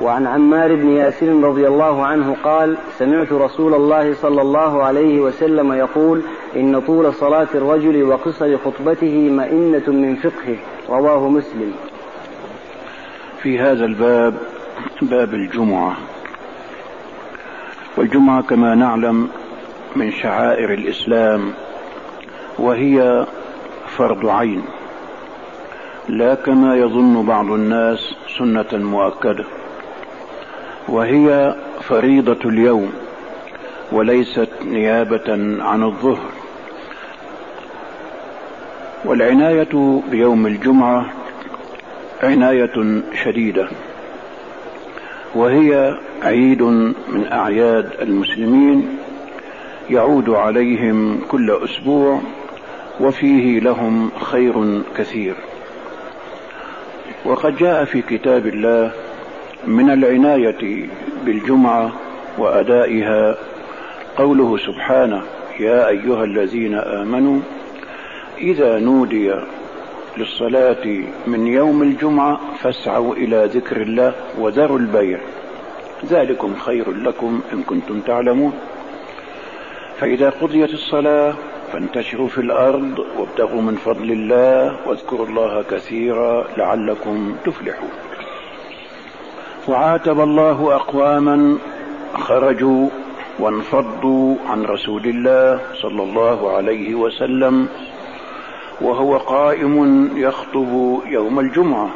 وعن عمار بن ياسر رضي الله عنه قال: سمعت رسول الله صلى الله عليه وسلم يقول: إن طول صلاة الرجل وقصر خطبته مئنة من فقهه. رواه مسلم. في هذا الباب، باب الجمعة، والجمعة كما نعلم من شعائر الإسلام، وهي فرض عين، لا كما يظن بعض الناس سنة مؤكدة، وهي فريضة اليوم وليست نيابة عن الظهر. والعناية بيوم الجمعة عناية شديدة، وهي عيد من أعياد المسلمين يعود عليهم كل أسبوع، وفيه لهم خير كثير. وقد جاء في كتاب الله من العناية بالجمعة وأدائها قوله سبحانه: يا أيها الذين آمنوا إذا نودي للصلاة من يوم الجمعة فاسعوا إلى ذكر الله وذروا البيع ذلكم خير لكم إن كنتم تعلمون. فإذا قضيت الصلاة فانتشروا في الأرض وابتغوا من فضل الله واذكروا الله كثيرا لعلكم تفلحون. وعاتب الله أقواما خرجوا وانفضوا عن رسول الله صلى الله عليه وسلم وهو قائم يخطب يوم الجمعة،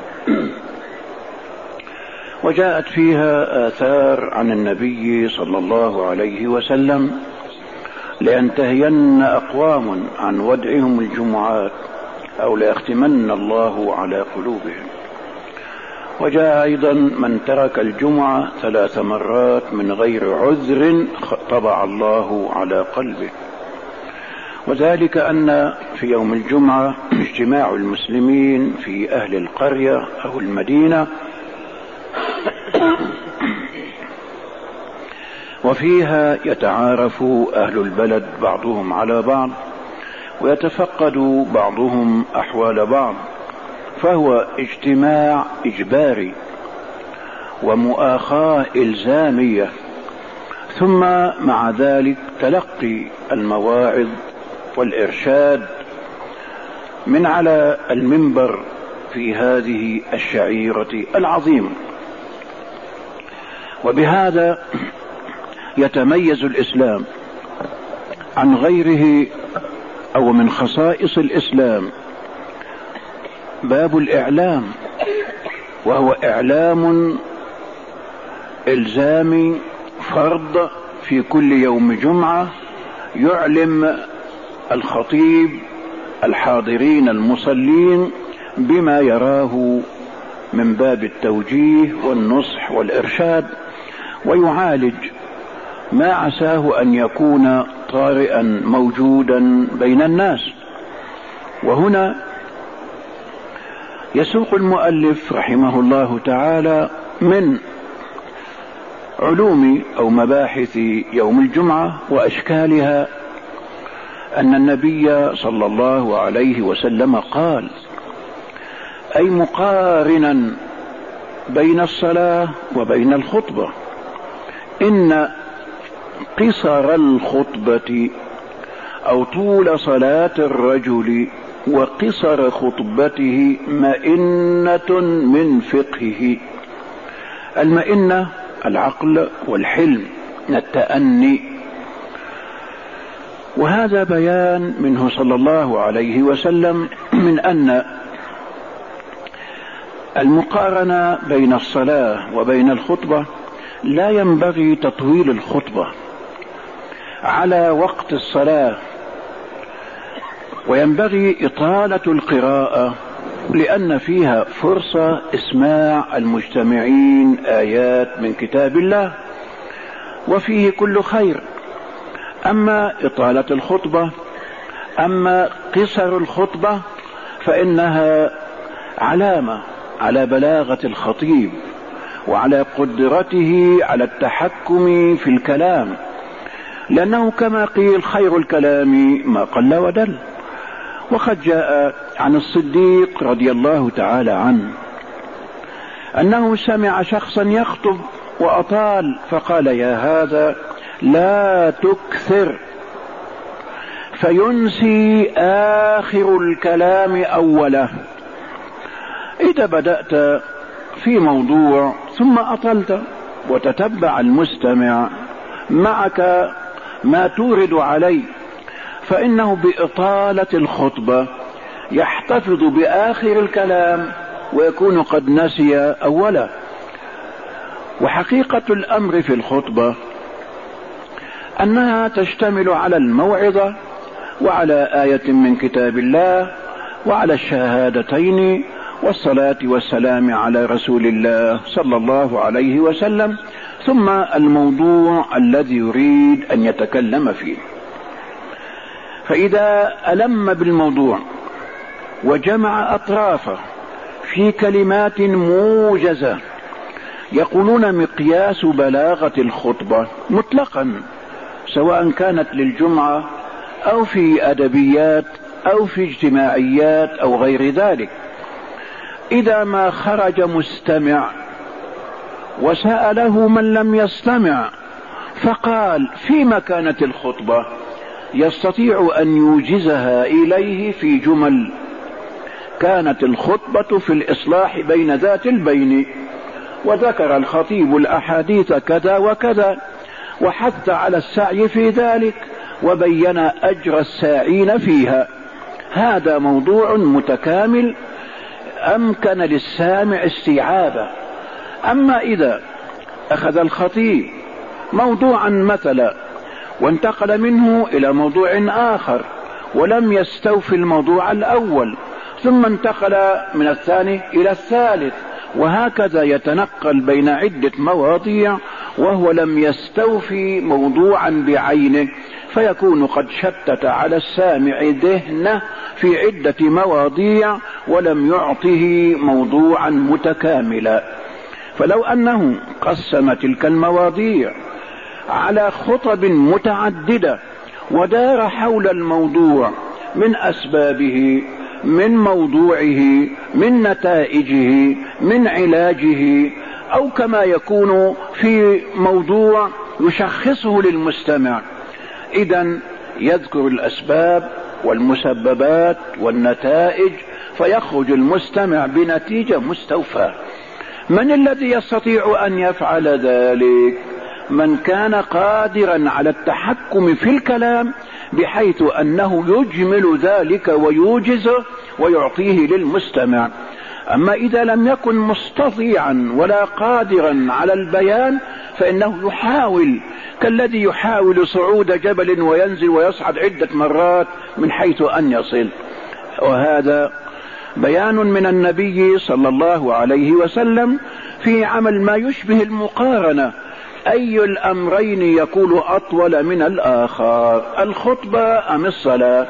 وجاءت فيها آثار عن النبي صلى الله عليه وسلم: لينتهين أقوام عن ودعهم الجمعات أو ليختمن الله على قلوبهم. وجاء أيضا: من ترك الجمعة 3 مرات من غير عذر طبع الله على قلبه. وذلك أن في يوم الجمعة اجتماع المسلمين في أهل القرية أو المدينة، وفيها يتعارف أهل البلد بعضهم على بعض ويتفقد بعضهم أحوال بعض، فهو اجتماع إجباري ومؤاخاة إلزامية، ثم مع ذلك تلقي المواعظ والإرشاد من على المنبر في هذه الشعيرة العظيمة. وبهذا يتميز الإسلام عن غيره، أو من خصائص الإسلام باب الإعلام، وهو إعلام إلزامي فرض في كل يوم جمعة، يعلم الخطيب الحاضرين المصلين بما يراه من باب التوجيه والنصح والإرشاد، ويعالج ما عساه أن يكون طارئا موجودا بين الناس. وهنا يسوق المؤلف رحمه الله تعالى من علوم أو مباحث يوم الجمعة وأشكالها أن النبي صلى الله عليه وسلم قال: أي مقارنا بين الصلاة وبين الخطبة، إن قصر الخطبة أو طول صلاة الرجل وقصر خطبته مئنة من فقهه. المئنة العقل والحلم، التأني. وهذا بيان منه صلى الله عليه وسلم من أن المقارنة بين الصلاة وبين الخطبة لا ينبغي تطويل الخطبة على وقت الصلاة، وينبغي إطالة القراءة لأن فيها فرصة إسماع المجتمعين آيات من كتاب الله، وفيه كل خير. أما إطالة الخطبة، أما قصر الخطبة، فإنها علامة على بلاغة الخطيب وعلى قدرته على التحكم في الكلام، لأنه كما قيل: خير الكلام ما قل ودل. وقد جاء عن الصديق رضي الله تعالى عنه أنه سمع شخصا يخطب وأطال، فقال: يا هذا لا تكثر فينسي آخر الكلام أوله. إذا بدأت في موضوع ثم أطلت وتتبع المستمع معك ما تورد عليه، فإنه بإطالة الخطبة يحتفظ بآخر الكلام ويكون قد نسي أوله. وحقيقة الأمر في الخطبة أنها تشتمل على الموعظة وعلى آية من كتاب الله وعلى الشهادتين والصلاة والسلام على رسول الله صلى الله عليه وسلم، ثم الموضوع الذي يريد أن يتكلم فيه. فإذا ألم بالموضوع وجمع أطرافه في كلمات موجزة، يقولون مقياس بلاغة الخطبة مطلقا، سواء كانت للجمعة أو في أدبيات أو في اجتماعيات أو غير ذلك، إذا ما خرج مستمع وسأله من لم يستمع فقال فيما كانت الخطبة، يستطيع أن يوجزها إليه في جمل. كانت الخطبة في الإصلاح بين ذات البين، وذكر الخطيب الأحاديث كذا وكذا، وحث على السعي في ذلك، وبين أجر الساعين فيها. هذا موضوع متكامل أمكن للسامع استيعابه. أما إذا أخذ الخطيب موضوعا مثلا وانتقل منه إلى موضوع آخر ولم يستوفي الموضوع الأول، ثم انتقل من الثاني إلى الثالث، وهكذا يتنقل بين عدة مواضيع وهو لم يستوفي موضوعا بعينه، فيكون قد شتت على السامع ذهنه في عدة مواضيع ولم يعطه موضوعا متكاملا. فلو أنه قسم تلك المواضيع على خطب متعددة ودار حول الموضوع من أسبابه، من موضوعه، من نتائجه، من علاجه، أو كما يكون في موضوع يشخصه للمستمع، إذن يذكر الأسباب والمسببات والنتائج، فيخرج المستمع بنتيجة مستوفاة. من الذي يستطيع أن يفعل ذلك؟ من كان قادرا على التحكم في الكلام بحيث أنه يجمل ذلك ويوجزه ويعطيه للمستمع. أما إذا لم يكن مستطيعا ولا قادرا على البيان فإنه يحاول كالذي يحاول صعود جبل وينزل ويصعد عدة مرات من حيث أن يصل. وهذا بيان من النبي صلى الله عليه وسلم في عمل ما يشبه المقارنة، أي الأمرين يكون أطول من الآخر، الخطبة أم الصلاة؟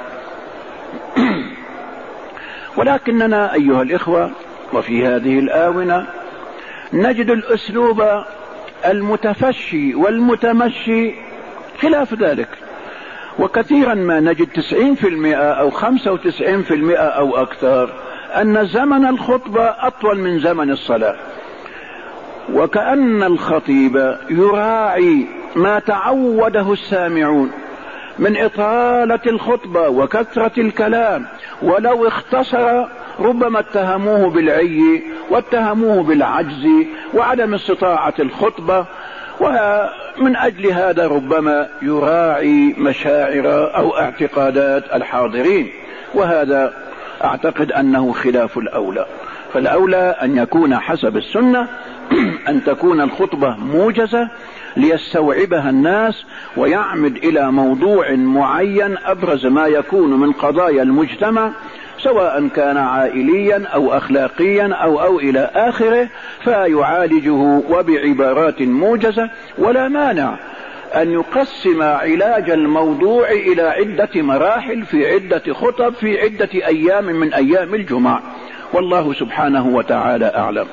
ولكننا أيها الإخوة وفي هذه الآونة نجد الأسلوب المتفشي والمتمشي خلاف ذلك، وكثيرا ما نجد 90% أو 95% أو أكثر أن زمن الخطبة أطول من زمن الصلاة، وكأن الخطيب يراعي ما تعوده السامعون من إطالة الخطبة وكثرة الكلام، ولو اختصر ربما اتهموه بالعي واتهموه بالعجز وعدم استطاعة الخطبة، ومن أجل هذا ربما يراعي مشاعر أو اعتقادات الحاضرين، وهذا أعتقد أنه خلاف الأولى. فالأولى أن يكون حسب السنة أن تكون الخطبة موجزة ليستوعبها الناس ويعمد إلى موضوع معين أبرز ما يكون من قضايا المجتمع، سواء كان عائليا أو أخلاقيا أو إلى آخره، فيعالجه وبعبارات موجزة. ولا مانع أن يقسم علاج الموضوع إلى عدة مراحل في عدة خطب في عدة أيام من أيام الجمعة، والله سبحانه وتعالى أعلم.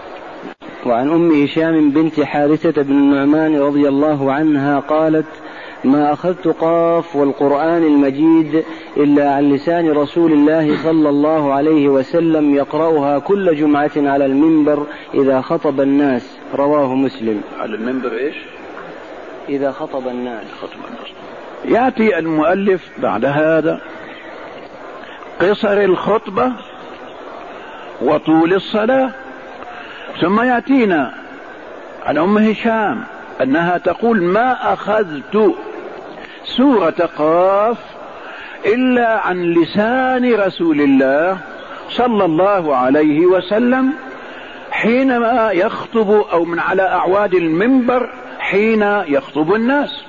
وعن أم هشام بنت حارثة بن النعمان رضي الله عنها قالت: ما أخذت قاف والقرآن المجيد إلا عن لسان رسول الله صلى الله عليه وسلم يقرأها كل جمعة على المنبر إذا خطب الناس. رواه مسلم. على المنبر إيش؟ إذا خطب الناس. يأتي المؤلف بعد هذا قصر الخطبة وطول الصلاة، ثم يأتينا عن أم هشام أنها تقول ما أخذت سورة قاف إلا عن لسان رسول الله صلى الله عليه وسلم حينما يخطب أو من على أعواد المنبر حين يخطب الناس.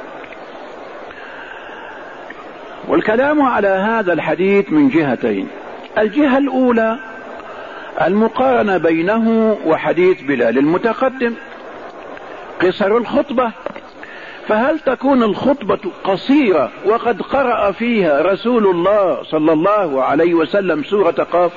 والكلام على هذا الحديث من جهتين. الجهة الأولى المقارنة بينه وحديث بلال المتقدم قصر الخطبة، فهل تكون الخطبة قصيرة وقد قرأ فيها رسول الله صلى الله عليه وسلم سورة قاف؟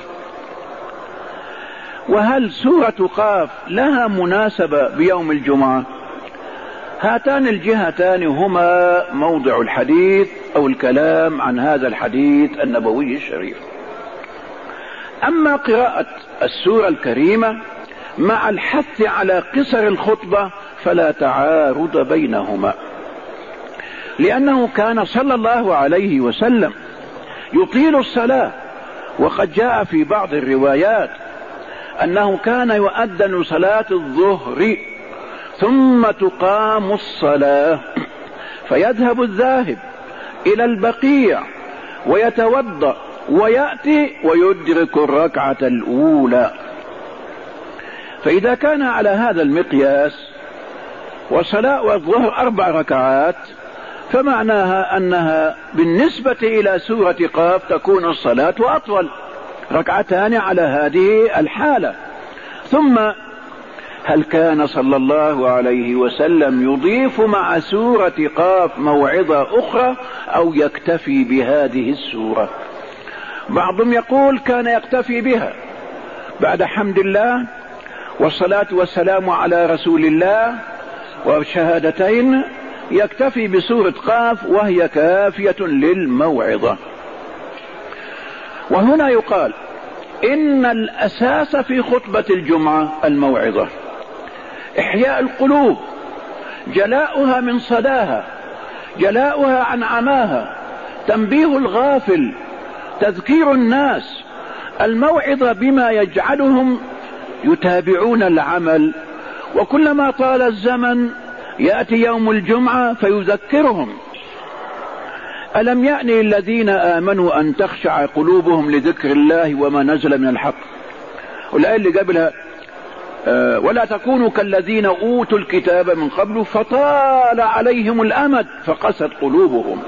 وهل سورة قاف لها مناسبة بيوم الجمعة؟ هاتان الجهتان هما موضع الحديث أو الكلام عن هذا الحديث النبوي الشريف. أما قراءة السورة الكريمة مع الحث على قصر الخطبة فلا تعارض بينهما، لأنه كان صلى الله عليه وسلم يطيل الصلاة، وقد جاء في بعض الروايات أنه كان يؤذن صلاة الظهر ثم تقام الصلاة فيذهب الذاهب إلى البقيع ويتوضأ ويأتي ويدرك الركعة الأولى. فإذا كان على هذا المقياس وصلاة الظهر 4 ركعات فمعناها أنها بالنسبة إلى سورة قاف تكون الصلاة أطول، 2 ركعتان على هذه الحالة. ثم هل كان صلى الله عليه وسلم يضيف مع سورة قاف موعظة أخرى أو يكتفي بهذه السورة؟ بعضهم يقول كان يكتفي بها بعد حمد الله والصلاة والسلام على رسول الله والشهادتين، يكتفي بسورة قاف وهي كافية للموعظة. وهنا يقال إن الأساس في خطبة الجمعة الموعظة، إحياء القلوب، جلاؤها من صداها، جلاؤها عن عماها، تنبيه الغافل، تذكير الناس، الموعظة بما يجعلهم يتابعون العمل، وكلما طال الزمن يأتي يوم الجمعة فيذكرهم. ألم يأن الذين آمنوا أن تخشع قلوبهم لذكر الله وما نزل من الحق، والآية اللي قبلها ولا تكونوا كالذين أوتوا الكتاب من قبل فطال عليهم الأمد فقست قلوبهم.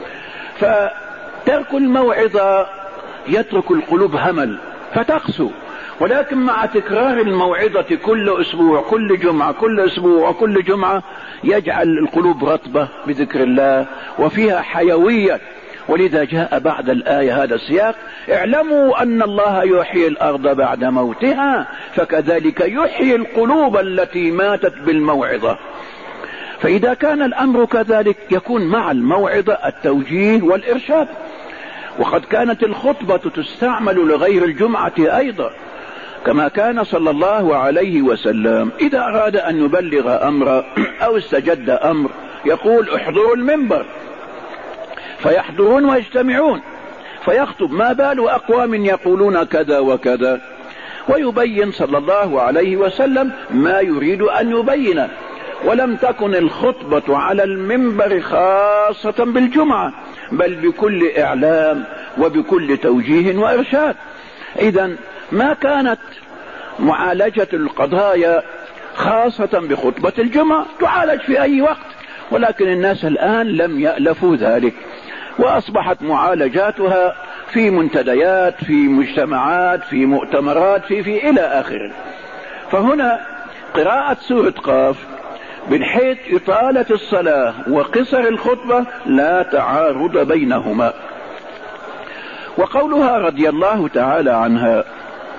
فترك الموعظة يترك القلوب همل فتقسو، ولكن مع تكرار الموعظة كل أسبوع، كل جمعة، كل أسبوع وكل جمعة، يجعل القلوب رطبة بذكر الله وفيها حيوية. ولذا جاء بعد الآية هذا السياق: اعلموا أن الله يحيي الأرض بعد موتها فكذلك يحيي القلوب التي ماتت بالموعظة. فإذا كان الأمر كذلك يكون مع الموعظة التوجيه والإرشاد. وقد كانت الخطبة تستعمل لغير الجمعة أيضا، كما كان صلى الله عليه وسلم إذا أراد أن يبلغ أمر أو استجد أمر يقول احضروا المنبر، فيحضرون ويجتمعون فيخطب: ما بال أقوام يقولون كذا وكذا، ويبين صلى الله عليه وسلم ما يريد أن يبينه. ولم تكن الخطبة على المنبر خاصة بالجمعة، بل بكل إعلام وبكل توجيه وإرشاد. إذن ما كانت معالجة القضايا خاصة بخطبة الجمعة، تعالج في أي وقت، ولكن الناس الآن لم يألفوا ذلك، وأصبحت معالجاتها في منتديات، في مجتمعات، في مؤتمرات، في إلى آخره. فهنا قراءة سورة قاف من حيث إطالة الصلاة وقصر الخطبة لا تعارض بينهما. وقولها رضي الله تعالى عنها: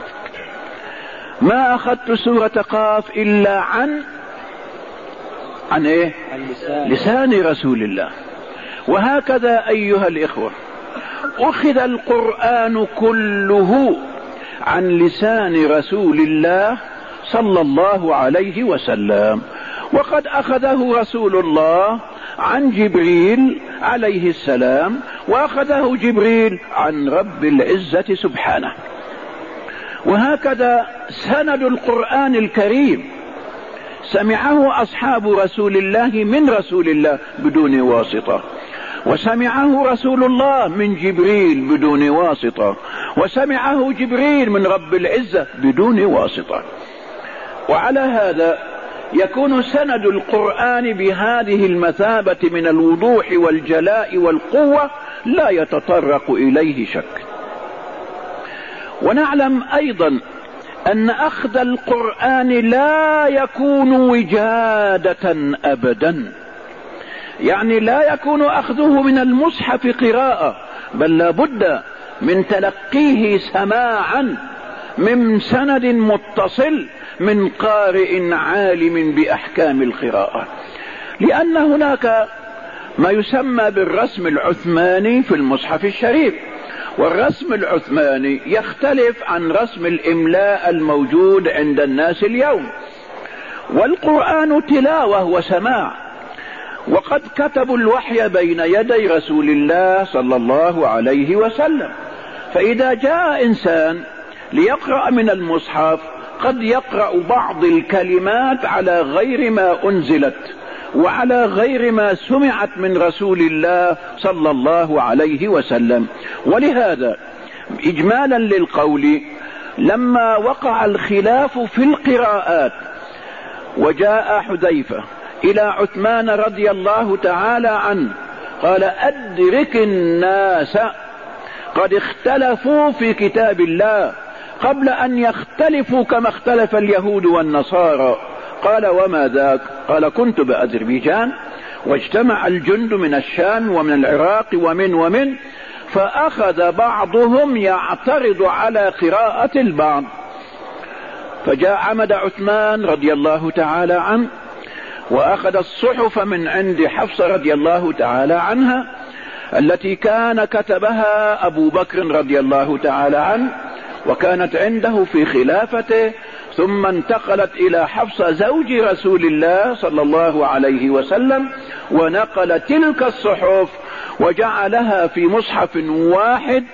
ما أخذت سورة قاف إلا عن ايه؟ لسان رسول الله. وهكذا ايها الاخوة اخذ القرآن كله عن لسان رسول الله صلى الله عليه وسلم، وقد اخذه رسول الله عن جبريل عليه السلام، واخذه جبريل عن رب العزة سبحانه. وهكذا سند القرآن الكريم سمعه اصحاب رسول الله من رسول الله بدون واسطة، وسمعه رسول الله من جبريل بدون واسطة، وسمعه جبريل من رب العزة بدون واسطة. وعلى هذا يكون سند القرآن بهذه المثابة من الوضوح والجلاء والقوة لا يتطرق إليه شك. ونعلم أيضا أن أخذ القرآن لا يكون وجادة أبدا، يعني لا يكون أخذه من المصحف قراءة، بل لا بد من تلقيه سماعا من سند متصل من قارئ عالم بأحكام القراءة. لأن هناك ما يسمى بالرسم العثماني في المصحف الشريف، والرسم العثماني يختلف عن رسم الإملاء الموجود عند الناس اليوم. والقرآن تلاوة وسماع، وقد كتبوا الوحي بين يدي رسول الله صلى الله عليه وسلم، فإذا جاء إنسان ليقرأ من المصحف قد يقرأ بعض الكلمات على غير ما أنزلت وعلى غير ما سمعت من رسول الله صلى الله عليه وسلم. ولهذا إجمالا للقول، لما وقع الخلاف في القراءات وجاء حذيفة إلى عثمان رضي الله تعالى عنه قال: أدرك الناس قد اختلفوا في كتاب الله قبل أن يختلفوا كما اختلف اليهود والنصارى. قال: وما ذاك؟ قال: كنت بأذربيجان واجتمع الجند من الشام ومن العراق ومن فأخذ بعضهم يعترض على قراءة البعض، فجاء عمد عثمان رضي الله تعالى عنه وأخذ الصحف من عند حفصة رضي الله تعالى عنها التي كان كتبها أبو بكر رضي الله تعالى عنه، وكانت عنده في خلافته، ثم انتقلت إلى حفصة زوج رسول الله صلى الله عليه وسلم، ونقل تلك الصحف وجعلها في مصحف واحد،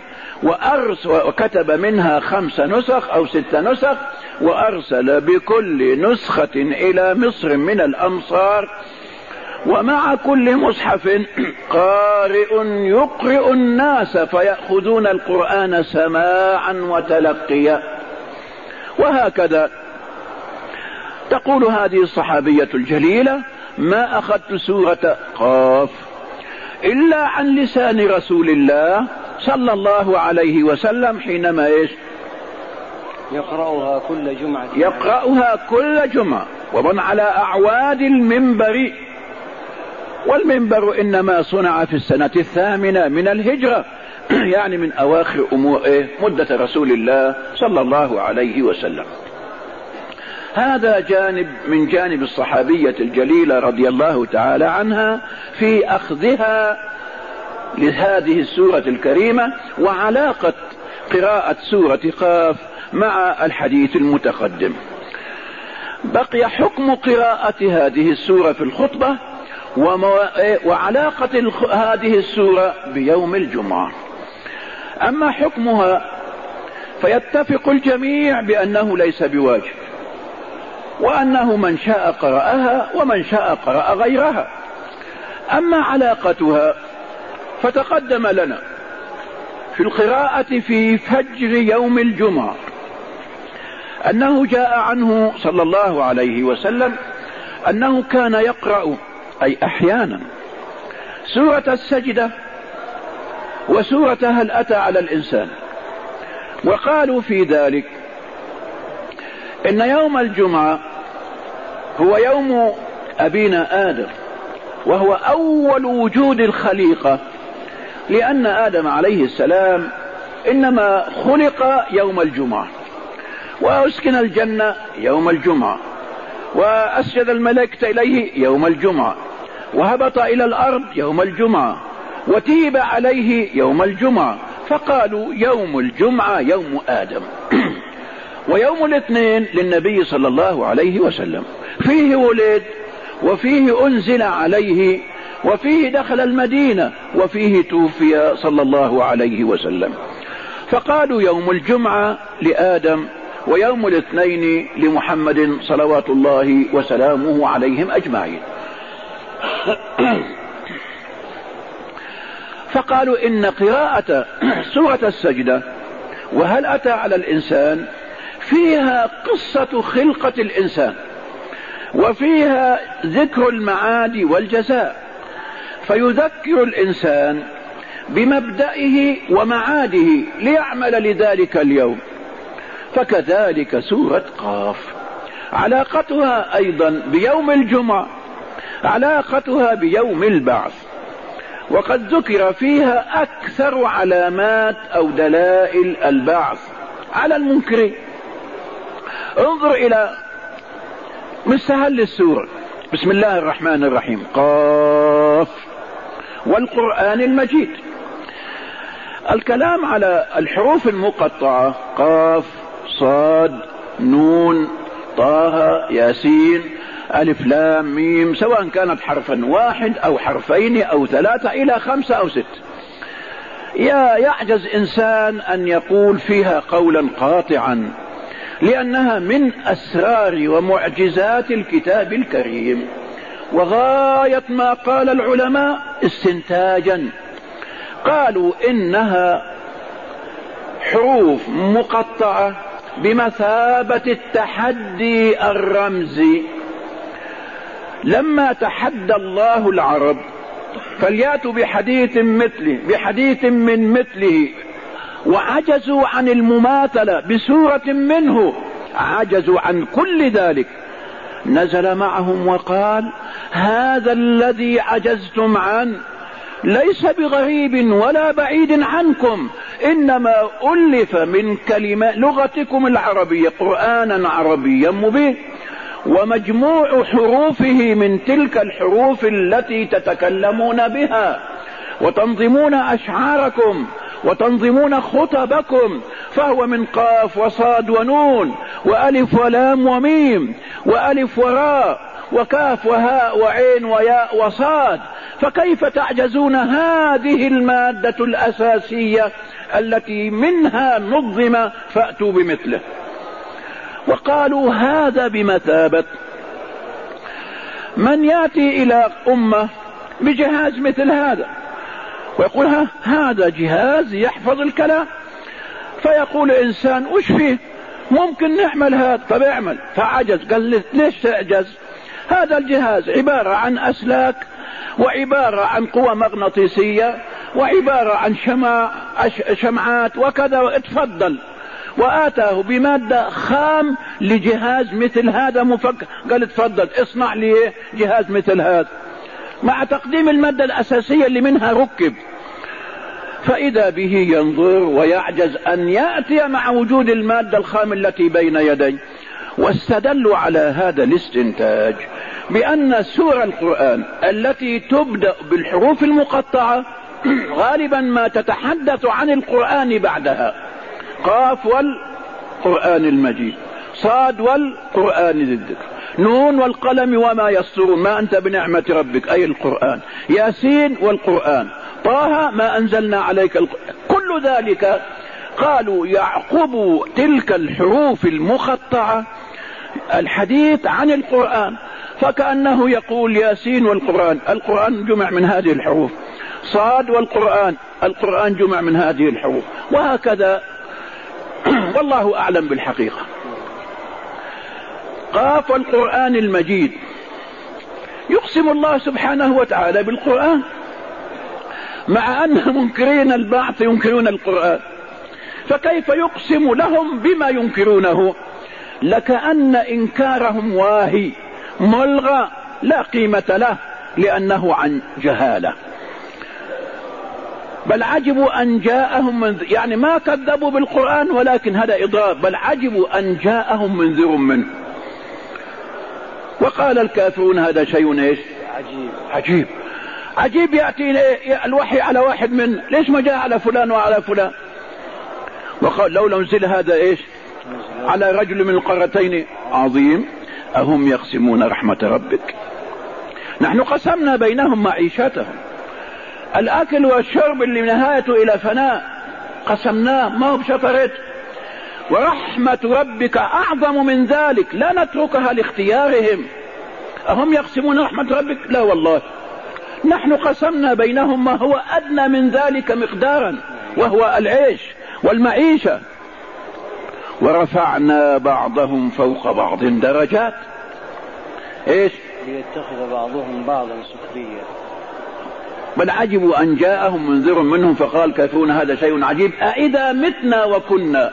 وكتب منها 5 نسخ أو 6 نسخ، وأرسل بكل نسخة إلى مصر من الأمصار. ومع كل مصحف قارئ يقرئ الناس فيأخذون القرآن سماعا وتلقيا. وهكذا تقول هذه الصحابية الجليلة: ما أخذت سورة قاف إلا عن لسان رسول الله صلى الله عليه وسلم حينما يقرأها كل جمعة ومن على أعواد المنبر. والمنبر إنما صنع في السنة 8 من الهجرة، يعني من أواخر مدة رسول الله صلى الله عليه وسلم. هذا جانب من جانب الصحابية الجليلة رضي الله تعالى عنها في أخذها لهذه السورة الكريمة، وعلاقة قراءة سورة قاف مع الحديث المتقدم. بقي حكم قراءة هذه السورة في الخطبة وعلاقة هذه السورة بيوم الجمعة. أما حكمها فيتفق الجميع بأنه ليس بواجب، وأنه من شاء قرأها ومن شاء قرأ غيرها. أما علاقتها فتقدم لنا في القراءة في فجر يوم الجمعة أنه جاء عنه صلى الله عليه وسلم أنه كان يقرأ أي أحيانا سورة السجدة وسورة هل أتى على الإنسان. وقالوا في ذلك إن يوم الجمعة هو يوم أبينا آدم، وهو أول وجود الخليقة، لأن آدم عليه السلام إنما خلق يوم الجمعة، وأسكن الجنة يوم الجمعة، وأسجد الملائكة إليه يوم الجمعة، وهبط إلى الأرض يوم الجمعة، وتيب عليه يوم الجمعة، فقالوا يوم الجمعة يوم آدم. ويوم الاثنين للنبي صلى الله عليه وسلم، فيه ولد وفيه أنزل عليه وفيه دخل المدينة وفيه توفي صلى الله عليه وسلم، فقالوا يوم الجمعة لآدم ويوم الاثنين لمحمد صلوات الله وسلامه عليهم أجمعين. فقالوا إن قراءة سورة السجدة وهل أتى على الإنسان فيها قصة خلقة الإنسان، وفيها ذكر المعاد والجزاء، فيذكر الإنسان بمبدئه ومعاده ليعمل لذلك اليوم. فكذلك سورة قاف علاقتها أيضا بيوم الجمعة، علاقتها بيوم البعث، وقد ذكر فيها أكثر علامات أو دلائل البعث على المنكرين. انظر إلى مستهل السورة، بسم الله الرحمن الرحيم، قاف والقرآن المجيد. الكلام على الحروف المقطعة قاف صاد نون طه ياسين ألف لام ميم، سواء كانت حرفا واحد أو حرفين أو ثلاثة إلى 5 أو 6، يعجز إنسان أن يقول فيها قولا قاطعا، لأنها من أسرار ومعجزات الكتاب الكريم. وغاية ما قال العلماء استنتاجا، قالوا إنها حروف مقطعة بمثابة التحدي الرمزي. لما تحدى الله العرب فليأتوا بحديث من مثله، وعجزوا عن المماثلة بسورة منه، عجزوا عن كل ذلك، نزل معهم وقال هذا الذي عجزتم عنه ليس بغريب ولا بعيد عنكم، إنما ألف من كلمة لغتكم العربية قرآنا عربيا مبين، ومجموع حروفه من تلك الحروف التي تتكلمون بها وتنظمون أشعاركم وتنظمون خطبكم، فهو من قاف وصاد ونون وألف ولام وميم وألف وراء وكاف وهاء وعين وياء وصاد، فكيف تعجزون هذه المادة الأساسية التي منها نظم فأتوا بمثله. وقالوا هذا بمثابة من يأتي إلى أمة بجهاز مثل هذا ويقول هذا جهاز يحفظ الكلام، فيقول إنسان وش فيه ممكن نعمل هذا، طب اعمل، فعجز. قال ليش تعجز؟ هذا الجهاز عبارة عن أسلاك، وعبارة عن قوى مغناطيسية، وعبارة عن شمعات وكذا، اتفضل. وآتاه بمادة خام لجهاز مثل هذا مفكك، قال اتفضل اصنع لي جهاز مثل هذا، مع تقديم المادة الأساسية اللي منها ركب. فإذا به ينظر ويعجز أن يأتي مع وجود المادة الخام التي بين يديه. واستدلوا على هذا الاستنتاج بأن سور القرآن التي تبدأ بالحروف المقطعة غالبا ما تتحدث عن القرآن بعدها، قاف والقرآن المجيد، صاد والقرآن ذي الذكر، نون والقلم وما يسطرون ما أنت بنعمة ربك أي القرآن، ياسين والقرآن، طه ما أنزلنا عليك كل ذلك. قالوا يعقب تلك الحروف المقطعة الحديث عن القرآن، فكأنه يقول ياسين والقرآن، القرآن جمع من هذه الحروف، صاد والقرآن، القرآن جمع من هذه الحروف، وهكذا. والله أعلم بالحقيقة. قاف القرآن المجيد، يقسم الله سبحانه وتعالى بالقرآن، مع أن منكرين البعث ينكرون القرآن، فكيف يقسم لهم بما ينكرونه؟ لكأن إنكارهم واهي ملغى لا قيمة له، لأنه عن جهالة. بل عجبوا أن جاءهم يعني ما كذبوا بالقرآن، ولكن هذا إضراب، بل عجبوا أن جاءهم منذر منه. وقال الكافرون هذا شيء ايش؟ عجيب. عجيب يأتي الوحي على واحد من ليش ما جاء على فلان وعلى فلان؟ وقال لولا انزل هذا ايش على رجل من القرتين عظيم اهم يقسمون رحمة ربك نحن قسمنا بينهم معيشتهم الاكل والشرب اللي نهايته الى فناء قسمناه ما هو بشطرت ورحمة ربك اعظم من ذلك لا نتركها لاختيارهم اهم يقسمون رحمة ربك لا والله نحن قسمنا بينهم ما هو ادنى من ذلك مقدارا وهو العيش والمعيشة ورفعنا بعضهم فوق بعض درجات ايش ليتخذ بعضهم بعضا سخريا بل عجبوا ان جاءهم منذر منهم فقال كافرون هذا شيء عجيب أإذا متنا وكنا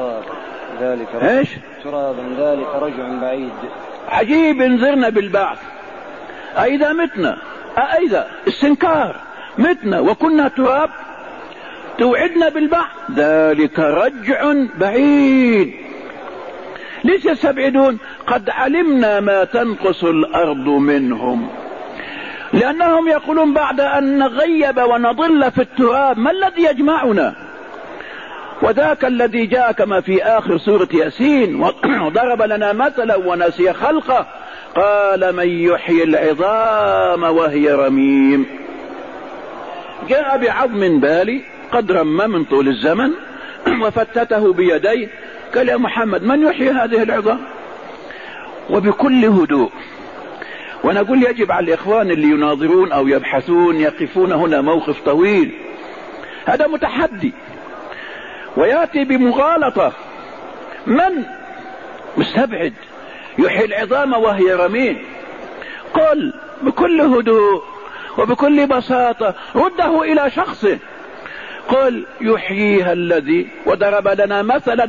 ترابا ذلك رجع بعيد عجيب انذرنا بالبعث أإذا متنا أإذا استنكار متنا وكنا تراب توعدنا بالبعث ذلك رجع بعيد ليش يستبعدون قد علمنا ما تنقص الأرض منهم لأنهم يقولون بعد أن نغيب ونضل في التراب ما الذي يجمعنا وذاك الذي جاء كما في آخر سورة ياسين وضرب لنا مثلا ونسي خلقه قال من يحيي العظام وهي رميم جاء بعظم بالي قد رم من طول الزمن وفتته بيديه قال يا محمد من يحيي هذه العظام وبكل هدوء ونقول يجب على الإخوان اللي يناظرون أو يبحثون يقفون هنا موقف طويل هذا متحدي ويأتي بمغالطة من مستبعد يحيي العظام وهي رميم قل بكل هدوء وبكل بساطة رده إلى شخصه قل يحييها الذي وضرب لنا مثلا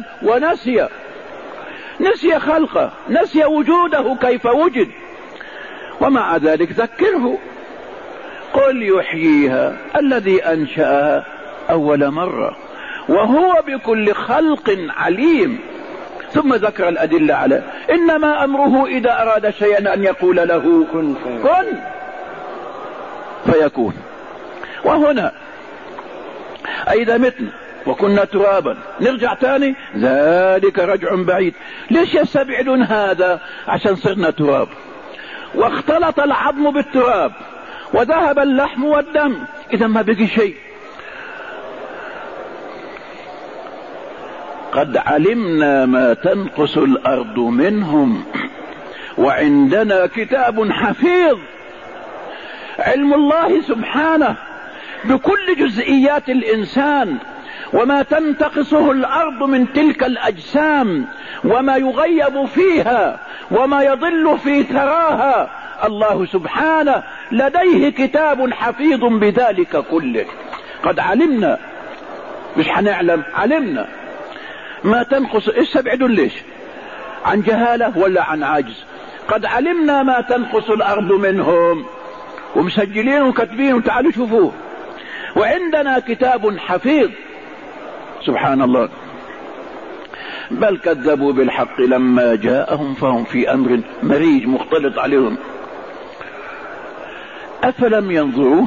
نسي خلقه نسي وجوده كيف وجد ومع ذلك ذكره قل يحييها الذي أنشأها أول مرة وهو بكل خلق عليم ثم ذكر الأدلة على إنما أمره إذا أراد شيئا أن يقول له كن فيكون وهنا أئذا متنا وكنا ترابا نرجع تاني ذلك رجع بعيد ليش يستبعدون هذا عشان صرنا تراب واختلط العظم بالتراب وذهب اللحم والدم إذا ما بقي شيء قد علمنا ما تنقص الأرض منهم وعندنا كتاب حفيظ علم الله سبحانه بكل جزئيات الإنسان وما تنتقصه الأرض من تلك الأجسام وما يغيب فيها وما يضل في ثراها الله سبحانه لديه كتاب حفيظ بذلك كله قد علمنا مش حنعلم علمنا ما تنقص استبعدوا ليش عن جهالة ولا عن عجز قد علمنا ما تنقص الأرض منهم ومسجلين وكاتبين وتعالوا شوفوه وعندنا كتاب حفيظ سبحان الله بل كذبوا بالحق لما جاءهم فهم في أمر مريج مختلط عليهم أفلم ينظروا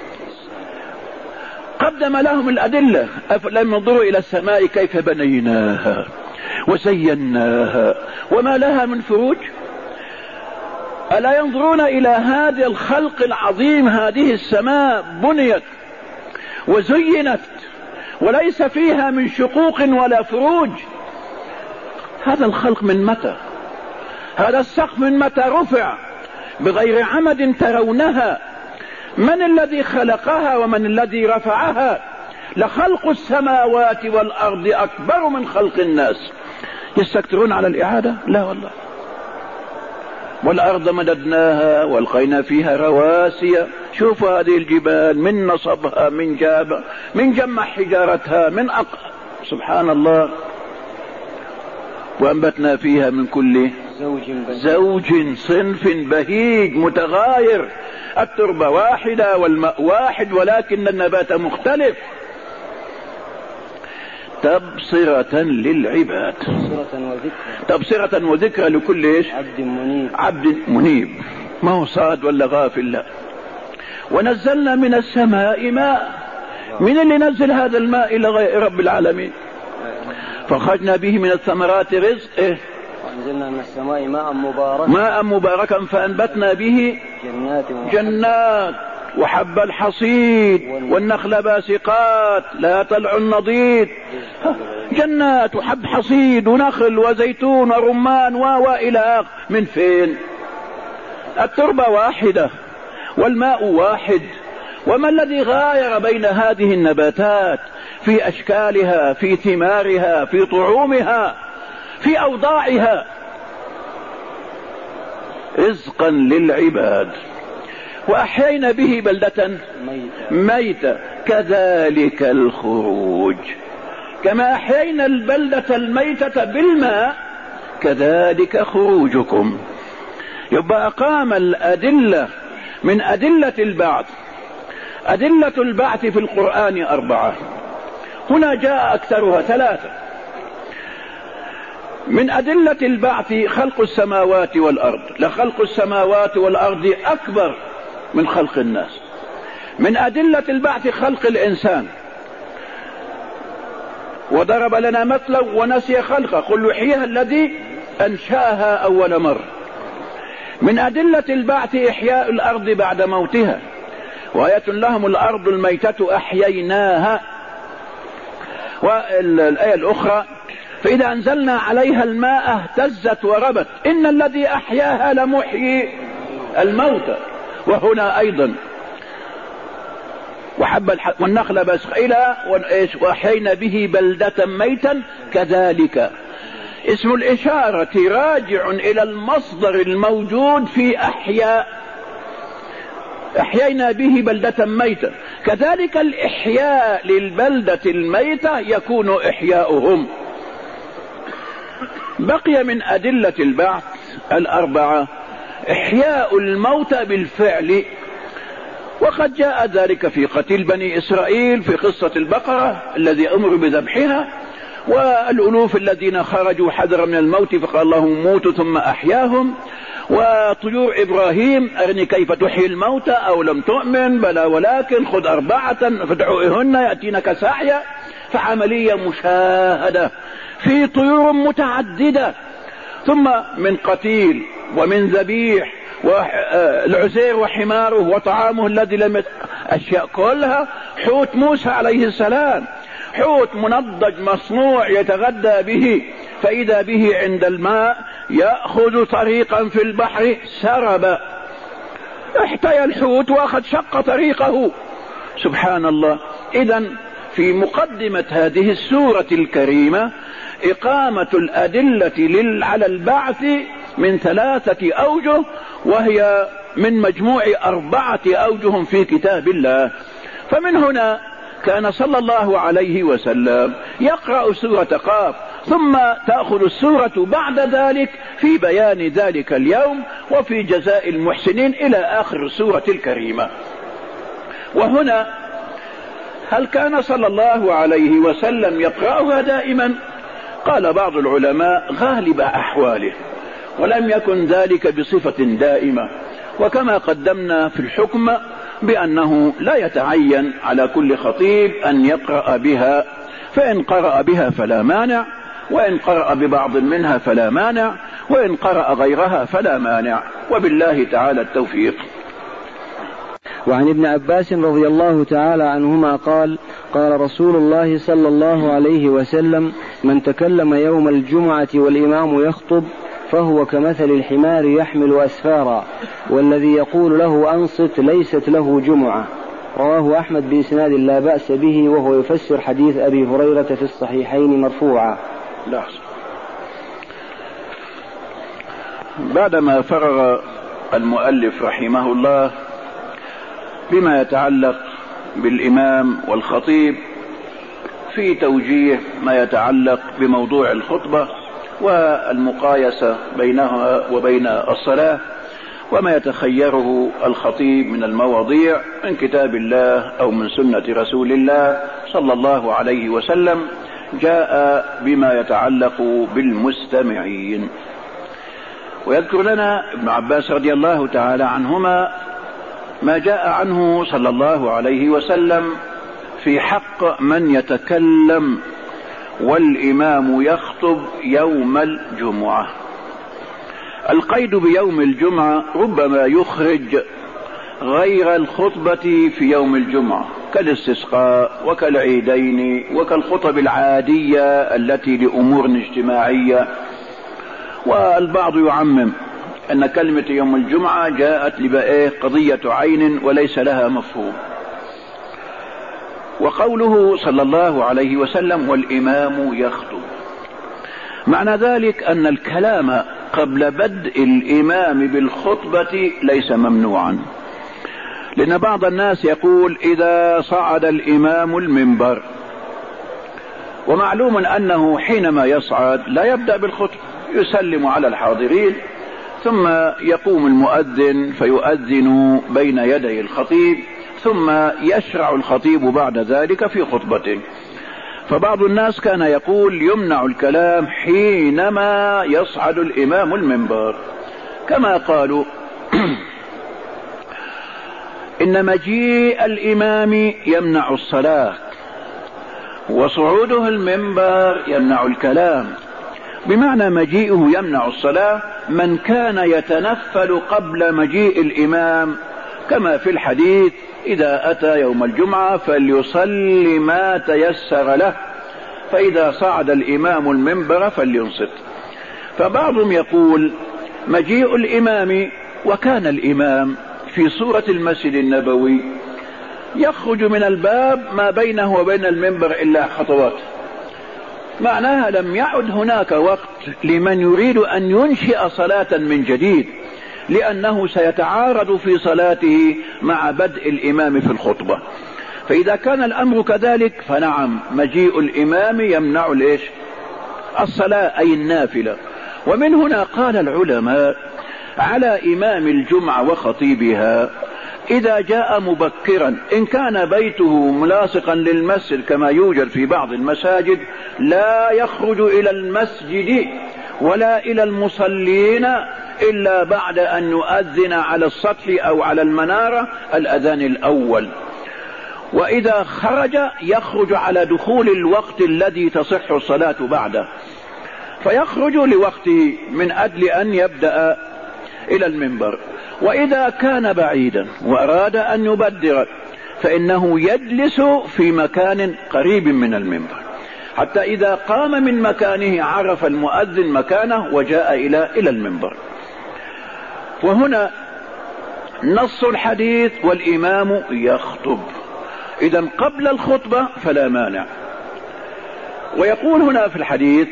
قدم لهم الأدلة أفلم ينظروا إلى السماء كيف بنيناها وزيناها وما لها من فروج ألا ينظرون إلى هذا الخلق العظيم هذه السماء بنيت وزينت وليس فيها من شقوق ولا فروج هذا الخلق من متى هذا السقف من متى رفع بغير عمد ترونها من الذي خلقها ومن الذي رفعها لخلق السماوات والأرض أكبر من خلق الناس يستكثرون على الإعادة لا والله والأرض مددناها والقينا فيها رواسي شوفوا هذه الجبال من نصبها من جابة من جمع حجارتها من سبحان الله وأنبتنا فيها من كل زوج صنف بهيج متغاير التربة واحدة والماء واحد ولكن النبات مختلف تبصرة للعباد. تبصرة وذكرى لكل ايش؟ عبد منيب. ما هو صاد ولا غافل، لا. ونزلنا من السماء ماء. من اللي نزل هذا الماء إلى رب العالمين؟ فخرجنا به من الثمرات رزق. وأنزلنا من السماء ماء مباركا فأنبتنا به جنات وحب الحصيد والنخل باسقات لا طلع النضيد. جنات وحب حصيد ونخل وزيتون ورمان وإلى آخر. من فين؟ التربة واحدة والماء واحد. وما الذي غاير بين هذه النباتات في أشكالها، في ثمارها، في طعومها، في أوضاعها؟ رزقا للعباد. وأحيينا به بلدة ميتة كذلك الخروج. كما أحيينا البلدة الميتة بالماء كذلك خروجكم. يبقى أقام الأدلة من أدلة البعث. أدلة البعث في القرآن 4. هنا جاء أكثرها 3. من أدلة البعث خلق السماوات والأرض. لخلق السماوات والأرض أكبر من خلق الناس. من أدلة البعث خلق الإنسان. وضرب لنا مثلا ونسي خلقه قل يحييها الذي أنشأها أول مرة. من أدلة البعث إحياء الأرض بعد موتها. وآية لهم الأرض الميتة أحييناها. والآية الأخرى فإذا أنزلنا عليها الماء اهتزت وربت إن الذي أحياها لمحيي الموتى. وهنا أيضا والنخل بسق إلى وأحيينا به بلدة ميتا كذلك. اسم الإشارة راجع إلى المصدر الموجود في أحيينا به بلدة ميتا. كذلك الإحياء للبلدة الميتة يكون إحياؤهم. بقي من أدلة البعث 4 إحياء الموتى بالفعل. وقد جاء ذلك في قتل بني إسرائيل في قصة البقرة الذي أمر بذبحها، والألوف الذين خرجوا حذرا من الموت فقال لهم موتوا ثم أحياهم. وطيور إبراهيم أرني كيف تحيي الموتى أو لم تؤمن بلى ولكن خذ 4 فادعوهن يأتينك سعيا. فعملية مشاهدة في طيور متعددة. ثم من قتيل ومن ذبيح والعزير وحماره وطعامه الذي لم أشياء كلها. حوت موسى عليه السلام حوت منضج مصنوع يتغدى به فإذا به عند الماء يأخذ طريقا في البحر سرب. احتيى الحوت واخذ شق طريقه. سبحان الله. إذن في مقدمة هذه السورة الكريمة إقامة الأدلة على البعث من 3 أوجه، وهي من مجموع 4 أوجه في كتاب الله. فمن هنا كان صلى الله عليه وسلم يقرأ سورة قاف ثم تأخذ السورة بعد ذلك في بيان ذلك اليوم وفي جزاء المحسنين إلى آخر السورة الكريمة. وهنا هل كان صلى الله عليه وسلم يقرأها دائما؟ قال بعض العلماء غالب أحواله، ولم يكن ذلك بصفة دائمة. وكما قدمنا في الحكم بأنه لا يتعين على كل خطيب أن يقرأ بها، فإن قرأ بها فلا مانع، وإن قرأ ببعض منها فلا مانع، وإن قرأ غيرها فلا مانع، وبالله تعالى التوفيق. وعن ابن عباس رضي الله تعالى عنهما قال: قال رسول الله صلى الله عليه وسلم: من تكلم يوم الجمعة والإمام يخطب فهو كمثل الحمار يحمل أسفارا، والذي يقول له أنصت ليست له جمعة. رواه أحمد بإسناد لا بأس به، وهو يفسر حديث أبي هريرة في الصحيحين مرفوعا. بعدما فرغ المؤلف رحمه الله بما يتعلق بالإمام والخطيب في توجيه ما يتعلق بموضوع الخطبة والمقايسة بينها وبين الصلاة وما يتخيره الخطيب من المواضيع من كتاب الله أو من سنة رسول الله صلى الله عليه وسلم، جاء بما يتعلق بالمستمعين. ويذكر لنا ابن عباس رضي الله تعالى عنهما ما جاء عنه صلى الله عليه وسلم في حق من يتكلم والإمام يخطب يوم الجمعة. القيد بيوم الجمعة ربما يخرج غير الخطبة في يوم الجمعة كالاستسقاء وكالعيدين وكالخطب العادية التي لأمور اجتماعية. والبعض يعمم أن كلمة يوم الجمعة جاءت لبقى قضية عين وليس لها مفهوم. وقوله صلى الله عليه وسلم والإمام يخطب، معنى ذلك أن الكلام قبل بدء الإمام بالخطبة ليس ممنوعا، لأن بعض الناس يقول إذا صعد الإمام المنبر، ومعلوم أنه حينما يصعد لا يبدأ بالخطبة، يسلم على الحاضرين ثم يقوم المؤذن فيؤذن بين يدي الخطيب ثم يشرع الخطيب بعد ذلك في خطبته. فبعض الناس كان يقول يمنع الكلام حينما يصعد الإمام المنبر، كما قالوا إن مجيء الإمام يمنع الصلاة وصعوده المنبر يمنع الكلام. بمعنى مجيئه يمنع الصلاة من كان يتنفل قبل مجيء الإمام، كما في الحديث إذا أتى يوم الجمعة فليصلي ما تيسر له، فإذا صعد الإمام المنبر فلينصت. فبعضهم يقول مجيء الإمام، وكان الإمام في صورة المسجد النبوي يخرج من الباب ما بينه وبين المنبر إلا خطوات، معناها لم يعد هناك وقت لمن يريد أن ينشئ صلاة من جديد، لأنه سيتعارض في صلاته مع بدء الإمام في الخطبة. فإذا كان الأمر كذلك فنعم مجيء الإمام يمنع الصلاة أي النافلة. ومن هنا قال العلماء على إمام الجمعة وخطيبها إذا جاء مبكرا إن كان بيته ملاصقا للمسجد كما يوجد في بعض المساجد لا يخرج إلى المسجد ولا إلى المصلين إلا بعد أن يؤذن على السطح أو على المنارة الأذان الأول، وإذا خرج يخرج على دخول الوقت الذي تصح الصلاة بعده، فيخرج لوقته من أجل أن يبدأ إلى المنبر. وإذا كان بعيدا وأراد أن يبدر فإنه يجلس في مكان قريب من المنبر حتى إذا قام من مكانه عرف المؤذن مكانه وجاء إلى المنبر. وهنا نص الحديث والإمام يخطب، إذن قبل الخطبة فلا مانع. ويقول هنا في الحديث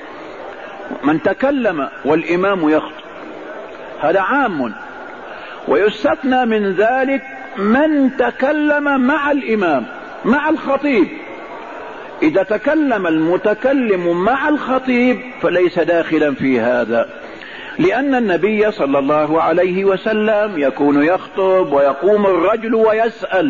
من تكلم والإمام يخطب، هذا عام، ويستثنى من ذلك من تكلم مع الإمام مع الخطيب. إذا تكلم المتكلم مع الخطيب فليس داخلا في هذا، لأن النبي صلى الله عليه وسلم يكون يخطب ويقوم الرجل ويسأل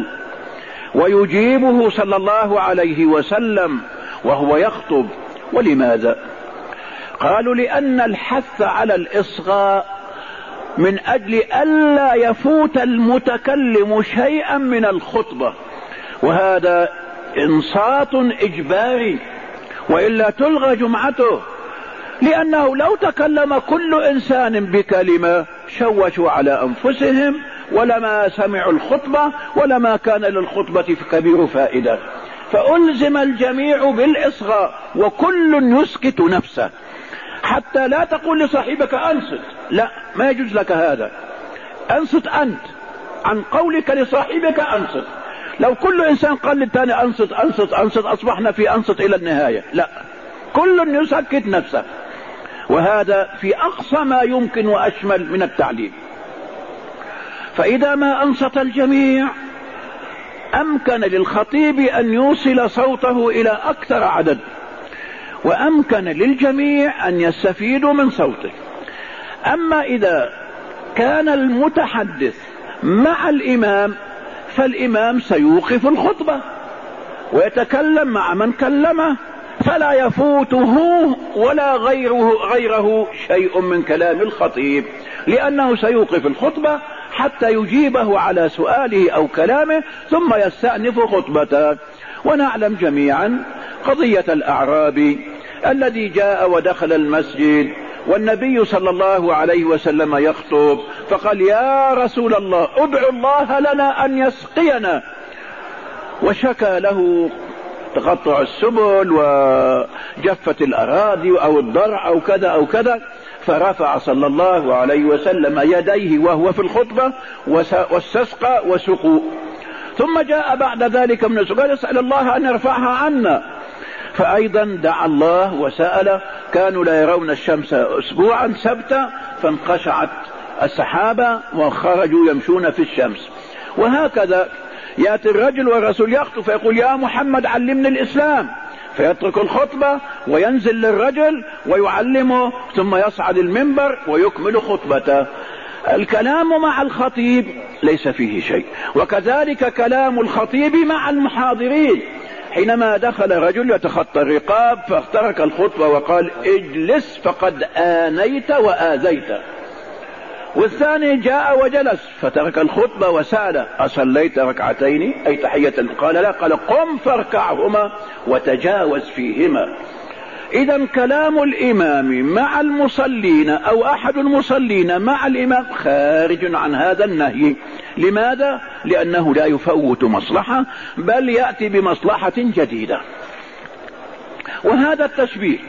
ويجيبه صلى الله عليه وسلم وهو يخطب. ولماذا؟ قالوا لأن الحث على الإصغاء من أجل ألا يفوت المتكلم شيئا من الخطبة، وهذا إنصات إجباري وإلا تلغى جمعته، لأنه لو تكلم كل إنسان بكلمة شوشوا على أنفسهم ولما سمعوا الخطبة ولما كان للخطبة كبير فائدة. فألزم الجميع بالإصغاء وكل يسكت نفسه، حتى لا تقول لصاحبك أنصت، لا، ما يجوز لك هذا، أنصت أنت عن قولك لصاحبك أنصت. لو كل إنسان قال للثاني أنصت أنصت أنصت أصبحنا في أنصت إلى النهاية، لا، كل يسكت نفسه، وهذا في أقصى ما يمكن وأشمل من التعليم. فإذا ما أنصت الجميع أمكن للخطيب أن يوصل صوته إلى أكثر عدد، وأمكن للجميع أن يستفيدوا من صوته. أما إذا كان المتحدث مع الإمام فالإمام سيوقف الخطبة ويتكلم مع من كلمه فلا يفوته ولا غيره شيء من كلام الخطيب، لأنه سيوقف الخطبة حتى يجيبه على سؤاله أو كلامه ثم يستأنف خطبته. ونعلم جميعا قضية الأعرابي الذي جاء ودخل المسجد والنبي صلى الله عليه وسلم يخطب، فقال: يا رسول الله ادعو الله لنا أن يسقينا، وشكى له تقطع السبل وجفة الأراضي أو الضرع أو كذا أو كذا، فرفع صلى الله عليه وسلم يديه وهو في الخطبة واستسقى وسقوا. ثم جاء بعد ذلك من السؤال: يسأل الله أن يرفعها عنا، فأيضا دعا الله وسأل. كانوا لا يرون الشمس أسبوعا سبتا فانقشعت السحابة وخرجوا يمشون في الشمس. وهكذا يأتي الرجل والرسول يخطب فيقول: يا محمد علمني الإسلام، فيترك الخطبة وينزل للرجل ويعلمه ثم يصعد المنبر ويكمل خطبته. الكلام مع الخطيب ليس فيه شيء، وكذلك كلام الخطيب مع المحاضرين. حينما دخل رجل يتخطى الرقاب فاخترق الخطبة وقال: اجلس فقد آنيت وآذيت. والثاني جاء وجلس فترك الخطبة وسأل: أصليت ركعتين أي تحية؟ قال: لا. قال: قم فاركعهما وتجاوز فيهما. إذا كلام الإمام مع المصلين أو أحد المصلين مع الإمام خارج عن هذا النهي. لماذا؟ لأنه لا يفوت مصلحة بل يأتي بمصلحة جديدة. وهذا التشبيه،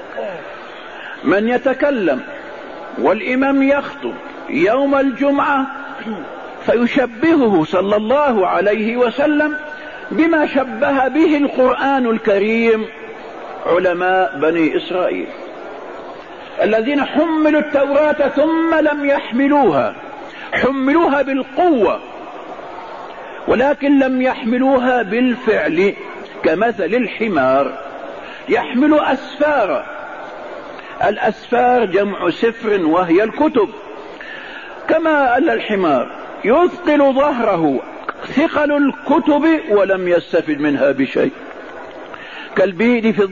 من يتكلم والإمام يخطب يوم الجمعة فيشبهه صلى الله عليه وسلم بما شبه به القرآن الكريم علماء بني إسرائيل الذين حملوا التوراة ثم لم يحملوها، حملوها بالقوة ولكن لم يحملوها بالفعل، كمثل الحمار يحمل أسفارا. الأسفار جمع سفر وهي الكتب، كما أن الحمار يثقل ظهره ثقل الكتب ولم يستفد منها بشيء، كالبيد في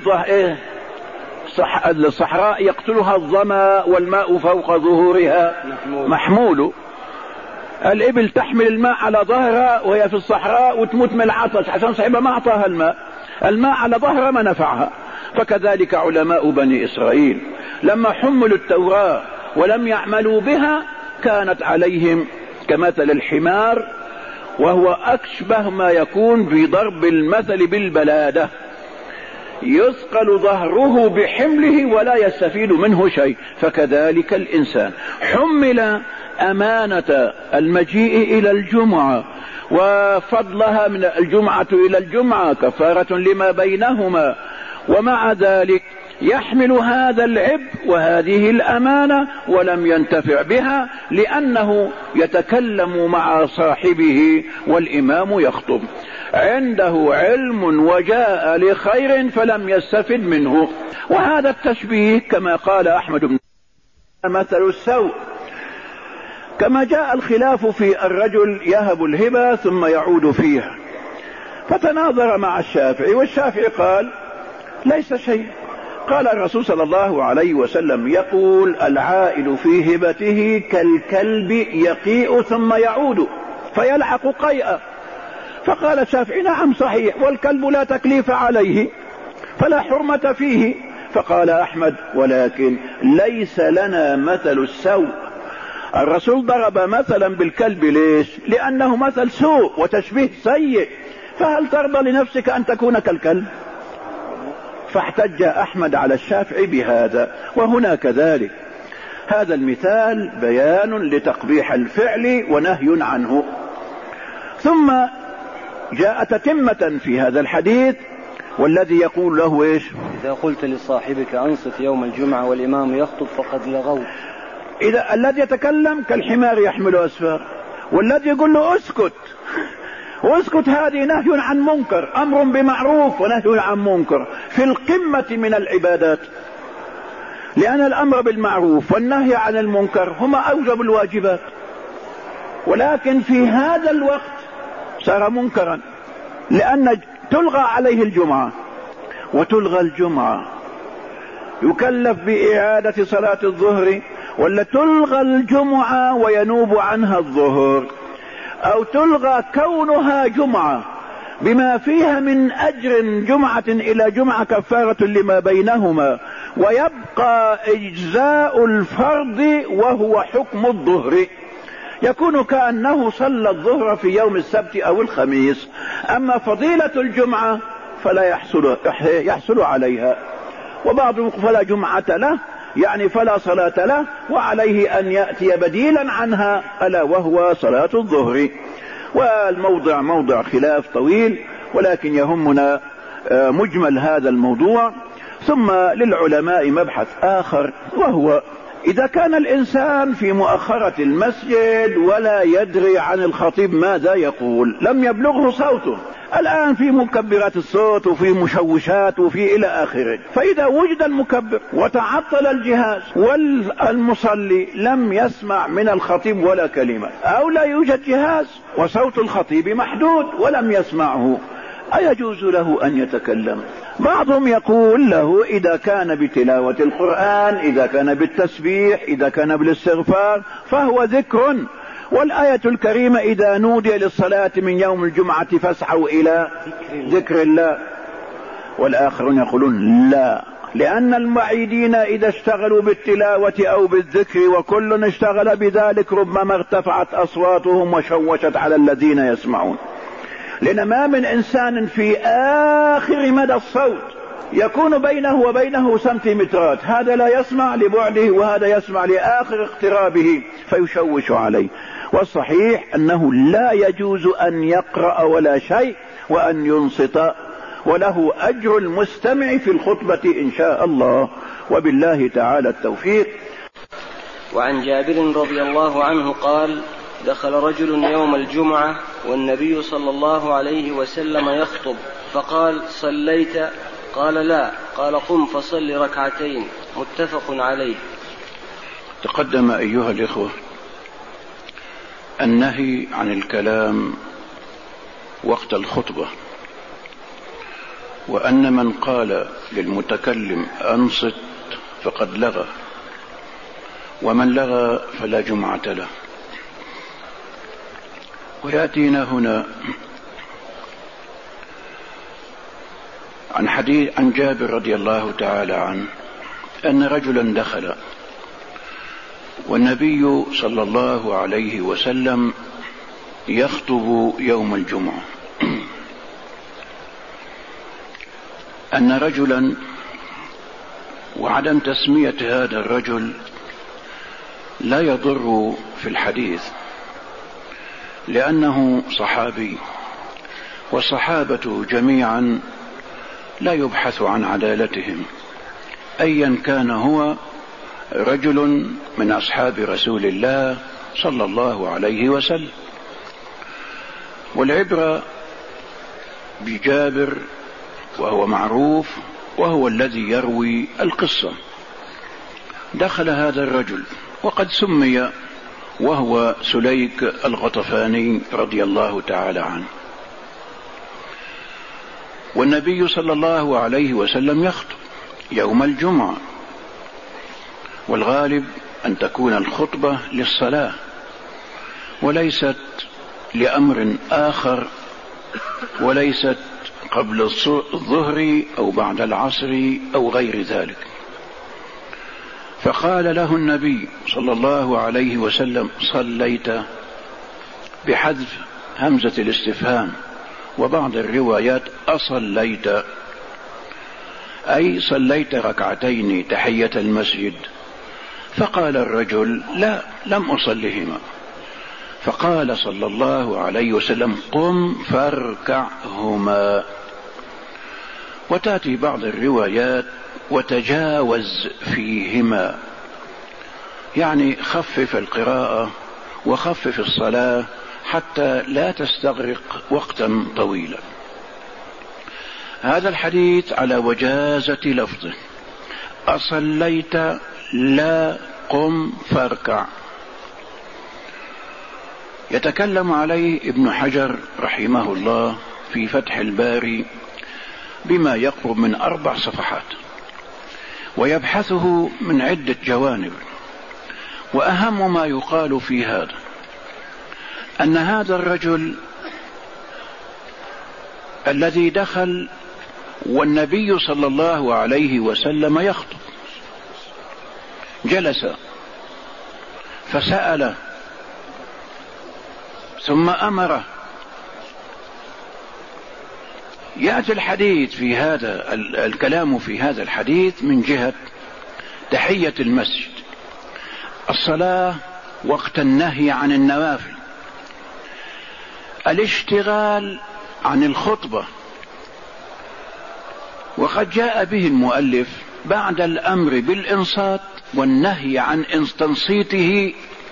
الصحراء يقتلها الظما والماء فوق ظهورها محمول. الإبل تحمل الماء على ظهرها وهي في الصحراء وتموت من العطش عشان صاحبها ما أعطاها الماء على ظهرها ما نفعها. فكذلك علماء بني إسرائيل لما حملوا التوراة ولم يعملوا بها كانت عليهم كمثل الحمار، وهو أشبه ما يكون في ضرب المثل بالبلادة، يثقل ظهره بحمله ولا يستفيد منه شيء. فكذلك الإنسان حمل أمانة المجيء إلى الجمعة وفضلها من الجمعة إلى الجمعة كفارة لما بينهما، ومع ذلك يحمل هذا العبء وهذه الأمانة ولم ينتفع بها لأنه يتكلم مع صاحبه والإمام يخطب، عنده علم وجاء لخير فلم يستفد منه. وهذا التشبيه كما قال أحمد بن مثل السوء، كما جاء الخلاف في الرجل يهب الهبة ثم يعود فيها، فتناظر مع الشافعي والشافعي قال ليس شيء. قال الرسول صلى الله عليه وسلم يقول العائد في هبته كالكلب يقيء ثم يعود فيلعق قيئا. فقال الشافعي نعم صحيح، والكلب لا تكليف عليه فلا حرمة فيه. فقال أحمد ولكن ليس لنا مثل السوء. الرسول ضرب مثلا بالكلب ليش؟ لأنه مثل سوء وتشبيه سيء، فهل ترضى لنفسك أن تكون كالكلب؟ فاحتج أحمد على الشافعي بهذا. وهنا كذلك هذا المثال بيان لتقبيح الفعل ونهي عنه. ثم جاء تتمة في هذا الحديث والذي يقول له ايش؟ إذا قلت لصاحبك أنصت يوم الجمعة والإمام يخطب فقد لغوت. إذا الذي يتكلم كالحمار يحمل أسفار، والذي يقول له اسكت واسكت هذه نهي عن منكر، أمر بمعروف ونهي عن منكر في القمة من العبادات، لأن الأمر بالمعروف والنهي عن المنكر هما أوجب الواجبات، ولكن في هذا الوقت صار منكرا لأن تلغى عليه الجمعة وتلغى الجمعة يكلف بإعادة صلاة الظهر، ولا تلغى الجمعة وينوب عنها الظهر، أو تلغى كونها جمعة بما فيها من أجر جمعة إلى جمعة كفارة لما بينهما، ويبقى إجزاء الفرض وهو حكم الظهر، يكون كأنه صلى الظهر في يوم السبت أو الخميس. أما فضيلة الجمعة فلا يحصل عليها. وبعضهم فلا جمعة له، يعني فلا صلاة له، وعليه أن يأتي بديلا عنها ألا وهو صلاة الظهر. والموضع موضع خلاف طويل، ولكن يهمنا مجمل هذا الموضوع. ثم للعلماء مبحث آخر، وهو إذا كان الإنسان في مؤخرة المسجد ولا يدري عن الخطيب ماذا يقول، لم يبلغه صوته، الآن في مكبرات الصوت وفي مشوشات وفي إلى آخره، فإذا وجد المكبر وتعطل الجهاز والمصلي لم يسمع من الخطيب ولا كلمة، أو لا يوجد جهاز وصوت الخطيب محدود ولم يسمعه، أيجوز له أن يتكلم؟ بعضهم يقول له إذا كان بتلاوة القرآن، إذا كان بالتسبيح، إذا كان بالاستغفار فهو ذكر، والآية الكريمة إذا نودي للصلاة من يوم الجمعة فاسعوا إلى ذكر الله. والآخرون يقولون لا، لأن المعيدين إذا اشتغلوا بالتلاوة أو بالذكر وكل اشتغل بذلك ربما ارتفعت أصواتهم وشوشت على الذين يسمعون، لأن ما من إنسان في آخر مدى الصوت يكون بينه وبينه سنتيمترات، هذا لا يسمع لبعده وهذا يسمع لآخر اقترابه فيشوش عليه. والصحيح أنه لا يجوز أن يقرأ ولا شيء وأن ينصت، وله أجر المستمع في الخطبة إن شاء الله، وبالله تعالى التوفيق. وعن جابر رضي الله عنه قال: دخل رجل يوم الجمعة والنبي صلى الله عليه وسلم يخطب، فقال: صليت؟ قال: لا. قال: قم فصل ركعتين. متفق عليه. تقدم أيها الإخوة النهي عن الكلام وقت الخطبة، وأن من قال للمتكلم أنصت فقد لغى، ومن لغى فلا جمعة له. ويأتينا هنا عن حديث عن جابر رضي الله تعالى عنه أن رجلا دخل والنبي صلى الله عليه وسلم يخطب يوم الجمعة، أن رجلا، وعدم تسمية هذا الرجل لا يضر في الحديث لأنه صحابي، والصحابة جميعا لا يبحث عن عدالتهم، أيا كان هو رجل من أصحاب رسول الله صلى الله عليه وسلم. والعبرة بجابر وهو معروف وهو الذي يروي القصة. دخل هذا الرجل وقد سمي وهو سليك الغطفاني رضي الله تعالى عنه، والنبي صلى الله عليه وسلم يخطب يوم الجمعة، والغالب أن تكون الخطبة للصلاة وليست لأمر آخر، وليست قبل الظهر أو بعد العصر أو غير ذلك. فقال له النبي صلى الله عليه وسلم: صليت؟ بحذف همزة الاستفهام، وبعض الروايات أصليت، أي صليت ركعتين تحية المسجد. فقال الرجل: لا، لم أصلهما. فقال صلى الله عليه وسلم: قم فاركعهما. وتأتي بعض الروايات: وتجاوز فيهما، يعني خفف القراءة وخفف الصلاة حتى لا تستغرق وقتا طويلا. هذا الحديث على وجازة لفظه: أصليت؟ لا، قم فاركع. يتكلم عليه ابن حجر رحمه الله في فتح الباري بما يقرب من 4 صفحات، ويبحثه من عدة جوانب. وأهم ما يقال في هذا أن هذا الرجل الذي دخل والنبي صلى الله عليه وسلم يخطب جلس فسأله ثم أمره. يأتي الحديث في هذا الكلام في هذا الحديث من جهة تحية المسجد، الصلاة وقت النهي عن النوافل، الاشتغال عن الخطبة. وقد جاء به المؤلف بعد الأمر بالإنصات والنهي عن تنصيته.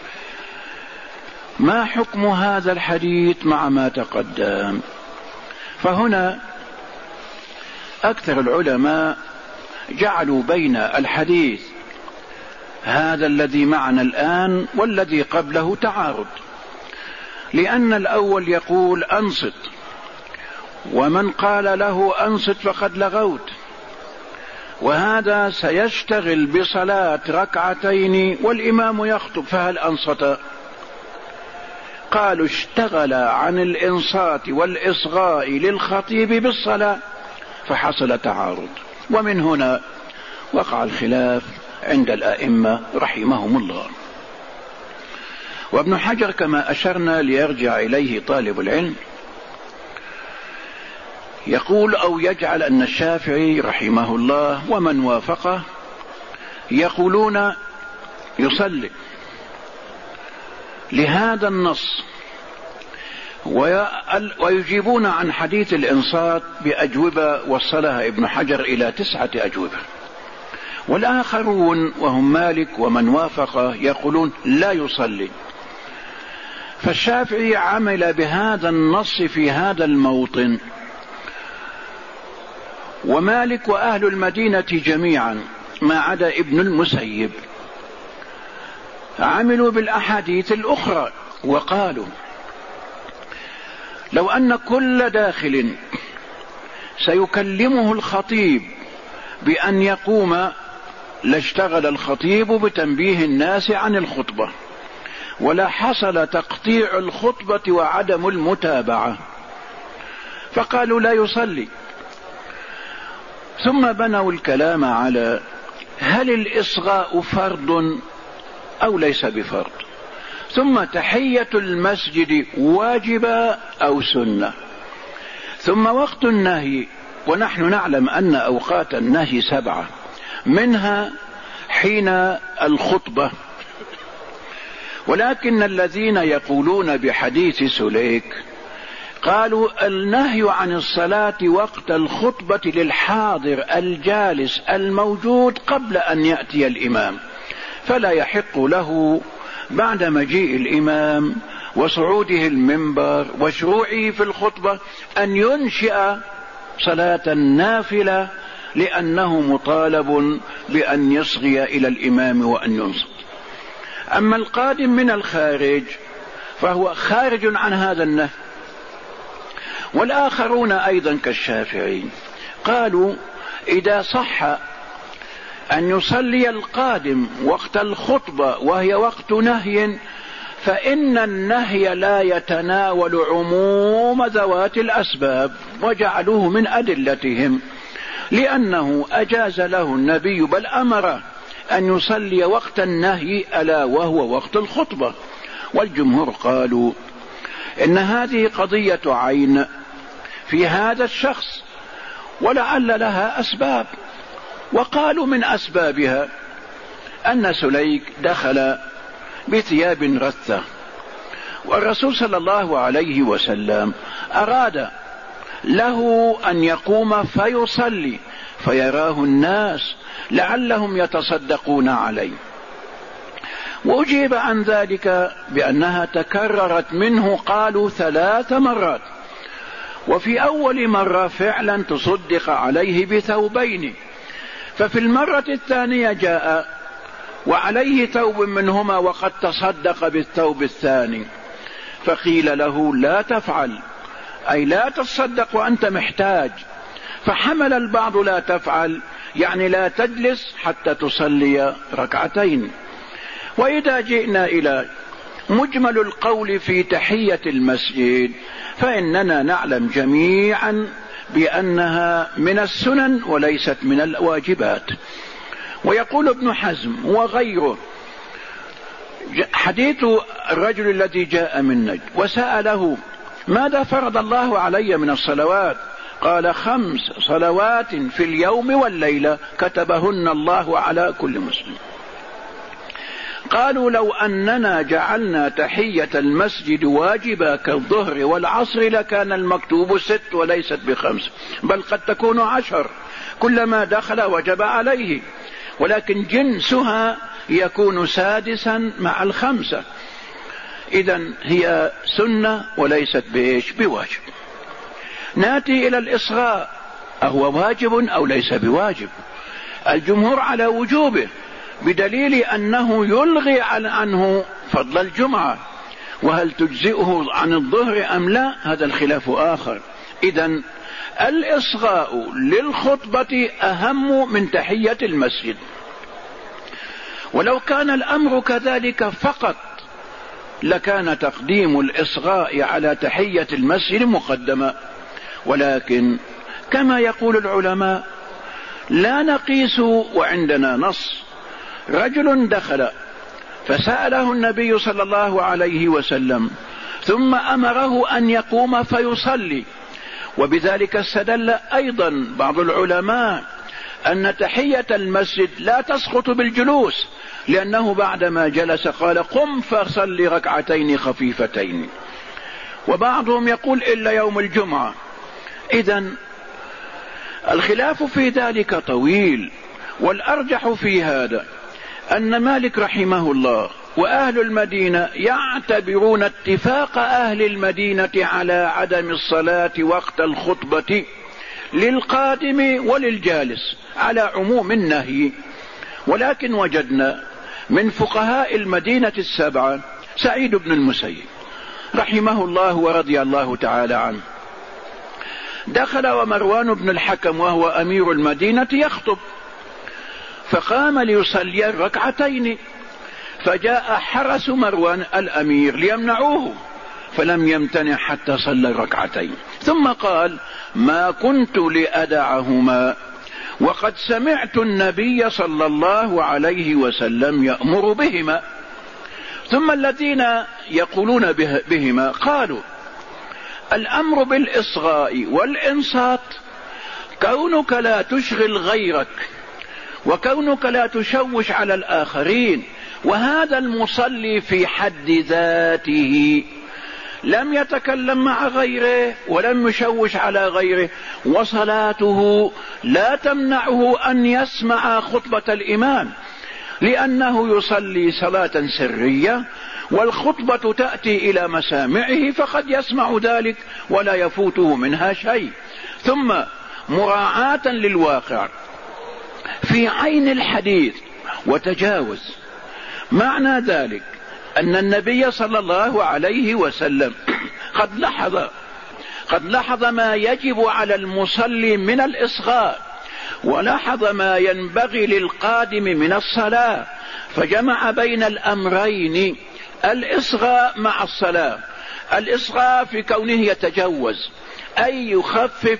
ما حكم هذا الحديث مع ما تقدم؟ فهنا أكثر العلماء جعلوا بين الحديث هذا الذي معنا الآن والذي قبله تعارض، لأن الأول يقول أنصت، ومن قال له أنصت فقد لغوت، وهذا سيشتغل بصلاة 2 ركعتين والإمام يخطب، فهل أنصت؟ قالوا اشتغل عن الإنصات والإصغاء للخطيب بالصلاة، فحصل تعارض. ومن هنا وقع الخلاف عند الأئمة رحمهم الله. وابن حجر كما أشرنا ليرجع إليه طالب العلم يقول أو يجعل أن الشافعي رحمه الله ومن وافقه يقولون يصلي لهذا النص، ويجيبون عن حديث الإنصات بأجوبة وصلها ابن حجر إلى 9 أجوبة. والآخرون وهم مالك ومن وافقه يقولون لا يصلي. فالشافعي عمل بهذا النص في هذا الموطن، ومالك وأهل المدينة جميعا ما عدا ابن المسيب عملوا بالأحاديث الأخرى، وقالوا لو أن كل داخل سيكلمه الخطيب بأن يقوم لاشتغل الخطيب بتنبيه الناس عن الخطبة، ولا حصل تقطيع الخطبة وعدم المتابعة، فقالوا لا يصلي. ثم بنوا الكلام على هل الإصغاء فرض أو ليس بفرض، ثم تحية المسجد واجبة أو سنة، ثم وقت النهي. ونحن نعلم أن أوقات النهي 7، منها حين الخطبة. ولكن الذين يقولون بحديث سليك قالوا النهي عن الصلاة وقت الخطبة للحاضر الجالس الموجود قبل أن يأتي الإمام، فلا يحق له بعد مجيء الإمام وصعوده المنبر وشروعه في الخطبة أن ينشئ صلاة نافلة، لأنه مطالب بأن يصغي إلى الإمام وأن ينصت. أما القادم من الخارج فهو خارج عن هذا النهي. والآخرون أيضا كالشافعي قالوا إذا صح أن يصلي القادم وقت الخطبة وهي وقت نهي، فإن النهي لا يتناول عموم ذوات الأسباب، وجعلوه من أدلتهم، لأنه أجاز له النبي بل أمر أن يصلي وقت النهي ألا وهو وقت الخطبة. والجمهور قالوا إن هذه قضية عين في هذا الشخص، ولعل لها أسباب. وقالوا من أسبابها أن سليك دخل بثياب رثة، والرسول صلى الله عليه وسلم أراد له أن يقوم فيصلي فيراه الناس لعلهم يتصدقون عليه. وأجيب عن ذلك بأنها تكررت منه قالوا 3 مرات، وفي أول مرة فعلا تصدق عليه بثوبين، ففي المرة الثانية جاء وعليه ثوب منهما وقد تصدق بالثوب الثاني، فقيل له لا تفعل، أي لا تصدق وأنت محتاج، فحمل البعض لا تفعل يعني لا تجلس حتى تصلي ركعتين. وإذا جئنا إلى مجمل القول في تحية المسجد فإننا نعلم جميعا بأنها من السنن وليست من الواجبات. ويقول ابن حزم وغيره حديث الرجل الذي جاء من نجد وسأله ماذا فرض الله علي من الصلوات؟ قال 5 صلوات في اليوم والليلة كتبهن الله على كل مسلم. قالوا لو أننا جعلنا تحية المسجد واجبة كالظهر والعصر لكان المكتوب 6 وليست ب5، بل قد تكون 10 كلما دخل وجب عليه، ولكن جنسها يكون 6 مع 5. إذن هي سنة وليست بواجب. ناتي إلى الإصغاء، أهو واجب أو ليس بواجب؟ الجمهور على وجوبه بدليل أنه يلغي عنه فضل الجمعة، وهل تجزئه عن الظهر أم لا هذا الخلاف آخر. إذن الإصغاء للخطبة أهم من تحية المسجد، ولو كان الأمر كذلك فقط لكان تقديم الإصغاء على تحية المسجد مقدما، ولكن كما يقول العلماء لا نقيس وعندنا نص. رجل دخل فسأله النبي صلى الله عليه وسلم ثم أمره أن يقوم فيصلي، وبذلك استدل أيضا بعض العلماء أن تحية المسجد لا تسقط بالجلوس، لأنه بعدما جلس قال قم فصل ركعتين خفيفتين. وبعضهم يقول إلا يوم الجمعة. إذن الخلاف في ذلك طويل، والأرجح في هذا أن مالك رحمه الله وأهل المدينة يعتبرون اتفاق أهل المدينة على عدم الصلاة وقت الخطبة للقادم وللجالس على عموم النهي. ولكن وجدنا من فقهاء المدينة 7 سعيد بن المسيب رحمه الله ورضي الله تعالى عنه، دخل ومروان بن الحكم وهو أمير المدينة يخطب، فقام ليصلي ركعتين، فجاء حرس مروان الأمير ليمنعوه فلم يمتنع حتى صلى الركعتين، ثم قال ما كنت لأدعهما وقد سمعت النبي صلى الله عليه وسلم يأمر بهما. ثم الذين يقولون بهما قالوا الأمر بالإصغاء والإنصات كونك لا تشغل غيرك وكونك لا تشوش على الآخرين، وهذا المصلي في حد ذاته لم يتكلم مع غيره ولم يشوش على غيره، وصلاته لا تمنعه أن يسمع خطبة الإمام، لأنه يصلي صلاة سرية والخطبة تأتي إلى مسامعه فقد يسمع ذلك ولا يفوته منها شيء. ثم مراعاة للواقع في عين الحديث وتجاوز، معنى ذلك أن النبي صلى الله عليه وسلم قد لحظ ما يجب على المصلي من الإصغاء، ولاحظ ما ينبغي للقادم من الصلاة، فجمع بين الأمرين الإصغاء مع الصلاة. الإصغاء في كونه يتجوز أي يخفف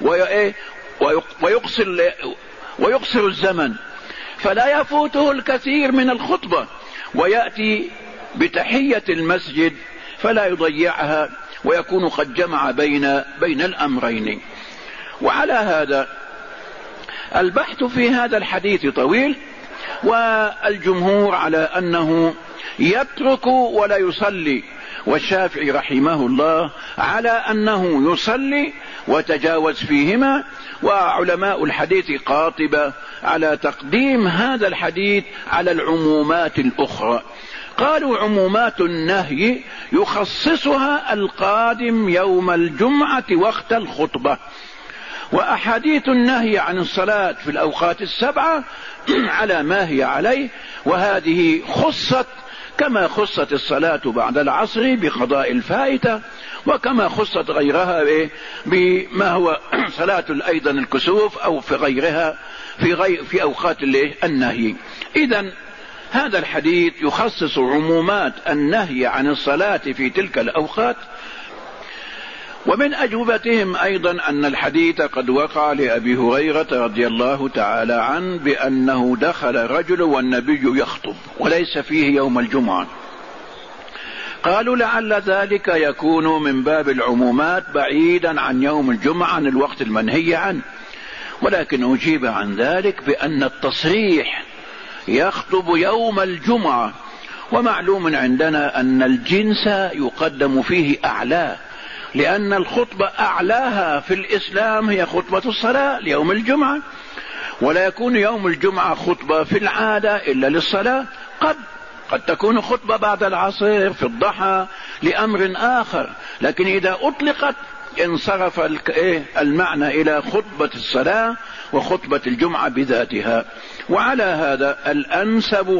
ويقصر الزمن فلا يفوته الكثير من الخطبة، ويأتي بتحية المسجد فلا يضيعها ويكون قد جمع بين الأمرين. وعلى هذا البحث في هذا الحديث طويل، والجمهور على أنه يترك ولا يصلي، والشافعي رحمه الله على أنه يصلي وتجاوز فيهما، وعلماء الحديث قاطبة على تقديم هذا الحديث على العمومات الأخرى. قالوا عمومات النهي يخصصها القادم يوم الجمعة وقت الخطبة، وأحاديث النهي عن الصلاة في الأوقات 7 على ما هي عليه، وهذه خصت كما خصت الصلاة بعد العصر بقضاء الفائتة، وكما خصت غيرها بما هو صلاة أيضا الكسوف أو في غيرها في أوقات النهي. إذن هذا الحديث يخصص عمومات النهي عن الصلاة في تلك الأوقات. ومن أجوبتهم أيضا أن الحديث قد وقع لأبي هريرة رضي الله تعالى عنه بأنه دخل رجل والنبي يخطب وليس فيه يوم الجمعة. قالوا لعل ذلك يكون من باب العمومات بعيدا عن يوم الجمعة عن الوقت المنهي عنه، ولكن أجيب عن ذلك بأن التصريح يخطب يوم الجمعة، ومعلوم عندنا أن الجنس يقدم فيه أعلاه، لأن الخطبة أعلاها في الإسلام هي خطبة الصلاة ليوم الجمعة، ولا يكون يوم الجمعة خطبة في العادة إلا للصلاة. قد تكون خطبة بعد العصر في الضحى لأمر آخر، لكن إذا أطلقت انصرف المعنى إلى خطبة الصلاة وخطبة الجمعة بذاتها. وعلى هذا الأنسب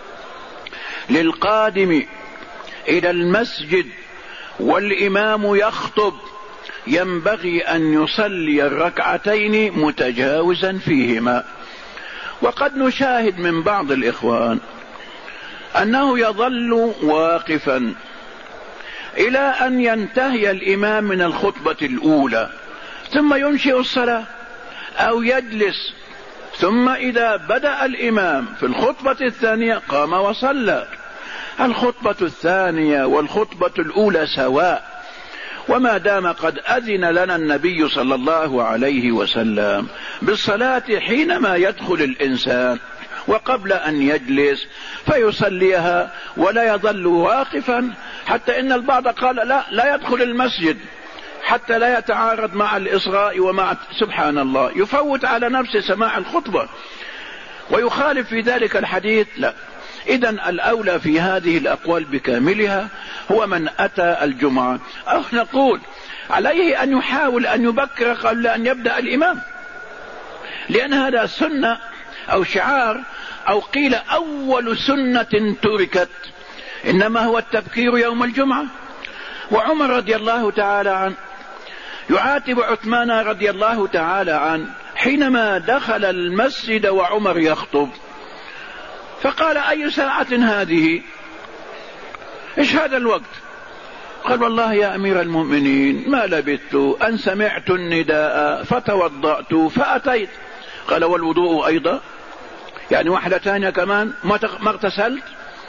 للقادم إلى المسجد والإمام يخطب ينبغي أن يصلي الركعتين متجاوزا فيهما. وقد نشاهد من بعض الإخوان أنه يظل واقفا إلى أن ينتهي الإمام من الخطبة الأولى ثم ينشئ الصلاة، أو يجلس ثم إذا بدأ الإمام في الخطبة الثانية قام وصلى. الخطبة الثانية والخطبة الأولى سواء، وما دام قد أذن لنا النبي صلى الله عليه وسلم بالصلاة حينما يدخل الإنسان وقبل أن يجلس فيصليها ولا يظل واقفا، حتى إن البعض قال لا يدخل المسجد حتى لا يتعارض مع الإصغاء ومع سبحان الله، يفوت على نفسه سماع الخطبة ويخالف في ذلك الحديث. لا، إذن الأولى في هذه الأقوال بكاملها هو من أتى الجمعة، أو نقول عليه أن يحاول أن يبكر قبل أن يبدأ الإمام، لأن هذا سنة أو شعار، أو قيل أول سنة تركت إنما هو التبكير يوم الجمعة. وعمر رضي الله تعالى عنه يعاتب عثمان رضي الله تعالى عنه حينما دخل المسجد وعمر يخطب، فقال أي ساعة هذه؟ إيش هذا الوقت؟ قال والله يا أمير المؤمنين ما لبثت أن سمعت النداء فتوضأت فأتيت. قال والوضوء أيضا؟ يعني واحدة ثانية كمان ما اغتسلت؟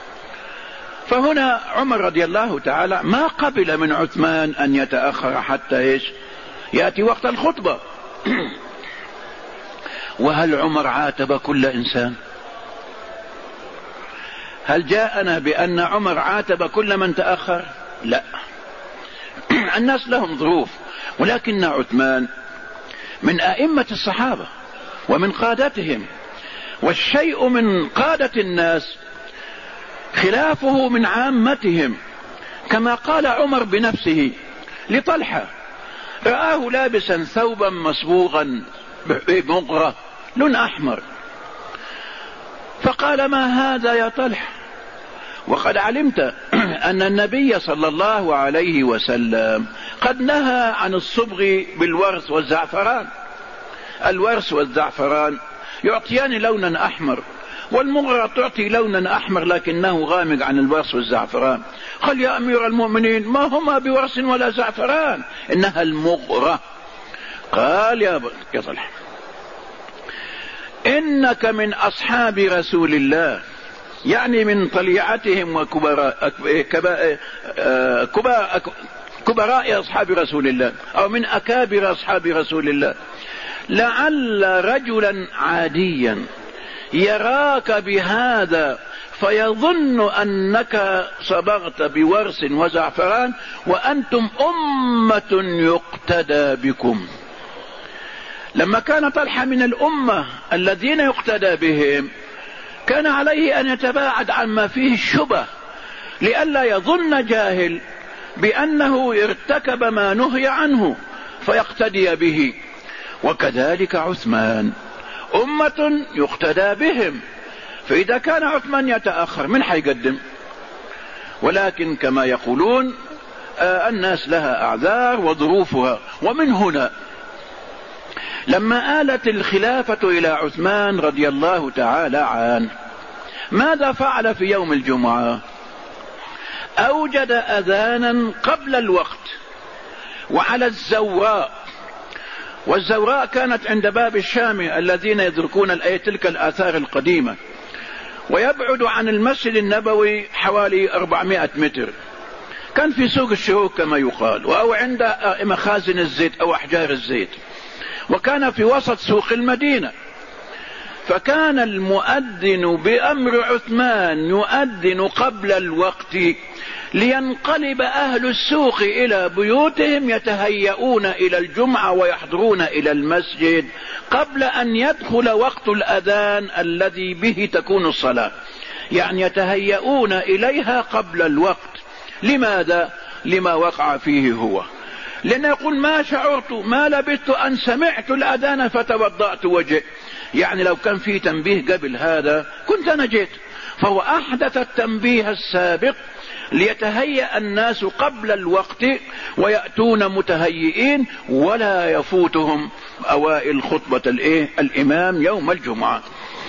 فهنا عمر رضي الله تعالى ما قبل من عثمان أن يتأخر حتى يأتي وقت الخطبة. وهل عمر عاتب كل إنسان؟ هل جاءنا بأن عمر عاتب كل من تأخر؟ لا، الناس لهم ظروف، ولكن عثمان من أئمة الصحابة ومن قادتهم، والشيء من قادة الناس خلافه من عامتهم، كما قال عمر بنفسه لطلحة، رآه لابسا ثوبا مصبوغا بمغرة لون أحمر، فقال ما هذا يا طلحة؟ وقد علمت أن النبي صلى الله عليه وسلم قد نهى عن الصبغ بالورس والزعفران. الورس والزعفران يعطيان لونا أحمر، والمغرة تعطي لونا أحمر لكنه غامق عن الورس والزعفران. قال يا أمير المؤمنين ما هما بورس ولا زعفران، إنها المغرة. قال يا طلحة إنك من أصحاب رسول الله، يعني من طليعتهم كبراء أصحاب رسول الله، أو من أكابر أصحاب رسول الله. لعل رجلا عاديا يراك بهذا فيظن أنك صبغت بورس وزعفران وأنتم أمة يقتدى بكم. لما كان طلحة من الأمة الذين يقتدى بهم كان عليه أن يتباعد عما فيه الشبه، لئلا يظن جاهل بأنه ارتكب ما نهي عنه فيقتدي به. وكذلك عثمان أمة يقتدى بهم، فإذا كان عثمان يتأخر من حيقدم؟ ولكن كما يقولون الناس لها أعذار وظروفها. ومن هنا لما آلت الخلافة إلى عثمان رضي الله تعالى عنه، ماذا فعل في يوم الجمعة؟ أوجد أذانا قبل الوقت وعلى الزوراء، والزوراء كانت عند باب الشام الذين يدركون تلك الآثار القديمة، ويبعد عن المسجد النبوي حوالي 400 متر. كان في سوق الشروق كما يقال، أو عند مخازن الزيت أو أحجار الزيت، وكان في وسط سوق المدينة. فكان المؤذن بأمر عثمان يؤذن قبل الوقت لينقلب أهل السوق إلى بيوتهم يتهيئون إلى الجمعة ويحضرون إلى المسجد قبل أن يدخل وقت الأذان الذي به تكون الصلاة، يعني يتهيئون إليها قبل الوقت. لماذا؟ لما وقع فيه هو، لأن يقول ما شعرت ما لبثت أن سمعت الأذان فتوضأت وجهي، يعني لو كان في تنبيه قبل هذا كنت نجيت. فهو أحدث التنبيه السابق ليتهيأ الناس قبل الوقت ويأتون متهيئين ولا يفوتهم أوائل خطبة الإمام يوم الجمعة.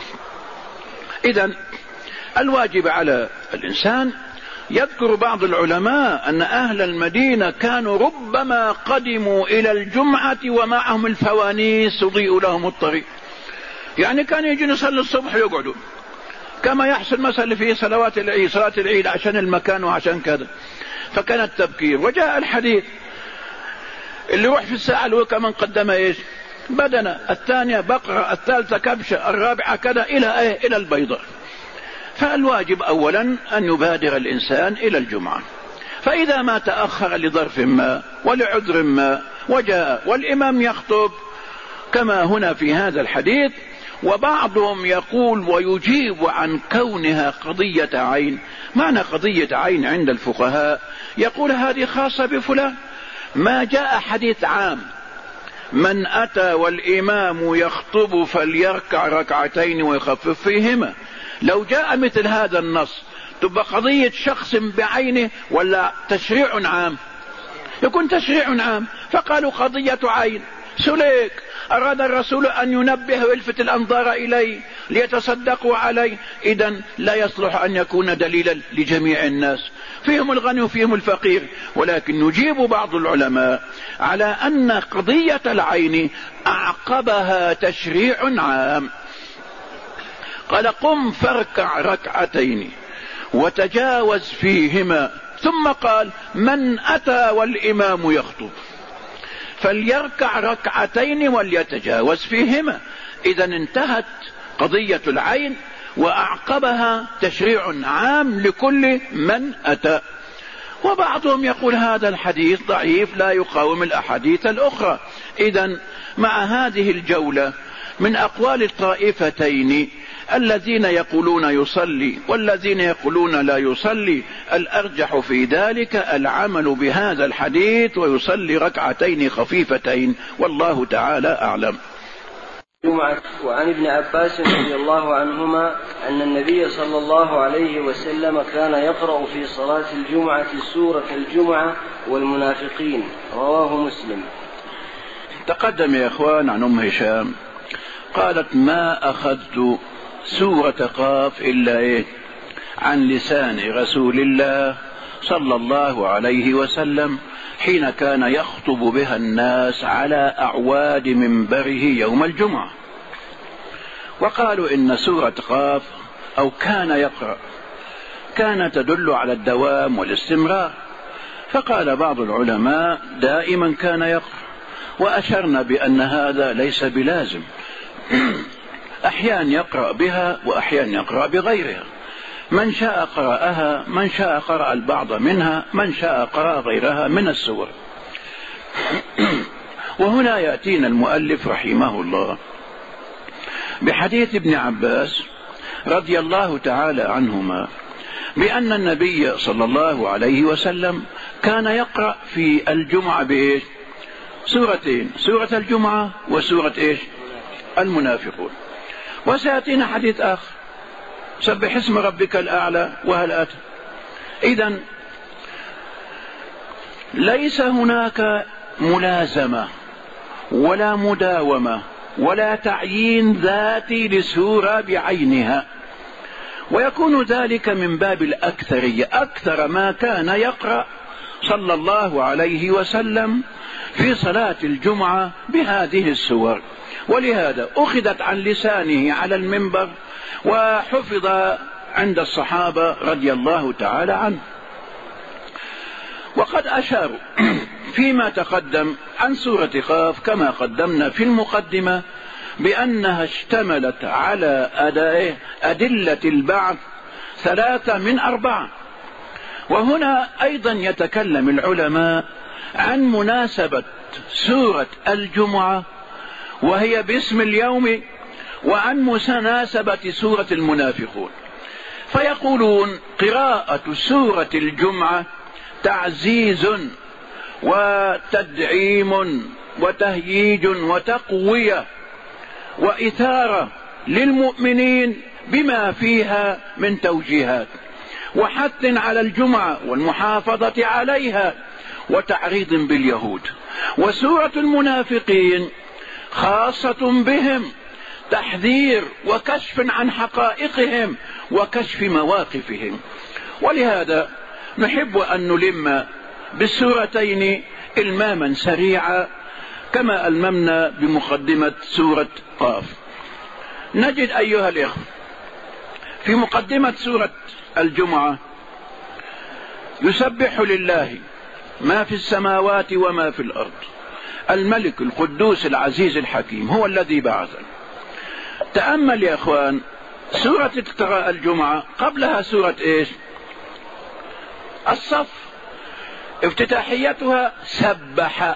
إذن الواجب على الإنسان، يذكر بعض العلماء أن أهل المدينة كانوا ربما قدموا إلى الجمعة ومعهم الفوانيس تضيء لهم الطريق، يعني كان يجون يصلي الصبح يقعدوا كما يحصل مثلا في صلوات العيد، صلاة العيد عشان المكان وعشان كذا، فكان التبكير. وجاء الحديث اللي يروح في الساعة الأولى كمن قدم بدنة، الثانية بقرة، الثالثة كبشة، الرابعة كذا إلى البيضاء. فالواجب أولا أن يبادر الإنسان إلى الجمعة، فإذا ما تأخر لظرف ما ولعذر ما وجاء والإمام يخطب كما هنا في هذا الحديث، وبعضهم يقول ويجيب عن كونها قضية عين. معنى قضية عين عند الفقهاء يقول هذه خاصة بفلان، ما جاء حديث عام من أتى والإمام يخطب فليركع ركعتين ويخفف فيهما. لو جاء مثل هذا النص تبقى قضية شخص بعينه ولا تشريع عام؟ يكون تشريع عام. فقالوا قضية عين. سليك أراد الرسول أن ينبه ويلفت الأنظار إليه ليتصدقوا عليه، إذن لا يصلح أن يكون دليلا لجميع الناس، فيهم الغني وفيهم الفقير. ولكن نجيب بعض العلماء على أن قضية العين أعقبها تشريع عام. قال قم فاركع ركعتين وتجاوز فيهما، ثم قال من أتى والإمام يخطب فليركع ركعتين وليتجاوز فيهما. إذا انتهت قضية العين وأعقبها تشريع عام لكل من أتى. وبعضهم يقول هذا الحديث ضعيف لا يقاوم الأحاديث الأخرى. إذا مع هذه الجولة من أقوال الطائفتين الذين يقولون يصلي والذين يقولون لا يصلي، الأرجح في ذلك العمل بهذا الحديث ويصلي ركعتين خفيفتين، والله تعالى أعلم. وعن ابن عباس رضي الله عنهما أن النبي صلى الله عليه وسلم كان يقرأ في صلاة الجمعة سورة الجمعة والمنافقين، رواه مسلم. تقدم يا إخوان عن أم هشام قالت ما أخذت سورة قاف إلا عن لسان رسول الله صلى الله عليه وسلم حين كان يخطب بها الناس على أعواد منبره يوم الجمعة. وقالوا إن سورة قاف أو كان يقرأ كان تدل على الدوام والاستمرار، فقال بعض العلماء دائما كان يقرأ، وأشرنا بأن هذا ليس بلازم، أحيانا يقرأ بها وأحيانا يقرأ بغيرها، من شاء قرأها، من شاء قرأ البعض منها، من شاء قرأ غيرها من السور. وهنا يأتينا المؤلف رحمه الله بحديث ابن عباس رضي الله تعالى عنهما بأن النبي صلى الله عليه وسلم كان يقرأ في الجمعة بإيش؟ سورتين، سورة الجمعة وسورة إيش؟ المنافقون. وسيأتينا حديث آخر سبح اسم ربك الأعلى وهل أتى. إذن ليس هناك ملازمة ولا مداومة ولا تعيين ذاتي لسورة بعينها، ويكون ذلك من باب الأكثرية. أكثر ما كان يقرأ صلى الله عليه وسلم في صلاة الجمعة بهذه السور، ولهذا أخذت عن لسانه على المنبر وحفظ عند الصحابة رضي الله تعالى عنه. وقد أشاروا فيما تقدم عن سورة قاف كما قدمنا في المقدمة بأنها اشتملت على أدلة البعث 3 من 4. وهنا أيضا يتكلم العلماء عن مناسبة سورة الجمعة وهي باسم اليوم، وعن مناسبة سورة المنافقون، فيقولون قراءة سورة الجمعة تعزيز وتدعيم وتهييج وتقوية وإثارة للمؤمنين بما فيها من توجيهات وحث على الجمعة والمحافظة عليها وتعريض باليهود. وسورة المنافقين خاصة بهم، تحذير وكشف عن حقائقهم وكشف مواقفهم. ولهذا نحب أن نلم بالسورتين إلماما سريعا كما ألممنا بمقدمة سورة قاف. نجد أيها الإخوة في مقدمة سورة الجمعة: يسبح لله ما في السماوات وما في الأرض الملك القدوس العزيز الحكيم هو الذي بعثنا. تأمل يا أخوان، سورة الجمعة قبلها سورة إيش؟ الصف، افتتاحيتها سبح.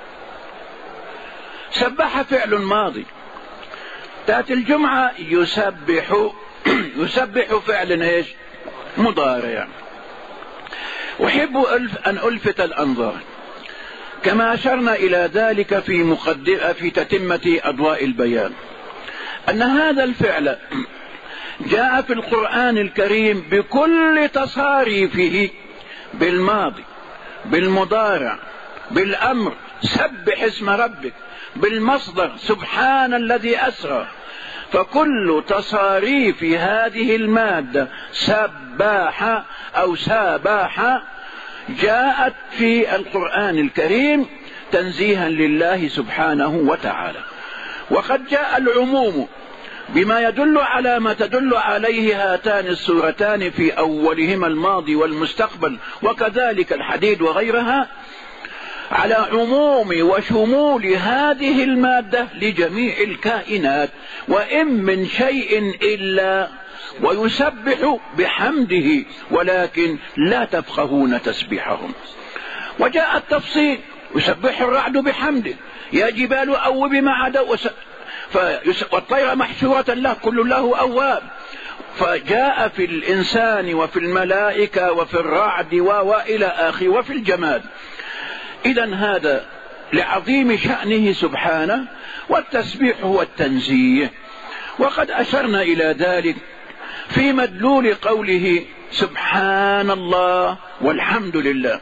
سبح فعل ماضي، تأتي الجمعة يسبح. يسبح فعل إيش؟ مضارع. أحب أن ألفت الأنظار كما أشرنا إلى ذلك في تتمة أضواء البيان أن هذا الفعل جاء في القرآن الكريم بكل تصاريفه، بالماضي، بالمضارع، بالأمر سبح اسم ربك، بالمصدر سبحان الذي أسرى. فكل تصاريف هذه المادة سباح أو ساباح جاءت في القرآن الكريم تنزيها لله سبحانه وتعالى. وقد جاء العموم بما يدل على ما تدل عليه هاتان السورتان في أولهما الماضي والمستقبل، وكذلك الحديد وغيرها، على عموم وشمول هذه المادة لجميع الكائنات. وإن من شيء إلا ويسبح بحمده ولكن لا تفقهون تسبيحهم. وجاء التفصيل: يسبح الرعد بحمده، يا جبال أوبي ما عدا والطير محشورة له كل له أواب. فجاء في الإنسان وفي الملائكة وفي الرعد وإلى آخره وفي الجماد. إذن هذا لعظيم شأنه سبحانه، والتسبيح هو التنزيه. وقد أشرنا إلى ذلك في مدلول قوله سبحان الله والحمد لله،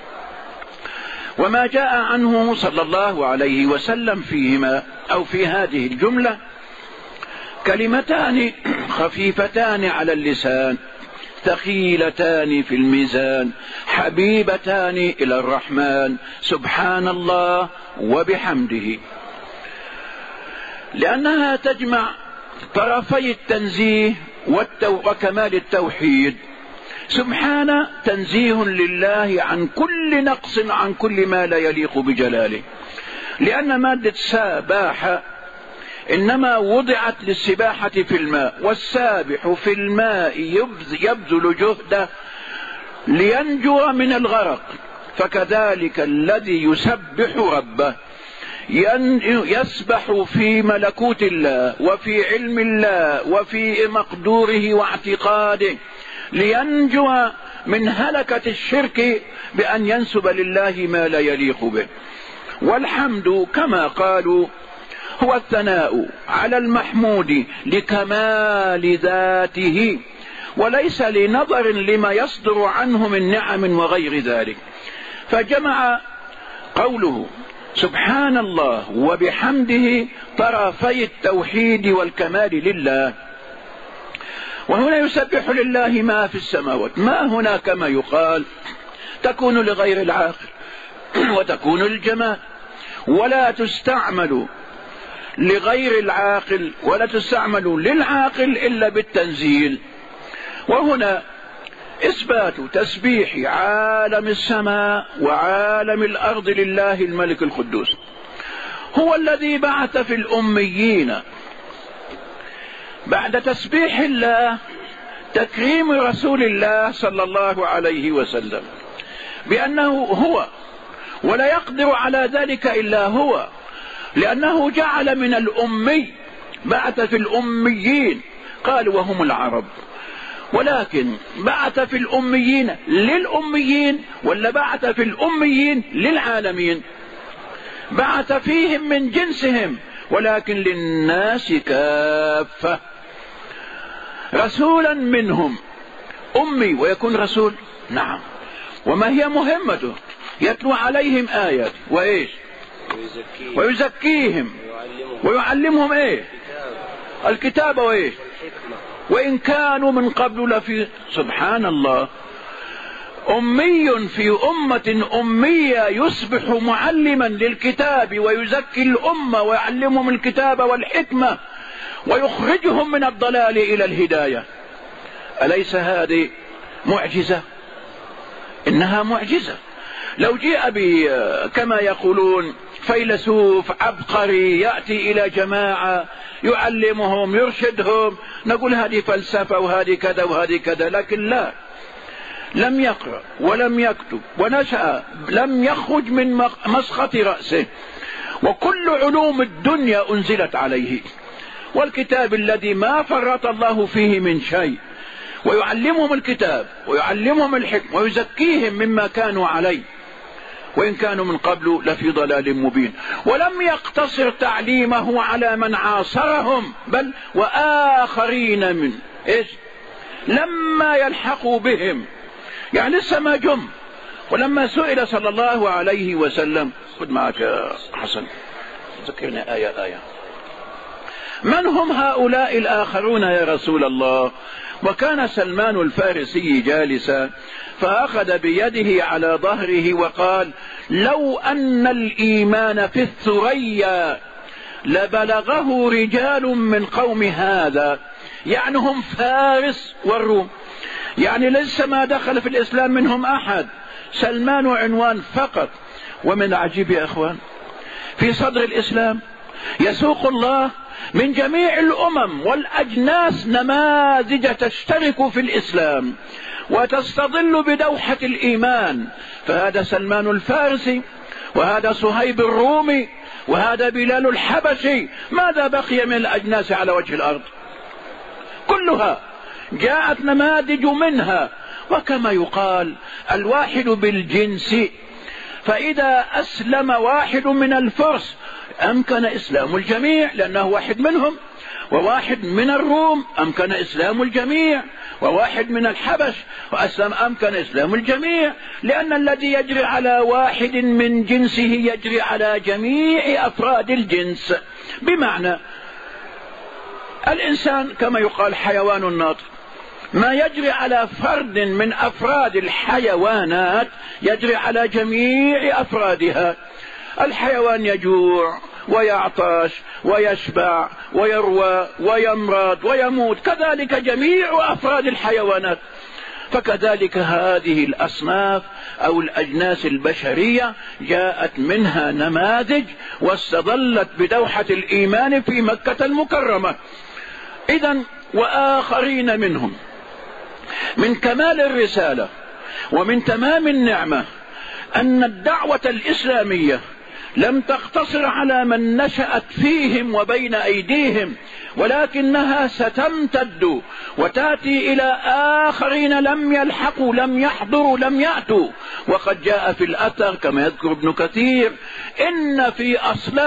وما جاء عنه صلى الله عليه وسلم فيهما أو في هذه الجملة كلمتان خفيفتان على اللسان ثقيلتان في الميزان حبيبتان إلى الرحمن، سبحان الله وبحمده، لأنها تجمع طرفي التنزيه وكمال التوحيد. سبحانه تنزيه لله عن كل نقص، عن كل ما لا يليق بجلاله، لأن مادة ساباح إنما وضعت للسباحة في الماء، والسابح في الماء يبذل جهده لينجو من الغرق. فكذلك الذي يسبح ربه يسبح في ملكوت الله وفي علم الله وفي مقدوره واعتقاده لينجو من هلكة الشرك بأن ينسب لله ما لا يليق به. والحمد كما قالوا هو الثناء على المحمود لكمال ذاته، وليس لنظر لما يصدر عنه من نعم وغير ذلك. فجمع قوله سبحان الله وبحمده طرفي التوحيد والكمال لله. وهنا يسبح لله ما في السماوات، ما هنا كما يقال تكون لغير العاقل وتكون للجمال، ولا تستعمل لغير العاقل ولا تستعمل للعاقل إلا بالتنزيل. وهنا إثبات تسبيح عالم السماء وعالم الأرض لله الملك القدوس. هو الذي بعث في الأميين بعد تسبيح الله تكريم رسول الله صلى الله عليه وسلم بأنه هو، ولا يقدر على ذلك إلا هو، لأنه جعل من الأمي، بعث في الأميين، قال وهم العرب، ولكن بعث في الأميين للأميين ولا بعث في الأميين للعالمين؟ بعث فيهم من جنسهم ولكن للناس كافة، رسولا منهم أمي ويكون رسول. نعم. وما هي مهمته؟ يتلو عليهم آيات وإيش؟ ويزكيهم ويعلمهم إيه؟ الكتاب وإيش؟ وإن كانوا من قبل لفي، سبحان الله، أمي في أمة أمية يصبح معلما للكتاب ويزكي الأمة ويعلمهم الكتاب والحكمة ويخرجهم من الضلال إلى الهداية. أليس هذه معجزة؟ إنها معجزة. لو جاء كما يقولون فيلسوف عبقري يأتي إلى جماعة يعلمهم يرشدهم، نقول هذه فلسفة وهذه كذا وهذه كذا، لكن لا، لم يقرأ ولم يكتب ونشأ، لم يخرج من مسخط رأسه، وكل علوم الدنيا أنزلت عليه، والكتاب الذي ما فرط الله فيه من شيء، ويعلمهم الكتاب ويعلمهم الحكم ويزكيهم مما كانوا عليه، وإن كانوا من قبل لفي ضلال مبين. ولم يقتصر تعليمه على من عاصرهم، بل وآخرين من إيش لما يلحقوا بهم، يعني لسه ما جم. ولما سئل صلى الله عليه وسلم، خذ معك حسن ذكرنا آية من هم هؤلاء الآخرون يا رسول الله؟ وكان سلمان الفارسي جالسا فأخذ بيده على ظهره وقال لو أن الإيمان في الثريا لبلغه رجال من قوم هذا، يعني هم فارس والروم، يعني لسه ما دخل في الإسلام منهم أحد، سلمان عنوان فقط. ومن العجيب يا أخوان في صدر الإسلام يسوق الله من جميع الأمم والأجناس نماذج تشترك في الإسلام وتستظل بدوحة الإيمان، فهذا سلمان الفارسي وهذا صهيب الرومي وهذا بلال الحبشي، ماذا بقي من الأجناس على وجه الأرض؟ كلها جاءت نماذج منها. وكما يقال الواحد بالجنس، فإذا أسلم واحد من الفرس أمكن إسلام الجميع لأنه واحد منهم، وواحد من الروم أمكن إسلام الجميع، وواحد من الحبش وأسلم أمكن إسلام الجميع، لأن الذي يجري على واحد من جنسه يجري على جميع أفراد الجنس. بمعنى الإنسان كما يقال حيوان ناطق، ما يجري على فرد من أفراد الحيوانات يجري على جميع أفرادها. الحيوان يجوع ويعطش ويشبع ويروى ويمرض ويموت، كذلك جميع أفراد الحيوانات. فكذلك هذه الأصناف أو الأجناس البشرية جاءت منها نماذج واستظلت بدوحة الإيمان في مكة المكرمة. إذن وآخرين منهم، من كمال الرسالة ومن تمام النعمة أن الدعوة الإسلامية لم تقتصر على من نشأت فيهم وبين أيديهم، ولكنها ستمتد وتأتي إلى آخرين لم يلحقوا لم يحضروا لم يأتوا. وقد جاء في الأثر كما يذكر ابن كثير إن في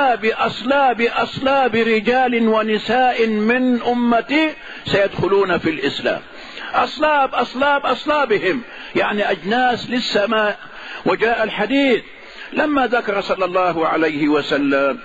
أصلاب رجال ونساء من أمتي سيدخلون في الإسلام. أصلابهم، يعني أجناس لسه ما وجاء الحديث لما ذكر صلى الله عليه وسلم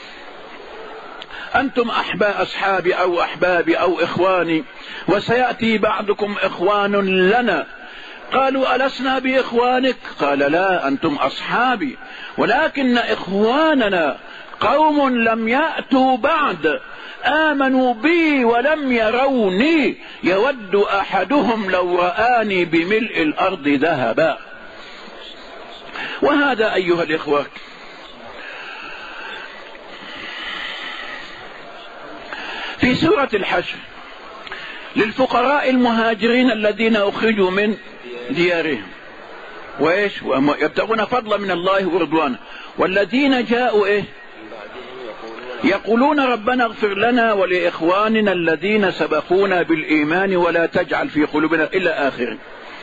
أنتم أصحابي أو أحبابي أو إخواني وسيأتي بعضكم إخوان لنا، قالوا ألسنا بإخوانك؟ قال لا، أنتم أصحابي، ولكن إخواننا قوم لم يأتوا بعد، آمنوا بي ولم يروني، يود أحدهم لو رآني بملء الأرض ذهبا. وهذا أيها الإخوة في سورة الحشر للفقراء المهاجرين الذين أخرجوا من ديارهم وإيش يبتغون فضلا من الله ورضوانه، والذين جاءوا إيه يقولون ربنا اغفر لنا ولإخواننا الذين سبقونا بالإيمان ولا تجعل في قلوبنا إلى آخره.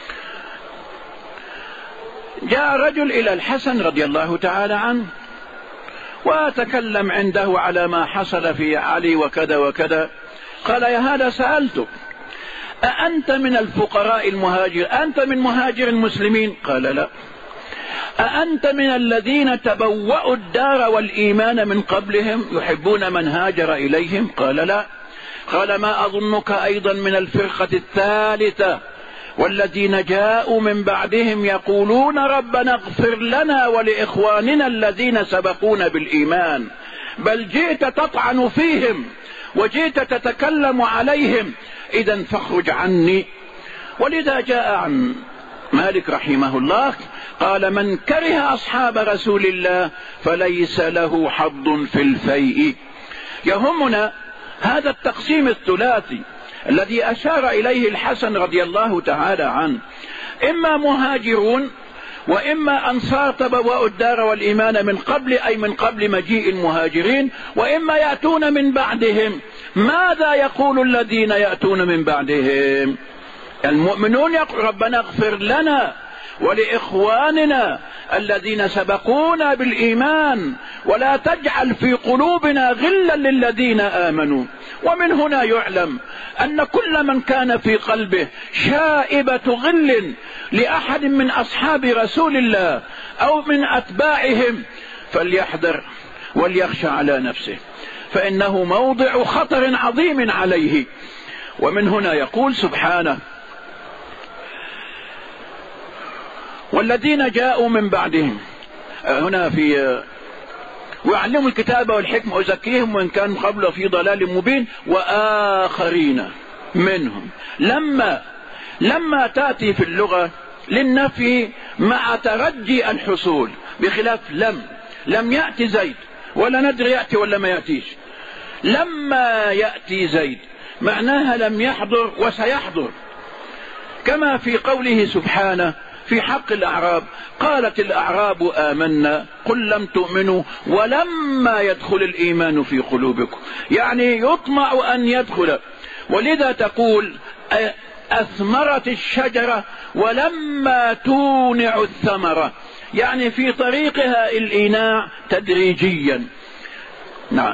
جاء رجل إلى الحسن رضي الله تعالى عنه وتكلم عنده على ما حصل في علي وكذا وكذا، قال يا هذا سألتك أأنت من الفقراء المهاجر؟ أنت من مهاجر المسلمين؟ قال لا. أأنت من الذين تبوأوا الدار والإيمان من قبلهم يحبون من هاجر إليهم؟ قال لا. قال ما أظنك أيضا من الفرقة الثالثة والذين جاءوا من بعدهم يقولون ربنا اغفر لنا ولإخواننا الذين سبقونا بالإيمان، بل جئت تطعن فيهم وجئت تتكلم عليهم، إذا فاخرج عني. ولذا جاء عن مالك رحمه الله قال من كره أصحاب رسول الله فليس له حظ في الفيء. يهمنا هذا التقسيم الثلاثي الذي أشار إليه الحسن رضي الله تعالى عنه، إما مهاجرون وإما أنصار تبوأوا الدار والإيمان من قبل، أي من قبل مجيء المهاجرين، وإما يأتون من بعدهم. ماذا يقول الذين يأتون من بعدهم؟ المؤمنون يقول ربنا اغفر لنا ولإخواننا الذين سبقونا بالإيمان ولا تجعل في قلوبنا غلا للذين آمنوا. ومن هنا يعلم أن كل من كان في قلبه شائبة غل لأحد من أصحاب رسول الله أو من أتباعهم فليحذر وليخشى على نفسه، فإنه موضع خطر عظيم عليه. ومن هنا يقول سبحانه والذين جاءوا من بعدهم، هنا في ويعلموا الكتاب والحكمة ويزكيهم وإن كان قبل في ضلال مبين، وآخرين منهم. لما تأتي في اللغة للنفي مع ترجي الحصول، بخلاف لم يأتي زيد ولا ندري يأتي ولا ما يأتيش. لما يأتي زيد معناها لم يحضر وسيحضر، كما في قوله سبحانه في حق الأعراب قالت الأعراب آمنا قل لم تؤمنوا ولما يدخل الإيمان في قلوبكم، يعني يطمع أن يدخل. ولذا تقول أثمرت الشجرة ولما تونع الثمرة، يعني في طريقها الإيناع تدريجيا. نعم.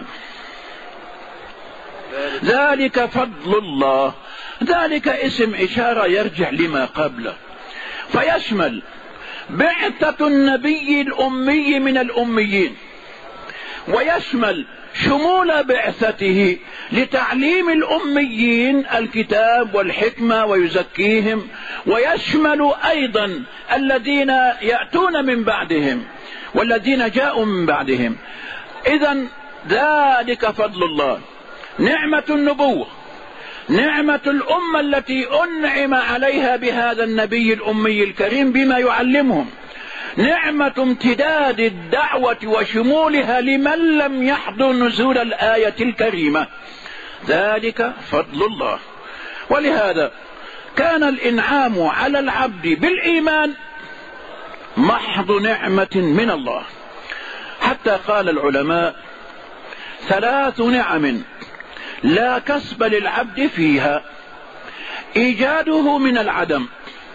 ذلك فضل الله، ذلك اسم إشارة يرجع لما قبله، فيشمل بعثة النبي الأمي من الأميين، ويشمل شمول بعثته لتعليم الأميين الكتاب والحكمة ويزكيهم، ويشمل أيضا الذين يأتون من بعدهم والذين جاءوا من بعدهم. إذن ذلك فضل الله، نعمة النبوة، نعمة الأمة التي أنعم عليها بهذا النبي الأمي الكريم بما يعلمهم، نعمة امتداد الدعوة وشمولها لمن لم يحضر نزول الآية الكريمة. ذلك فضل الله. ولهذا كان الإنعام على العبد بالإيمان محض نعمة من الله، حتى قال العلماء 3 نعم لا كسب للعبد فيها: إيجاده من العدم،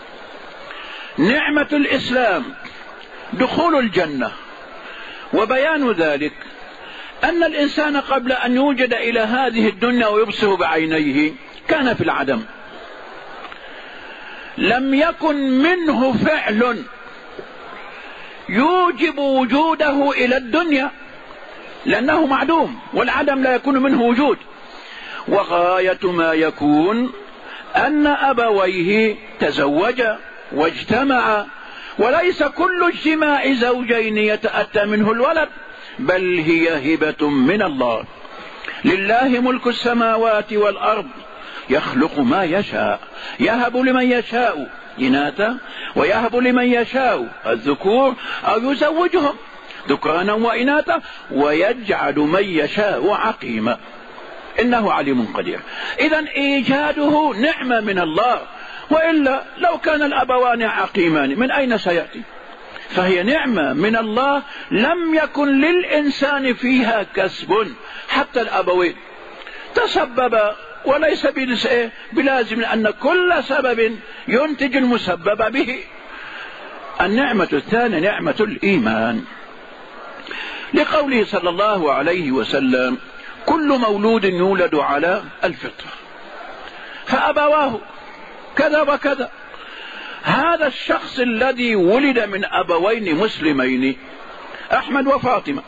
نعمة الإسلام، دخول الجنة. وبيان ذلك أن الإنسان قبل أن يوجد إلى هذه الدنيا ويبصر بعينيه كان في العدم، لم يكن منه فعل يوجب وجوده إلى الدنيا، لأنه معدوم والعدم لا يكون منه وجود. وغاية ما يكون أن أبويه تزوجا واجتمعا، وليس كل اجتماع زوجين يتأتى منه الولد، بل هي هبة من الله. لله ملك السماوات والأرض يخلق ما يشاء، يهب لمن يشاء إناثا ويهب لمن يشاء الذكور أو يزوجهم ذكرانا وإناثا ويجعل من يشاء عقيما إنه عليم قدير. إذن إيجاده نعمة من الله، وإلا لو كان الأبوان عقيمان من أين سيأتي؟ فهي نعمة من الله لم يكن للإنسان فيها كسب، حتى الأبوين تسبب، وليس بلازم أن كل سبب ينتج المسبب به. النعمة الثانية نعمة الإيمان، لقوله صلى الله عليه وسلم: كل مولود يولد على الفطرة، فأبواه كذا وكذا. هذا الشخص الذي ولد من أبوين مسلمين أحمد وفاطمة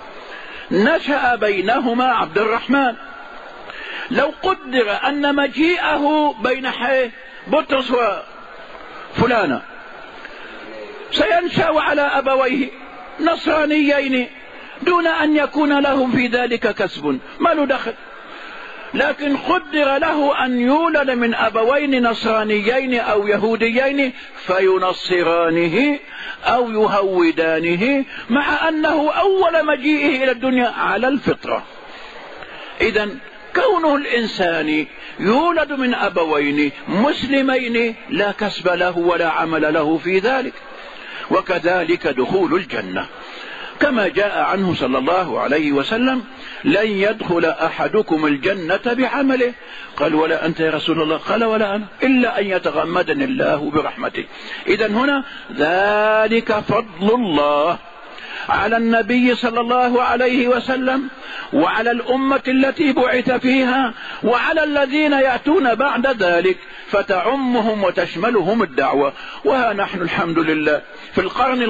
نشأ بينهما عبد الرحمن، لو قدر أن مجيئه بين بطرس وفلانة سينشأ على أبويه نصرانيين دون أن يكون لهم في ذلك كسب، ما له دخل. لكن قدر له أن يولد من أبوين نصرانيين أو يهوديين فينصرانه أو يهودانه، مع أنه أول مجيئه إلى الدنيا على الفطرة. إذن كونه الإنسان يولد من أبوين مسلمين لا كسب له ولا عمل له في ذلك. وكذلك دخول الجنة، كما جاء عنه صلى الله عليه وسلم: لن يدخل أحدكم الجنة بعمله. قال: ولا أنت يا رسول الله؟ قال: ولا أنا، إلا أن يتغمدني الله برحمته. إذن هنا ذلك فضل الله على النبي صلى الله عليه وسلم وعلى الأمة التي بعث فيها وعلى الذين يأتون بعد ذلك، فتعمهم وتشملهم الدعوة. وها نحن الحمد لله في القرن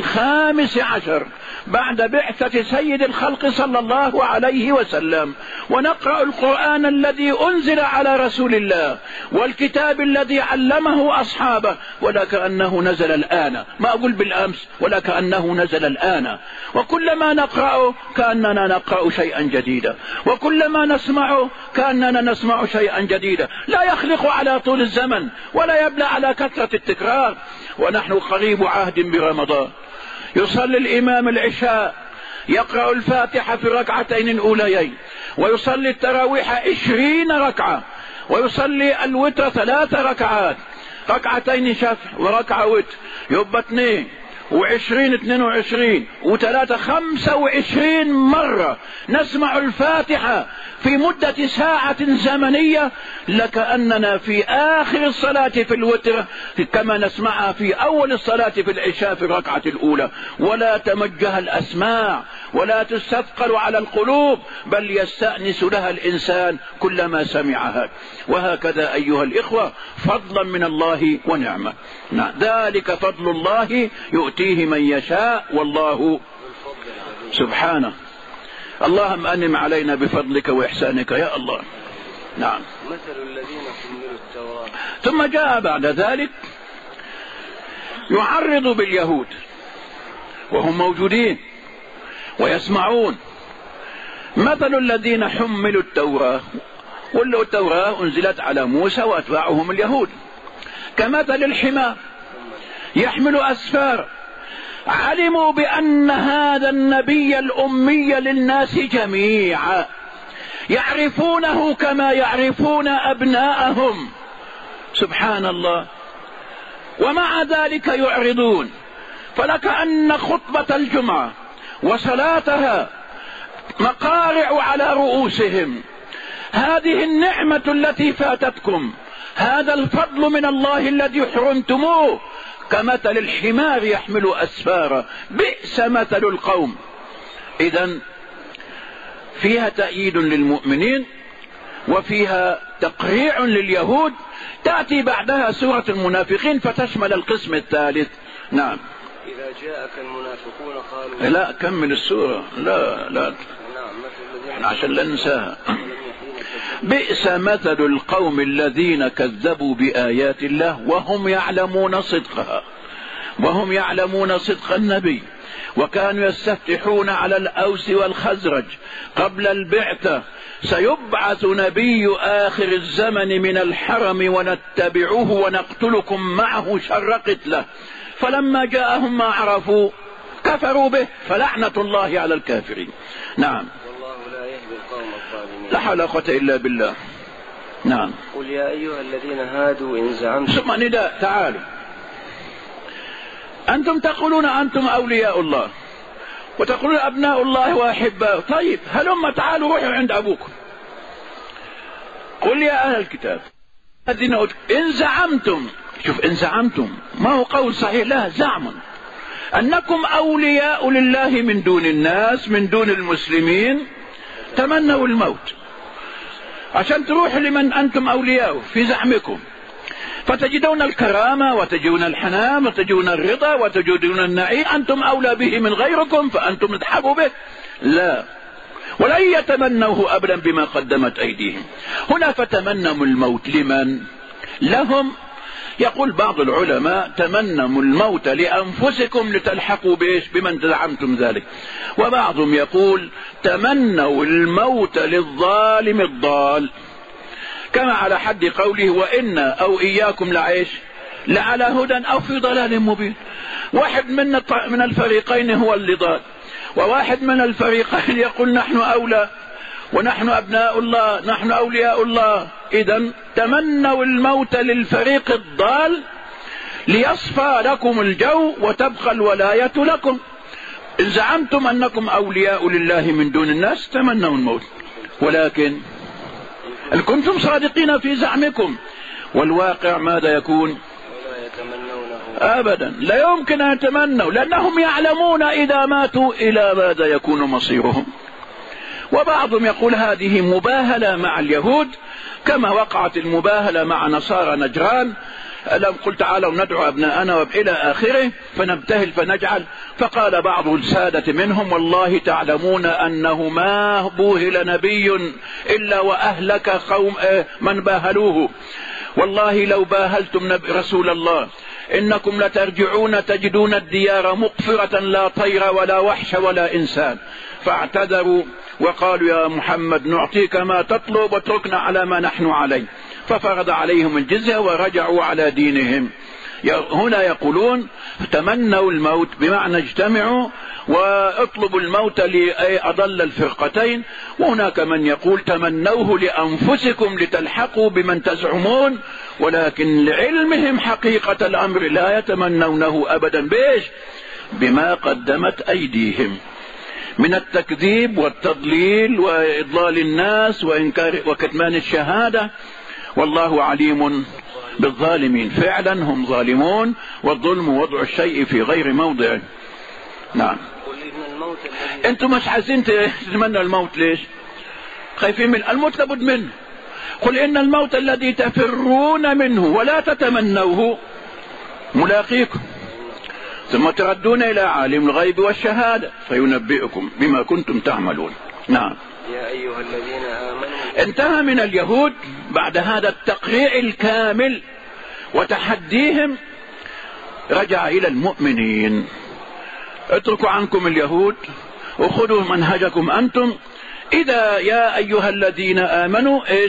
15 بعد بعثة سيد الخلق صلى الله عليه وسلم، ونقرأ القرآن الذي أنزل على رسول الله والكتاب الذي علمه أصحابه، ولا كأنه نزل الآن، ما أقول بالأمس، ولا كأنه نزل الآن. وكلما نقرأ كأننا نقرأ شيئا جديدا، وكلما نسمع كأننا نسمع شيئا جديدا، لا يخلق على طول الزمن ولا يبلى على كثرة التكرار. ونحن قريب عهد برمضان، يصلي الإمام العشاء يقرأ الفاتحة في الركعتين الأوليين، ويصلي التراويح 20 ركعة، ويصلي الوتر 3 ركعات، ركعتين شفع وركعة وتر، يبقى 2 و20 22 و3 25 مرة نسمع الفاتحة في مدة ساعة زمنية، لكأننا في آخر الصلاة في الوتر كما نسمعها في أول الصلاة في العشاء في الركعة الأولى. ولا تمجه الأسماع ولا تستثقل على القلوب، بل يستأنس لها الإنسان كلما سمعها. وهكذا أيها الإخوة فضلا من الله ونعمة. ذلك فضل الله يؤتيه من يشاء والله سبحانه. اللهم أنعم علينا بفضلك وإحسانك يا الله. نعم. مثل الذين حملوا التوراة. ثم جاء بعد ذلك يعرض باليهود وهم موجودين ويسمعون. مثل الذين حملوا التوراة، والتوراة أنزلت على موسى وأتباعهم اليهود، كمثل الحمار يحمل أسفار، علموا بأن هذا النبي الأمي للناس جميعا يعرفونه كما يعرفون أبناءهم، سبحان الله، ومع ذلك يعرضون. فلك أن خطبة الجمعة وصلاتها مقارع على رؤوسهم. هذه النعمة التي فاتتكم، هذا الفضل من الله الذي حرمتموه، كمثل الحمار يحمل أسفارا، بئس مثل القوم. إذن فيها تأييد للمؤمنين وفيها تقريع لليهود. تأتي بعدها سورة المنافقين فتشمل القسم الثالث. نعم. إذا جاءك المنافقون قالوا لا كمل السورة. لا عشان لا ننساها. بئس مثل القوم الذين كذبوا بآيات الله وهم يعلمون صدقها، وهم يعلمون صدق النبي، وكانوا يستفتحون على الأوس والخزرج قبل البعثة سيبعث نبي آخر الزمن من الحرم ونتبعوه ونقتلكم معه شر قتله، فلما جاءهم ما عرفوا كفروا به فلعنة الله على الكافرين. نعم. والله لا يهدي القوم الظالمين. لا حول ولا قوة إلا بالله. نعم. قل يا أيها الذين هادوا إن زعمتم. ثم نداء تعالوا، أنتم تقولون أنتم أولياء الله وتقولون أبناء الله وأحباؤه، طيب هلما تعالوا روحوا عند أبوكم. قل يا أهل الكتاب إن زعمتم، شوف إن زعمتم ما هو قول صحيح، لا زعم أنكم أولياء لله من دون الناس من دون المسلمين، تمنوا الموت عشان تروحوا لمن أنتم أولياء في زعمكم، فتجدون الكرامة وتجدون الحنان وتجدون الرضا وتجدون النعيم، أنتم أولى به من غيركم فأنتم اذهبوا به. لا، ولن يتمنوه أبدا بما قدمت أيديهم. هنا فتمنوا الموت لمن؟ لهم. يقول بعض العلماء تمنوا الموت لأنفسكم لتلحقوا بإيش؟ بمن زعمتم ذلك. وبعضهم يقول تمنوا الموت للظالم الضال، كما على حد قوله وإنا أو إياكم لعيش لعلى هدى أو في ضلال مبين. واحد من الفريقين هو اللي ضال، وواحد من الفريقين يقول نحن أولى ونحن أبناء الله نحن أولياء الله. إذن تمنوا الموت للفريق الضال ليصفى لكم الجو وتبقى الولاية لكم. إن زعمتم أنكم أولياء لله من دون الناس تمنوا الموت، ولكن إن كنتم صادقين في زعمكم والواقع ماذا يكون؟ أبدا لا يمكن أن يتمنوا، لأنهم يعلمون إذا ماتوا إلى ماذا يكون مصيرهم. وبعضهم يقول هذه مباهلة مع اليهود كما وقعت المباهلة مع نصارى نجران، لم قل تعالوا ندعو أبناءنا وإلى آخره فنبتهل فنجعل. فقال بعض السادة منهم والله تعلمون أنه ما بوهل نبي إلا وأهلك قوم من باهلوه، والله لو باهلتم رسول الله إنكم لترجعون تجدون الديار مقفرة لا طير ولا وحش ولا إنسان. فاعتذروا وقالوا يا محمد نعطيك ما تطلب واتركنا على ما نحن عليه، ففرض عليهم الجزية ورجعوا على دينهم. هنا يقولون تمنوا الموت بمعنى اجتمعوا واطلبوا الموت لأضل الفرقتين. وهناك من يقول تمنوه لأنفسكم لتلحقوا بمن تزعمون، ولكن لعلمهم حقيقة الأمر لا يتمنونه أبدا. بيش؟ بما قدمت أيديهم من التكذيب والتضليل وإضلال الناس وإنكار وكتمان الشهادة، والله عليم بالظالمين. فعلا هم ظالمون، والظلم وضع الشيء في غير موضعه. نعم. انتم مش عايزين تتمنوا الموت ليش؟ خايفين من الموت، لابد منه. قل إن الموت الذي تفرون منه ولا تتمنوه ملاقيكم ثم تردون إلى عالم الغيب والشهادة فينبئكم بما كنتم تعملون. نعم. يا أيها الذين آمنوا. انتهى من اليهود بعد هذا التقريع الكامل وتحديهم، رجع إلى المؤمنين. اتركوا عنكم اليهود وخذوا منهجكم أنتم. إذا يا أيها الذين آمنوا إيش؟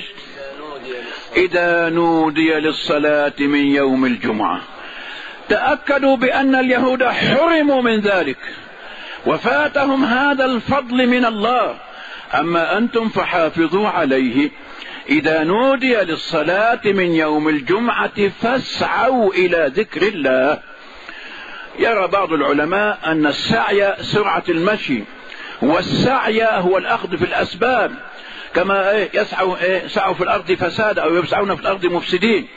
إذا نودي للصلاة من يوم الجمعة. تأكدوا بأن اليهود حرموا من ذلك وفاتهم هذا الفضل من الله، أما أنتم فحافظوا عليه. إذا نودي للصلاة من يوم الجمعة فاسعوا إلى ذكر الله. يرى بعض العلماء أن السعي سرعة المشي، والسعي هو الأخذ في الأسباب، كما يسعوا في الأرض فساد أو يسعون في الأرض مفسدين.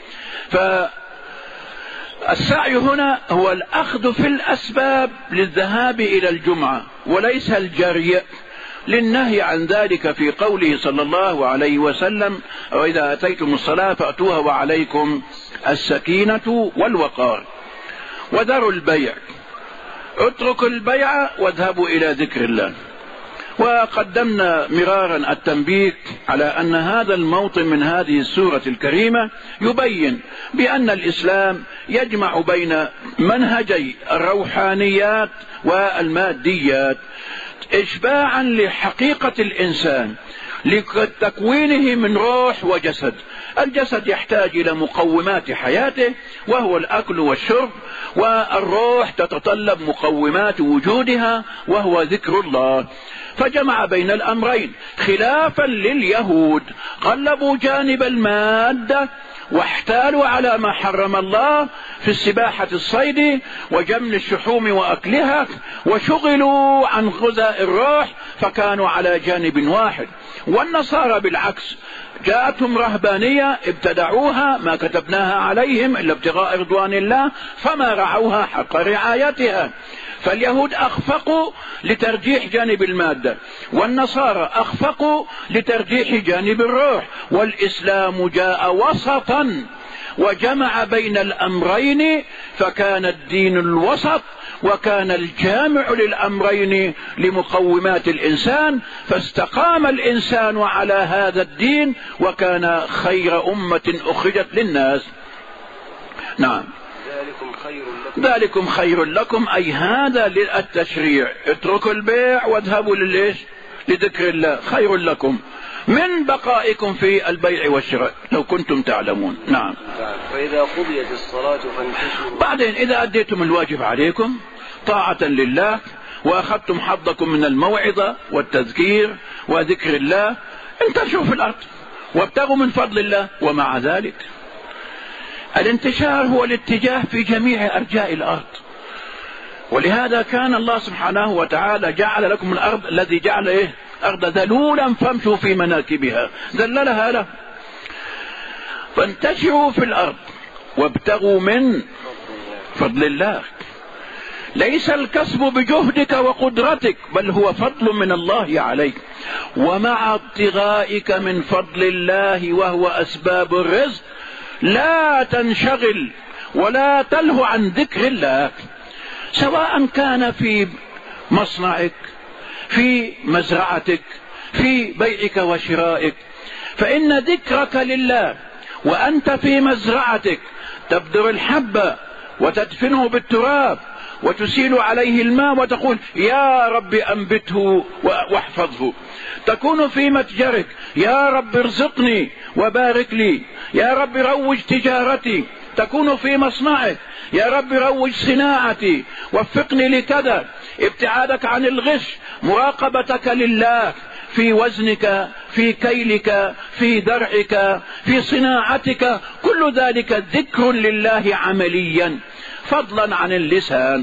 فالسعي هنا هو الأخذ في الأسباب للذهاب إلى الجمعة وليس الجري، للنهي عن ذلك في قوله صلى الله عليه وسلم وإذا أتيتم الصلاة فأتوها وعليكم السكينة والوقار. وذروا البيع اتركوا البيع واذهبوا إلى ذكر الله. وقدمنا مرارا التنبيه على أن هذا الموطن من هذه السورة الكريمة يبين بأن الإسلام يجمع بين منهجي الروحانيات والماديات إشباعا لحقيقة الإنسان لتكوينه من روح وجسد. الجسد يحتاج إلى مقومات حياته وهو الأكل والشرب، والروح تتطلب مقومات وجودها وهو ذكر الله، فجمع بين الأمرين خلافا لليهود قلبوا جانب المادة واحتالوا على ما حرم الله في السباحة الصيد وجمل الشحوم وأكلها، وشغلوا عن غذاء الروح فكانوا على جانب واحد. والنصارى بالعكس جاءتهم رهبانية ابتدعوها ما كتبناها عليهم إلا ابتغاء رضوان الله فما رعوها حق رعايتها. فاليهود أخفقوا لترجيح جانب المادة، والنصارى أخفقوا لترجيح جانب الروح، والإسلام جاء وسطا وجمع بين الأمرين، فكان الدين الوسط وكان الجامع للأمرين لمقومات الإنسان، فاستقام الإنسان على هذا الدين وكان خير أمة أخرجت للناس. نعم، ذلكم خير لكم، أي هذا للتشريع. اتركوا البيع واذهبوا لذكر الله خير لكم من بقائكم في البيع والشراء لو كنتم تعلمون. نعم. وإذا قضيت الصلاة فانتشروا. بعدين إذا أديتم الواجب عليكم طاعة لله وأخذتم حظكم من الموعظة والتذكير وذكر الله انتشروا في الأرض وابتغوا من فضل الله. ومع ذلك الانتشار هو الاتجاه في جميع أرجاء الأرض، ولهذا كان الله سبحانه وتعالى جعل لكم الأرض الذي جعل أرض ذلولا فامشوا في مناكبها، ذللها له. فانتشروا في الأرض وابتغوا من فضل الله. ليس الكسب بجهدك وقدرتك بل هو فضل من الله عليك، ومع ابتغائك من فضل الله وهو أسباب الرزق لا تنشغل ولا تلهو عن ذكر الله، سواء كان في مصنعك في مزرعتك في بيعك وشرائك، فإن ذكرك لله وأنت في مزرعتك تبذر الحب وتدفنه بالتراب وتسيل عليه الماء وتقول يا رب أنبته واحفظه، تكون في متجرك يا رب ارزقني وبارك لي، يا رب روج تجارتي، تكون في مصنعك يا رب روج صناعتي وفقني لكذا، ابتعادك عن الغش، مراقبتك لله في وزنك في كيلك في درعك في صناعتك، كل ذلك ذكر لله عمليا فضلا عن اللسان.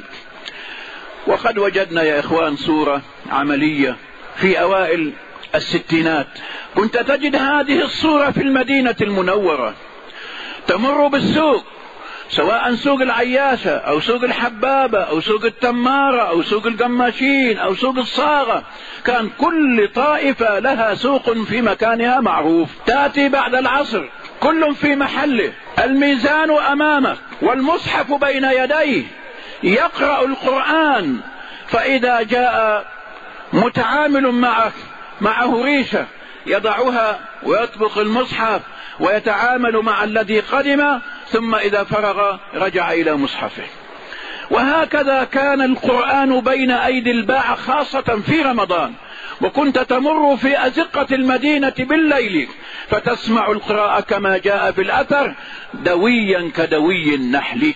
وقد وجدنا يا إخوان صورة عملية في أوائل الستينات، كنت تجد هذه الصورة في المدينة المنورة، تمر بالسوق سواء سوق العياشة أو سوق الحبابة أو سوق التمارة أو سوق القماشين أو سوق الصاغة، كان كل طائفة لها سوق في مكانها معروف، تأتي بعد العصر كل في محله، الميزان أمامه والمصحف بين يديه، يقرأ القرآن، فإذا جاء متعامل معه ريشة يضعها ويطبق المصحف ويتعامل مع الذي قدم، ثم إذا فرغ رجع إلى مصحفه. وهكذا كان القرآن بين أيدي الباعة خاصة في رمضان، وكنت تمر في أزقة المدينة بالليل فتسمع القراءة كما جاء في الأثر دويا كدوي النحل.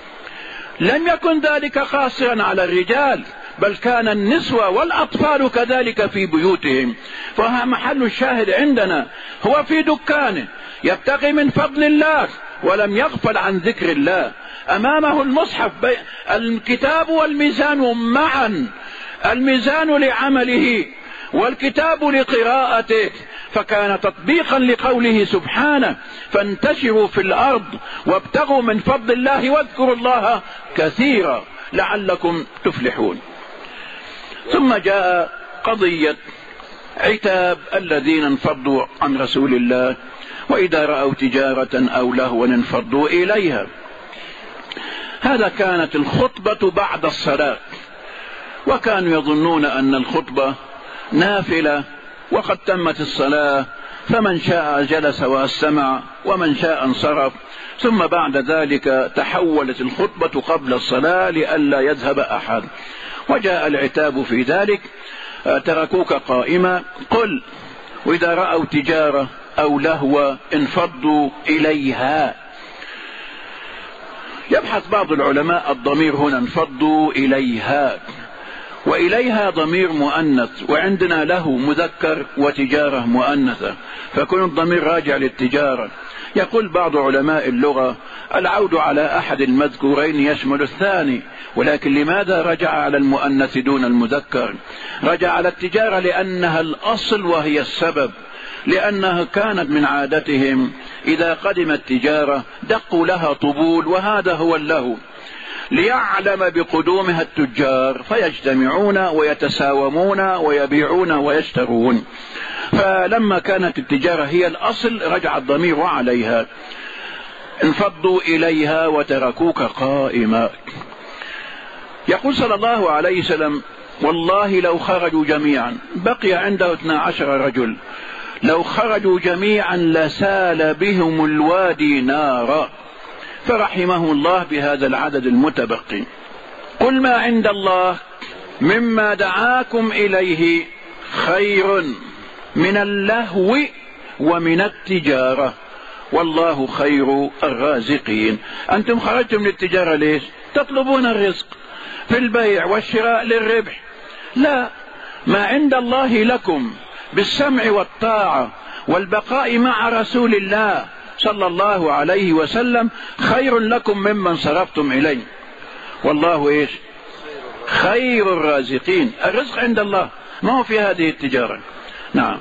لم يكن ذلك قاصرا على الرجال، بل كان النسوة والأطفال كذلك في بيوتهم. فها محل الشاهد عندنا، هو في دكانه يبتغي من فضل الله ولم يغفل عن ذكر الله، أمامه المصحف الكتاب والميزان معا، الميزان لعمله والكتاب لقراءته، فكان تطبيقا لقوله سبحانه فانتشروا في الأرض وابتغوا من فضل الله واذكروا الله كثيرا لعلكم تفلحون. ثم جاء قضية عتاب الذين انفضوا عن رسول الله، وإذا رأوا تجارة أو لهوا انفضوا إليها. هذا كانت الخطبة بعد الصلاة، وكانوا يظنون أن الخطبة نافلة وقد تمت الصلاة، فمن شاء جلس واستمع ومن شاء انصرف. ثم بعد ذلك تحولت الخطبة قبل الصلاة لئلا يذهب أحد، وجاء العتاب في ذلك: تركوك قائمة. قل: وإذا رأوا تجارة أو لهو انفضوا إليها. يبحث بعض العلماء الضمير هنا انفضوا إليها، وإليها ضمير مؤنث، وعندنا له مذكر وتجارة مؤنثة، فكون الضمير راجع للتجارة. يقول بعض علماء اللغة: العود على أحد المذكورين يشمل الثاني، ولكن لماذا رجع على المؤنث دون المذكر؟ رجع على التجارة لأنها الأصل وهي السبب، لأنها كانت من عادتهم إذا قدمت تجارة دقوا لها طبول، وهذا هو اللهو، ليعلم بقدومها التجار فيجتمعون ويتساومون ويبيعون ويشترون. فلما كانت التجارة هي الأصل رجع الضمير عليها. انفضوا إليها وتركوك قائما. يقول صلى الله عليه وسلم: والله لو خرجوا جميعا، بقي عنده 12 رجل، لو خرجوا جميعا لسال بهم الوادي نارا، فرحمه الله بهذا العدد المتبقي. قل ما عند الله مما دعاكم إليه خير من اللهو ومن التجارة والله خير الرازقين. أنتم خرجتم للتجارة ليش؟ تطلبون الرزق في البيع والشراء للربح. لا، ما عند الله لكم بالسمع والطاعة والبقاء مع رسول الله صلى الله عليه وسلم خير لكم ممن صرفتم إليه، والله إيش؟ خير الرازقين. الرزق عند الله، ما هو في هذه التجارة. نعم.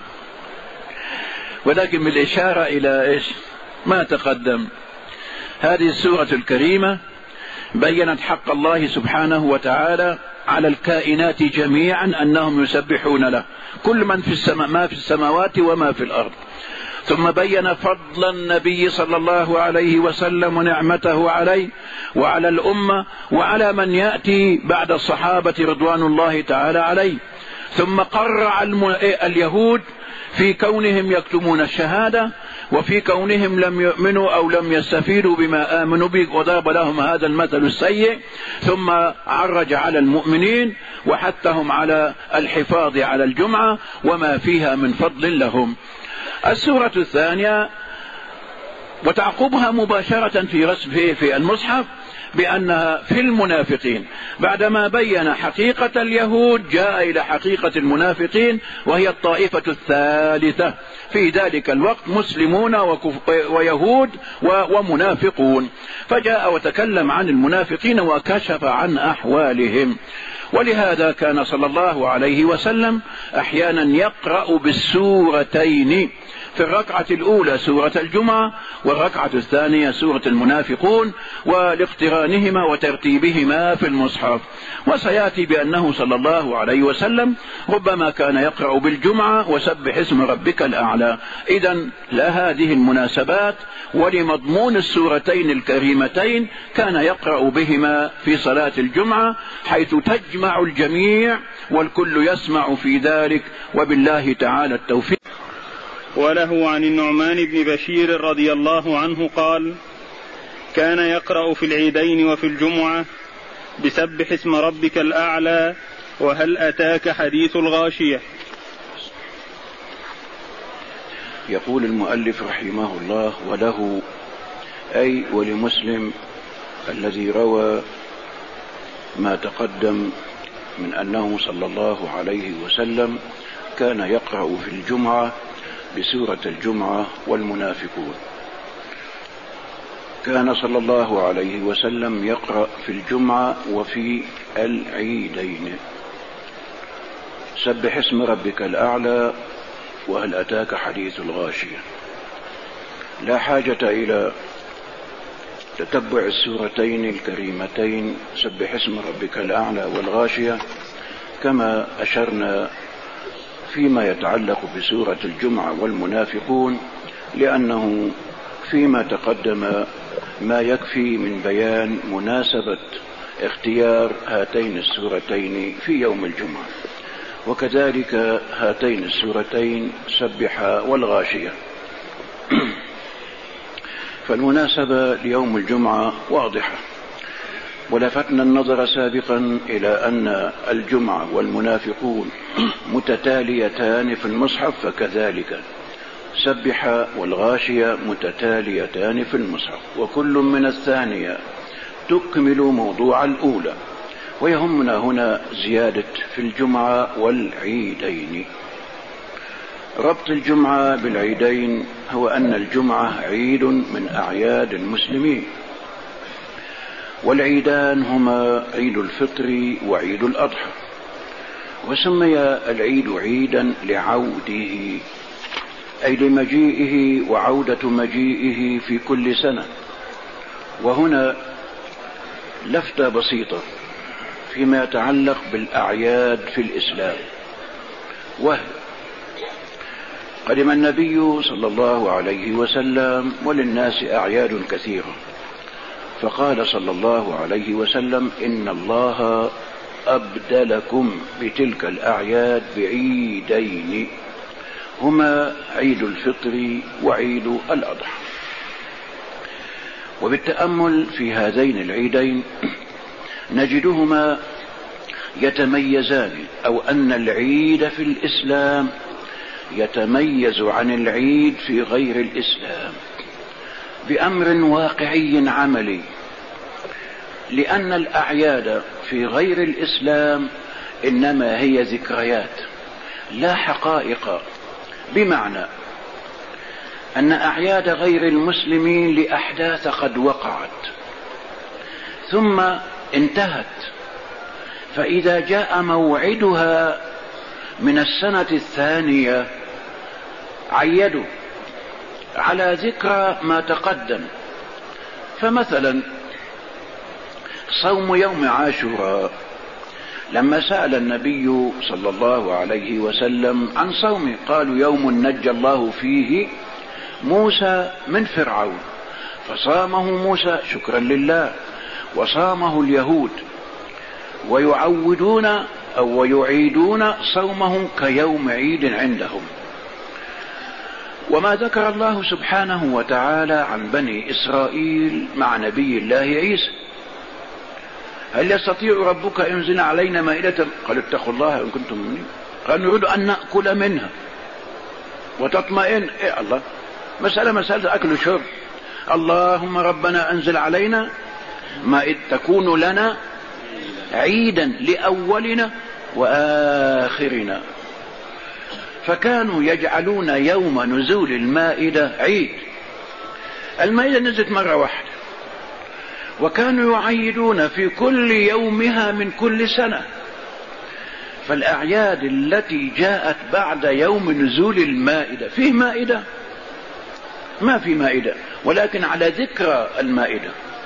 ولكن بالإشارة إلى إيش ما تقدم، هذه السورة الكريمة بيّنت حق الله سبحانه وتعالى على الكائنات جميعا أنهم يسبحون له، كل من في السماء، ما في السماوات وما في الأرض. ثم بين فضل النبي صلى الله عليه وسلم ونعمته عليه وعلى الأمة وعلى من يأتي بعد الصحابة رضوان الله تعالى عليه. ثم قرع اليهود في كونهم يكتمون الشهادة، وفي كونهم لم يؤمنوا أو لم يستفيدوا بما آمنوا به، وضرب لهم هذا المثل السيء. ثم عرج على المؤمنين وحثهم على الحفاظ على الجمعة وما فيها من فضل لهم. السورة الثانية وتعقبها مباشرة في رسمه في المصحف بأنها في المنافقين، بعدما بين حقيقة اليهود جاء إلى حقيقة المنافقين، وهي الطائفة الثالثة في ذلك الوقت، مسلمون ويهود ومنافقون. فجاء وتكلم عن المنافقين وكشف عن أحوالهم. ولهذا كان صلى الله عليه وسلم أحيانا يقرأ بالسورتين، في الركعة الأولى سورة الجمعة والركعة الثانية سورة المنافقون، ولاقترانهما وترتيبهما في المصحف. وسيأتي بأنه صلى الله عليه وسلم ربما كان يقرأ بالجمعة وسبح اسم ربك الأعلى. إذن لهذه المناسبات ولمضمون السورتين الكريمتين كان يقرأ بهما في صلاة الجمعة، حيث تجمع الجميع والكل يسمع في ذلك، وبالله تعالى التوفيق. وله عن النعمان بن بشير رضي الله عنه قال: كان يقرأ في العيدين وفي الجمعة بسبح اسم ربك الأعلى وهل أتاك حديث الغاشية. يقول المؤلف رحمه الله: وله أي ولمسلم الذي روى ما تقدم من أنه صلى الله عليه وسلم كان يقرأ في الجمعة بسورة الجمعة والمنافقون. كان صلى الله عليه وسلم يقرأ في الجمعة وفي العيدين سبح اسم ربك الأعلى وهل أتاك حديث الغاشية. لا حاجة إلى تتبع السورتين الكريمتين سبح اسم ربك الأعلى والغاشية كما أشرنا فيما يتعلق بسورة الجمعة والمنافقون، لأنه فيما تقدم ما يكفي من بيان مناسبة اختيار هاتين السورتين في يوم الجمعة، وكذلك هاتين السورتين سبح والغاشية. فالمناسبة ليوم الجمعة واضحة، ولفتنا النظر سابقا إلى أن الجمعة والمنافقون متتاليتان في المصحف، فكذلك سبح والغاشية متتاليتان في المصحف، وكل من الثانية تكمل موضوع الأولى. ويهمنا هنا زيادة في الجمعة والعيدين. ربط الجمعة بالعيدين هو أن الجمعة عيد من أعياد المسلمين، والعيدان هما عيد الفطر وعيد الأضحى. وسمي العيد عيدا لعوده، أي لمجيئه وعودة مجيئه في كل سنة. وهنا لفتة بسيطة فيما يتعلق بالأعياد في الإسلام، وهي قدم النبي صلى الله عليه وسلم وللناس أعياد كثيرة، فقال صلى الله عليه وسلم: إن الله أبدلكم بتلك الأعياد بعيدين هما عيد الفطر وعيد الأضحى. وبالتأمل في هذين العيدين نجدهما يتميزان، أو أن العيد في الإسلام يتميز عن العيد في غير الإسلام بأمر واقعي عملي، لأن الأعياد في غير الإسلام إنما هي ذكريات لا حقائق، بمعنى أن أعياد غير المسلمين لأحداث قد وقعت ثم انتهت، فإذا جاء موعدها من السنة الثانية عيدوا على ذكرى ما تقدم. فمثلا صوم يوم عاشوراء، لما سأل النبي صلى الله عليه وسلم عن صومه قالوا: يوم نجى الله فيه موسى من فرعون، فصامه موسى شكرا لله، وصامه اليهود، ويعودون أو ويعيدون صومهم كيوم عيد عندهم. وما ذكر الله سبحانه وتعالى عن بني إسرائيل مع نبي الله عيسى: هل يستطيع ربك أن ينزل علينا مائدة؟ قالوا: اتقوا الله إن كنتم مؤمنين. قالوا: نريد أن نأكل منها وتطمئن. إيه الله، مسألة أكل وشرب. اللهم ربنا أنزل علينا مائدة تكون لنا عيدا لأولنا وآخرنا. فكانوا يجعلون يوم نزول المائدة عيد. المائدة نزلت مرة واحدة، وكانوا يعيدون في كل يومها من كل سنة. فالأعياد التي جاءت بعد يوم نزول المائدة، فيه مائدة؟ ما في مائدة، ولكن على ذكرى المائدة.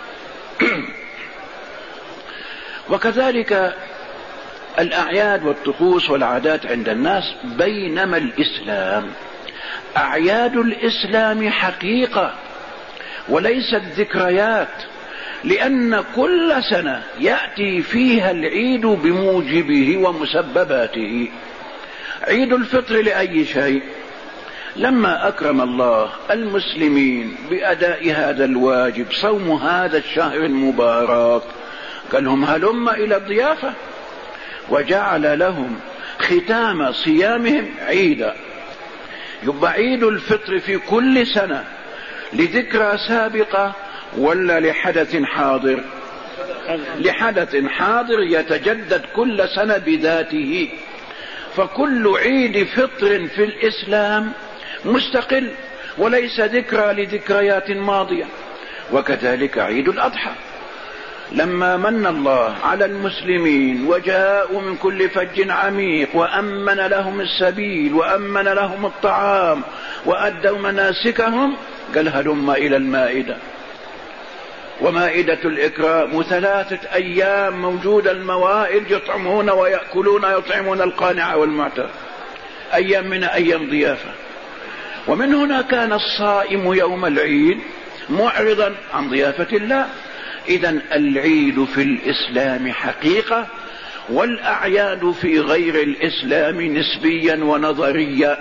وكذلك الأعياد والطقوس والعادات عند الناس. بينما الإسلام أعياد الإسلام حقيقة وليست ذكريات، لأن كل سنة يأتي فيها العيد بموجبه ومسبباته. عيد الفطر لأي شيء؟ لما أكرم الله المسلمين بأداء هذا الواجب، صوم هذا الشهر المبارك، قال لهم: هلم إلى الضيافة، وجعل لهم ختام صيامهم عيدا. يبقى عيد الفطر في كل سنة لذكرى سابقة ولا لحدث حاضر؟ لحدث حاضر يتجدد كل سنة بذاته. فكل عيد فطر في الإسلام مستقل وليس ذكرى لذكريات ماضية. وكذلك عيد الأضحى، لما من الله على المسلمين وجاءوا من كل فج عميق وأمن لهم السبيل وأمن لهم الطعام وأدوا مناسكهم، قال: هلم إلى المائدة. ومائدة الإكرام 3 أيام موجود الموائد، يطعمون ويأكلون يطعمون القانع والمعتر، أيام من أيام ضيافة. ومن هنا كان الصائم يوم العيد معرضا عن ضيافة الله، إذن العيد في الإسلام حقيقة، والأعياد في غير الإسلام نسبيا ونظريا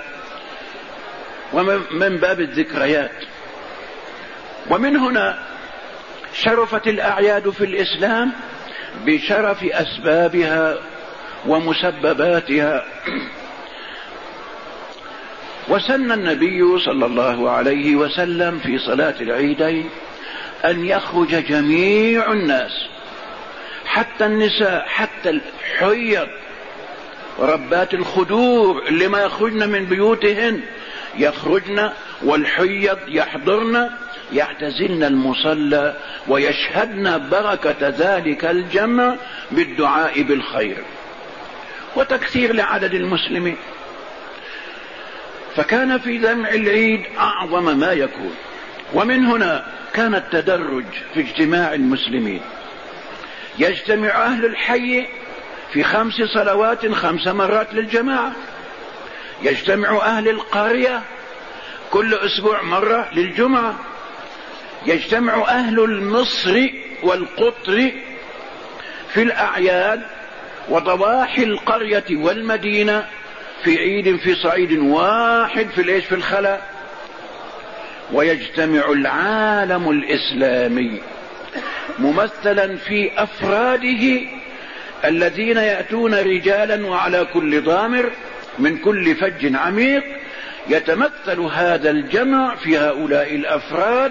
ومن باب الذكريات. ومن هنا شرفت الأعياد في الإسلام بشرف أسبابها ومسبباتها. وسن النبي صلى الله عليه وسلم في صلاة العيدين أن يخرج جميع الناس، حتى النساء، حتى الحيض وربات الخدور اللي ما يخرجن من بيوتهن يخرجن، والحيض يحضرن يعتزلن المصلى ويشهدن بركة ذلك الجمع بالدعاء بالخير وتكثير لعدد المسلمين. فكان في جمع العيد أعظم ما يكون. ومن هنا كان التدرج في اجتماع المسلمين. يجتمع أهل الحي في 5 صلوات 5 مرات للجماعة، يجتمع أهل القرية كل أسبوع مرة للجمعة، يجتمع أهل المصر والقطر في الأعياد وضواحي القرية والمدينة في عيد في صعيد واحد في الخلاء. ويجتمع العالم الإسلامي ممثلا في أفراده الذين يأتون رجالا وعلى كل ضامر من كل فج عميق. يتمثل هذا الجمع في هؤلاء الأفراد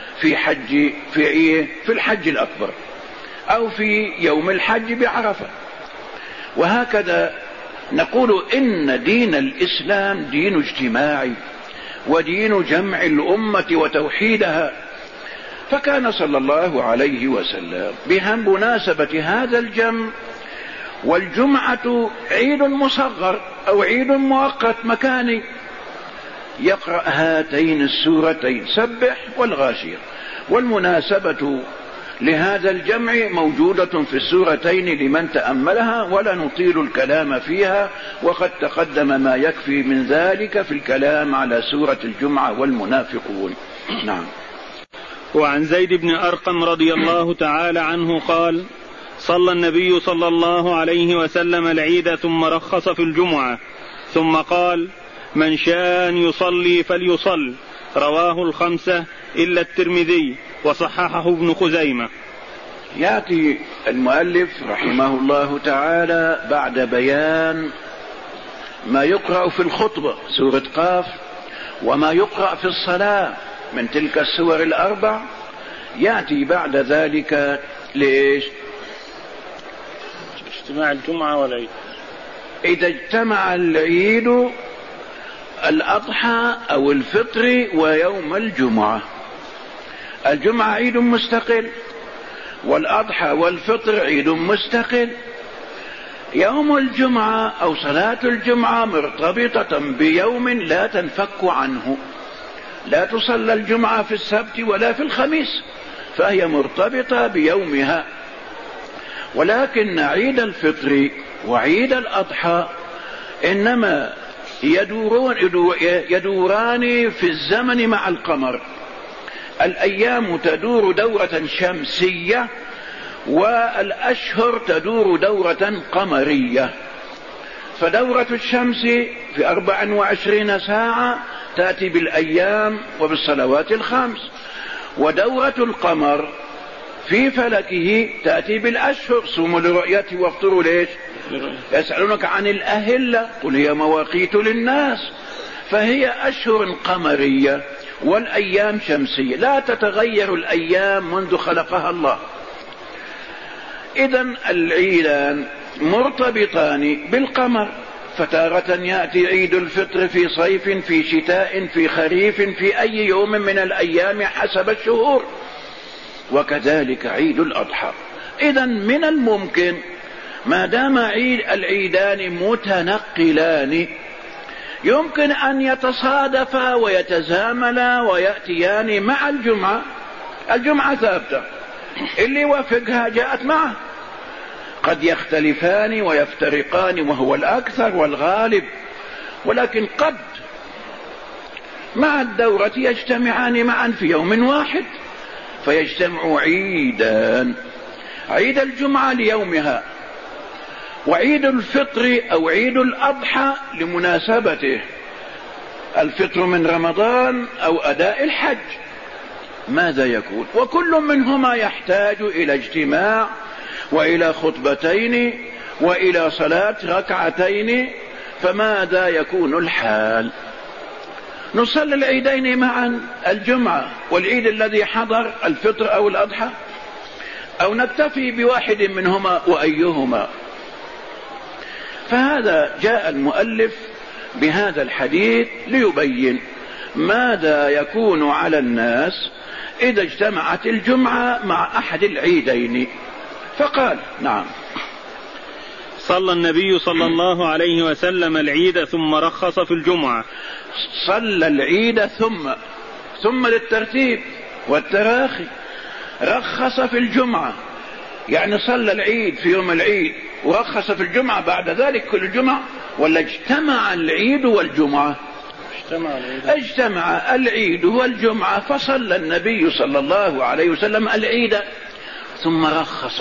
في الحج الأكبر أو في يوم الحج بعرفة. وهكذا نقول إن دين الإسلام دين اجتماعي ودين جمع الأمة وتوحيدها. فكان صلى الله عليه وسلم بمناسبة هذا الجمع، والجمعة عيد مصغر أو عيد مؤقت مكاني، يقرأ هاتين السورتين سبح والغاشية. والمناسبة لهذا الجمع موجودة في السورتين لمن تأملها، ولا نطيل الكلام فيها، وقد تقدم ما يكفي من ذلك في الكلام على سورة الجمعة والمنافقون. نعم. وعن زيد بن أرقم رضي الله تعالى عنه قال: صلى النبي صلى الله عليه وسلم العيد ثم رخص في الجمعة، ثم قال: من شاء أن يصلي فليصل. رواه 5 إلا الترمذي وصححه ابن خزيمة. يأتي المؤلف رحمه الله تعالى بعد بيان ما يقرأ في الخطبة سورة قاف وما يقرأ في الصلاة من تلك السور الأربع، يأتي بعد ذلك ليش؟ اجتماع الجمعة والعيد. إذا اجتمع العيد الأضحى أو الفطر ويوم الجمعة، الجمعة عيد مستقل والأضحى والفطر عيد مستقل. يوم الجمعة أو صلاة الجمعة مرتبطة بيوم لا تنفك عنه، لا تصلى الجمعة في السبت ولا في الخميس، فهي مرتبطة بيومها. ولكن عيد الفطر وعيد الأضحى إنما يدوران في الزمن مع القمر. الأيام تدور دورة شمسية والأشهر تدور دورة قمرية. فدورة الشمس في 24 ساعة تأتي بالأيام وبالصلوات الخمس، ودورة القمر في فلكه تأتي بالأشهر. صوموا لرؤيته وافطروا ليش؟ يسألونك عن الأهلة قل هي مواقيت للناس. فهي أشهر قمرية والأيام شمسية، لا تتغير الأيام منذ خلقها الله. إذن العيدان مرتبطان بالقمر، فتارة يأتي عيد الفطر في صيف في شتاء في خريف في أي يوم من الأيام حسب الشهور، وكذلك عيد الأضحى. إذن من الممكن ما دام العيدان متنقلان يمكن أن يتصادفا ويتزاملا ويأتيان مع الجمعة. الجمعة ثابتة، اللي وافقها جاءت معه. قد يختلفان ويفترقان وهو الأكثر والغالب، ولكن قد مع الدورة يجتمعان معا في يوم واحد، فيجتمع عيدان: عيد الجمعة ليومها، وعيد الفطر أو عيد الأضحى لمناسبته، الفطر من رمضان أو أداء الحج. ماذا يكون؟ وكل منهما يحتاج إلى اجتماع وإلى خطبتين وإلى صلاة ركعتين، فماذا يكون الحال؟ نصلي العيدين معا، الجمعة والعيد الذي حضر الفطر أو الأضحى، أو نكتفي بواحد منهما وأيهما؟ فهذا جاء المؤلف بهذا الحديث ليبين ماذا يكون على الناس إذا اجتمعت الجمعة مع أحد العيدين. فقال: نعم، صلى النبي صلى الله عليه وسلم العيد ثم رخص في الجمعة. صلى العيد ثم للترتيب والتراخي، رخص في الجمعة، يعني صلى العيد في يوم العيد ورخص في الجمعة بعد ذلك كل الجمعة، ولا اجتمع العيد والجمعة؟ اجتمع العيد والجمعة، فصلى النبي صلى الله عليه وسلم العيد ثم رخص.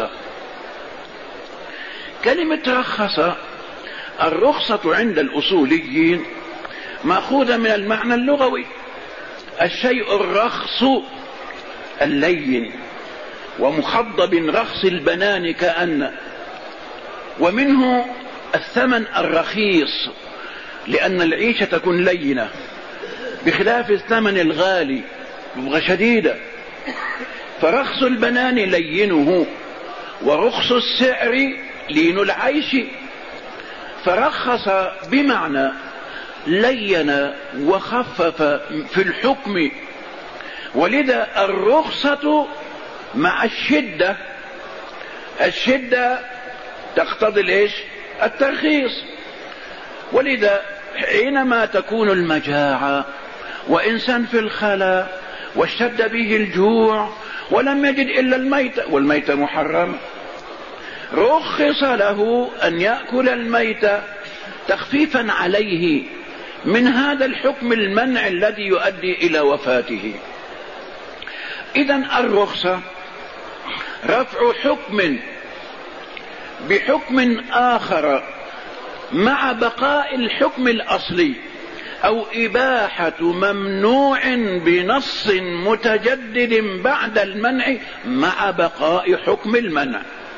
كلمة رخص، الرخصة عند الأصوليين مأخوذة من المعنى اللغوي، الشيء الرخص اللين، ومخضب رخص البنان كأن، ومنه الثمن الرخيص، لأن العيشة تكون لينة بخلاف الثمن الغالي يبغى شديدة. فرخص البنان لينه، ورخص السعر لين العيش. فرخص بمعنى لين وخفف في الحكم، ولذا الرخصة مع الشدة، الشدة تقتضي الايش؟ الترخيص. ولذا حينما تكون المجاعة وإنسان في الخلاء واشتد به الجوع ولم يجد إلا الميتة، والميتة محرمة، رخص له أن يأكل الميتة تخفيفا عليه من هذا الحكم المنع الذي يؤدي إلى وفاته. إذن الرخصة رفع حكم بحكم آخر مع بقاء الحكم الأصلي، أو إباحة ممنوع بنص متجدد بعد المنع مع بقاء حكم المنع.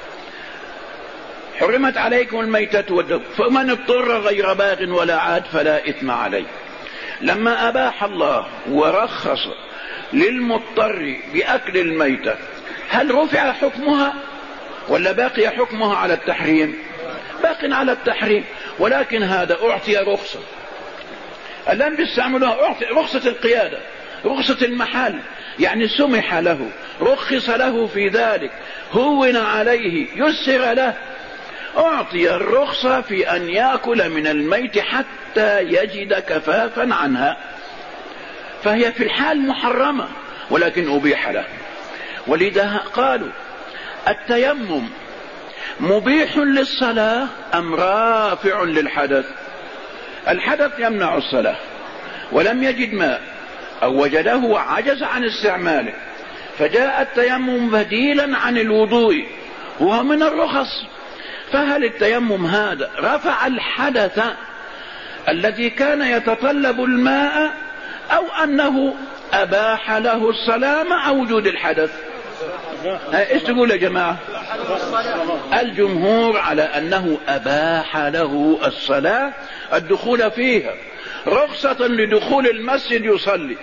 حرمت عليكم الميتة والدم، فمن اضطر غير باغ ولا عاد فلا إثم عليه. لما أباح الله ورخص للمضطر بأكل الميتة، هل رفع حكمها ولا باقي حكمها على التحريم؟ باق على التحريم، ولكن هذا أعطي رخصة. الآن بيستعملوها رخصة القيادة، رخصة المحل، يعني سمح له، رخص له في ذلك، هون عليه، يسر له، أعطي الرخصة في أن يأكل من الميت حتى يجد كفافا عنها، فهي في الحال محرمة ولكن أبيح له. ولذا قالوا التيمم مبيح للصلاة أم رافع للحدث؟ الحدث يمنع الصلاة ولم يجد ماء أو وجده وعجز عن استعماله، فجاء التيمم بديلا عن الوضوء وهو من الرخص. فهل التيمم هذا رفع الحدث الذي كان يتطلب الماء، أو أنه أباح له الصلاة مع وجود الحدث؟ ايش تقول يا جماعة؟ الجمهور على أنه أباح له الصلاة، الدخول فيها، رخصة لدخول المسجد يصلي،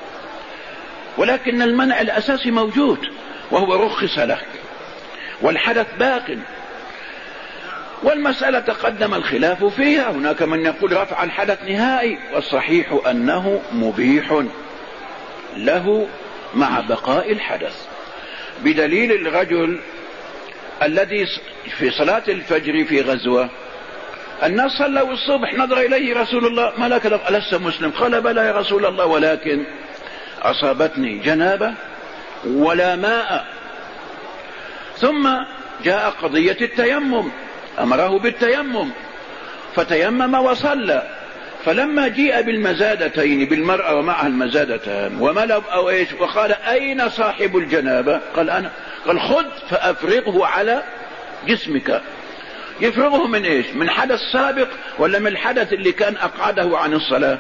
ولكن المنع الأساسي موجود وهو رخص له والحدث باق. والمسألة تقدم الخلاف فيها، هناك من يقول رفع الحدث نهائي، والصحيح أنه مبيح له مع بقاء الحدث، بدليل الرجل الذي في صلاة الفجر في غزوة الناس صلوا الصبح، نظر إليه رسول الله: ما لك ألست مسلم؟ قال: بلى يا رسول الله، ولكن أصابتني جنابة ولا ماء. ثم جاء قضية التيمم، أمره بالتيمم فتيمم وصلى، فلما جيء بالمزادتين بالمرأة ومعها المزادتان وملأ أو إيش وقال أين صاحب الجنابة؟ قال أنا. قال خذ فأفرغه على جسمك. يفرغه من إيش؟ من حدث سابق ولا من الحدث اللي كان أقعده عن الصلاة؟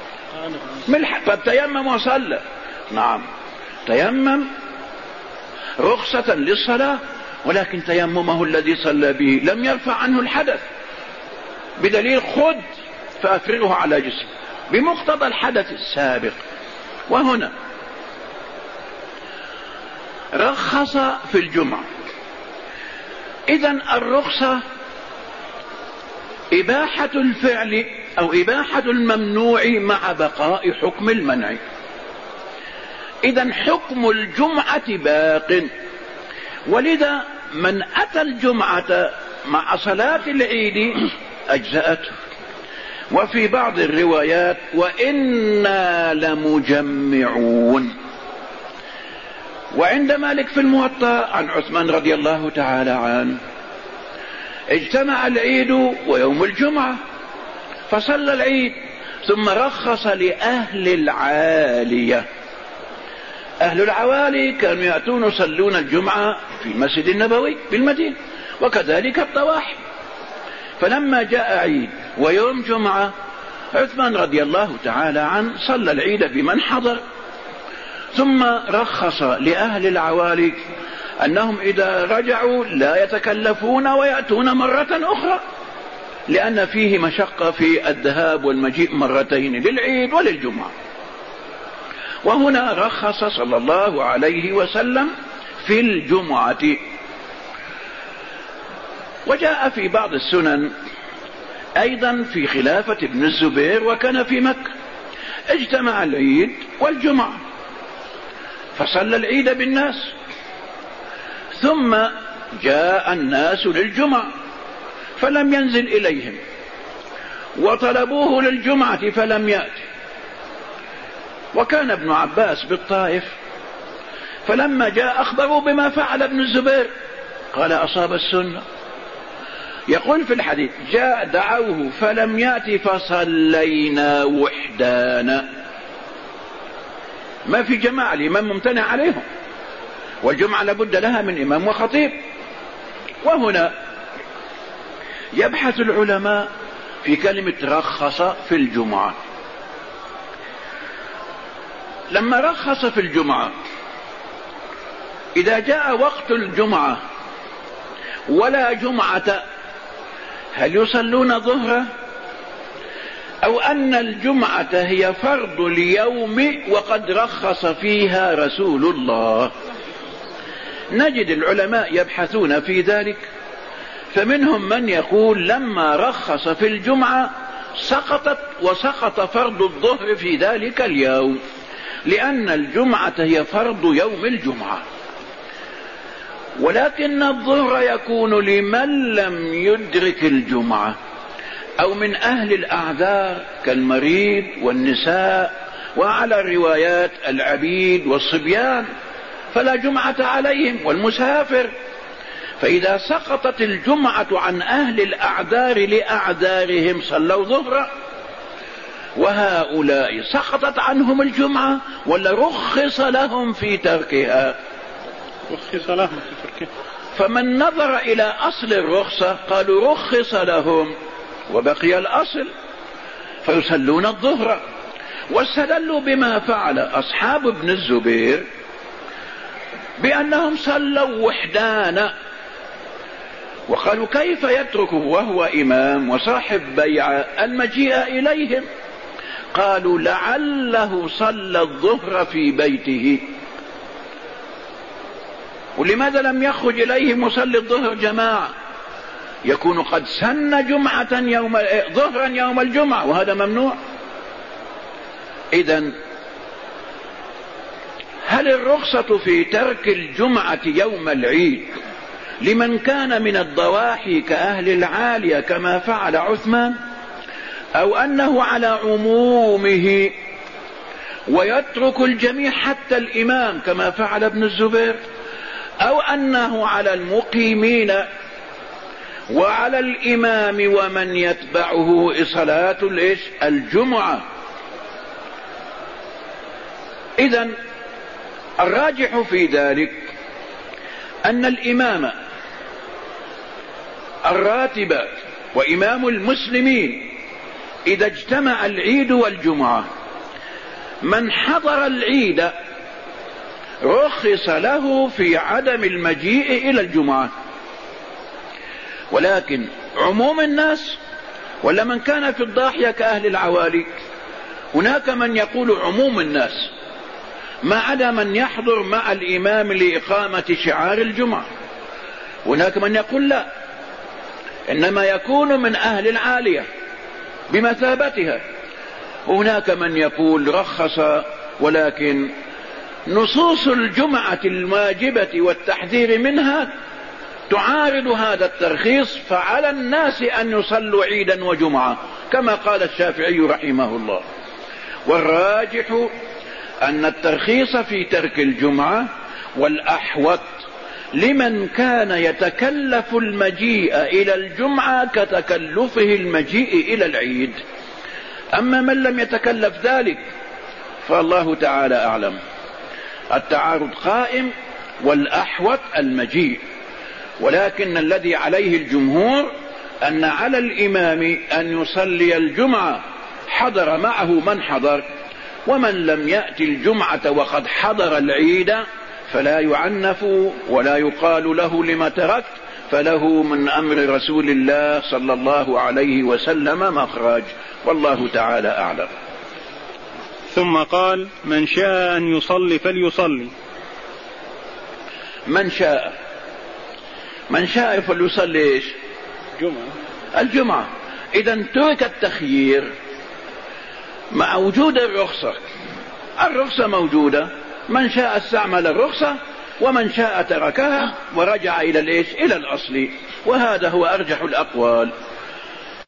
تيمم وصلى. نعم تيمم رخصة للصلاة، ولكن تيممه الذي صلى به لم يرفع عنه الحدث، بدليل خذ فأفرغه على جسمه بمقتضى الحدث السابق. وهنا رخص في الجمعة. إذن الرخصة إباحة الفعل أو إباحة الممنوع مع بقاء حكم المنع. إذن حكم الجمعة باق، ولذا من أتى الجمعة مع صلاة العيد أجزأته. وفي بعض الروايات وإنا لمجمعون. وعند مالك في الموطأ عن عثمان رضي الله تعالى عنه اجتمع العيد ويوم الجمعة فصلى العيد، ثم رخص لأهل العالية. أهل العوالي كانوا يأتون يصلون الجمعة في المسجد النبوي بالمدينة، وكذلك الضواحي. فلما جاء عيد ويوم جمعة عثمان رضي الله تعالى عنه صلى العيد بمن حضر، ثم رخص لأهل العوالي أنهم إذا رجعوا لا يتكلفون ويأتون مرة أخرى، لأن فيه مشقة في الذهاب والمجيء مرتين للعيد وللجمعة. وهنا رخص صلى الله عليه وسلم في الجمعة. وجاء في بعض السنن أيضا في خلافة ابن الزبير وكان في مكة اجتمع العيد والجمعة فصلى العيد بالناس، ثم جاء الناس للجمعة فلم ينزل إليهم، وطلبوه للجمعة فلم يأتي. وكان ابن عباس بالطائف، فلما جاء أخبروا بما فعل ابن الزبير قال أصاب السنة. يقول في الحديث جاء دعوه فلم يأتي فصلينا وحدانا. ما في جماعة، الإمام ممتنع عليهم، والجمعة لابد لها من إمام وخطيب. وهنا يبحث العلماء في كلمة رخص في الجمعة. لما رخص في الجمعة، إذا جاء وقت الجمعة ولا جمعة هل يصلون ظهرا، أو أن الجمعة هي فرض اليوم وقد رخص فيها رسول الله؟ نجد العلماء يبحثون في ذلك، فمنهم من يقول لما رخص في الجمعة وسقط فرض الظهر في ذلك اليوم، لأن الجمعة هي فرض يوم الجمعة، ولكن الظهر يكون لمن لم يدرك الجمعة أو من أهل الأعذار كالمريض والنساء، وعلى الروايات العبيد والصبيان فلا جمعة عليهم، والمسافر. فإذا سقطت الجمعة عن أهل الأعذار لأعذارهم صلوا ظهرا، وهؤلاء سقطت عنهم الجمعة ولا رخص لهم في تركها؟ رخص لهم في تركها. فمن نظر إلى أصل الرخصة قالوا رخص لهم وبقي الأصل فيصلون الظهر، واستدلوا بما فعل أصحاب ابن الزبير بأنهم صلوا وحدانا، وقالوا كيف يتركه وهو إمام وصاحب بيعة المجيء إليهم؟ قالوا لعله صلى الظهر في بيته. ولماذا لم يخرج إليهم وصلي الظهر جماعة؟ يكون قد سن جمعة ظهرا يوم الجمعة، وهذا ممنوع. إذن هل الرخصة في ترك الجمعة يوم العيد لمن كان من الضواحي كأهل العالية كما فعل عثمان، أو أنه على عمومه ويترك الجميع حتى الإمام كما فعل ابن الزبير، أو أنه على المقيمين وعلى الإمام ومن يتبعه صلاة الجمعة. إذن الراجح في ذلك أن الإمام الراتبات وإمام المسلمين إذا اجتمع العيد والجمعة، من حضر العيد رخص له في عدم المجيء إلى الجمعة، ولكن عموم الناس ولا من كان في الضاحية كأهل العوالي، هناك من يقول عموم الناس ما عدا من يحضر مع الإمام لإقامة شعار الجمعة. هناك من يقول لا، إنما يكون من أهل العالية بمثابتها. وهناك من يقول رخص، ولكن نصوص الجمعة الواجبة والتحذير منها تعارض هذا الترخيص، فعلى الناس أن يصلوا عيدا وجمعة كما قال الشافعي رحمه الله. والراجح أن الترخيص في ترك الجمعة والأحوط لمن كان يتكلف المجيء إلى الجمعة كتكلفه المجيء إلى العيد. أما من لم يتكلف ذلك فالله تعالى أعلم. التعارض قائم والأحوط المجيء، ولكن الذي عليه الجمهور أن على الإمام أن يصلي الجمعة حضر معه من حضر، ومن لم يأتي الجمعة وقد حضر العيد فلا يعنف ولا يقال له لما تركت، فله من أمر رسول الله صلى الله عليه وسلم مخرج، والله تعالى أعلم. ثم قال: من شاء أن يصلي فليصلي. من شاء فليصلي إيش؟ الجمعة. إذا ترك التخيير مع وجود الرخصة موجودة، من شاء استعمل الرخصة ومن شاء تركها ورجع إلى الأصل، وهذا هو أرجح الأقوال.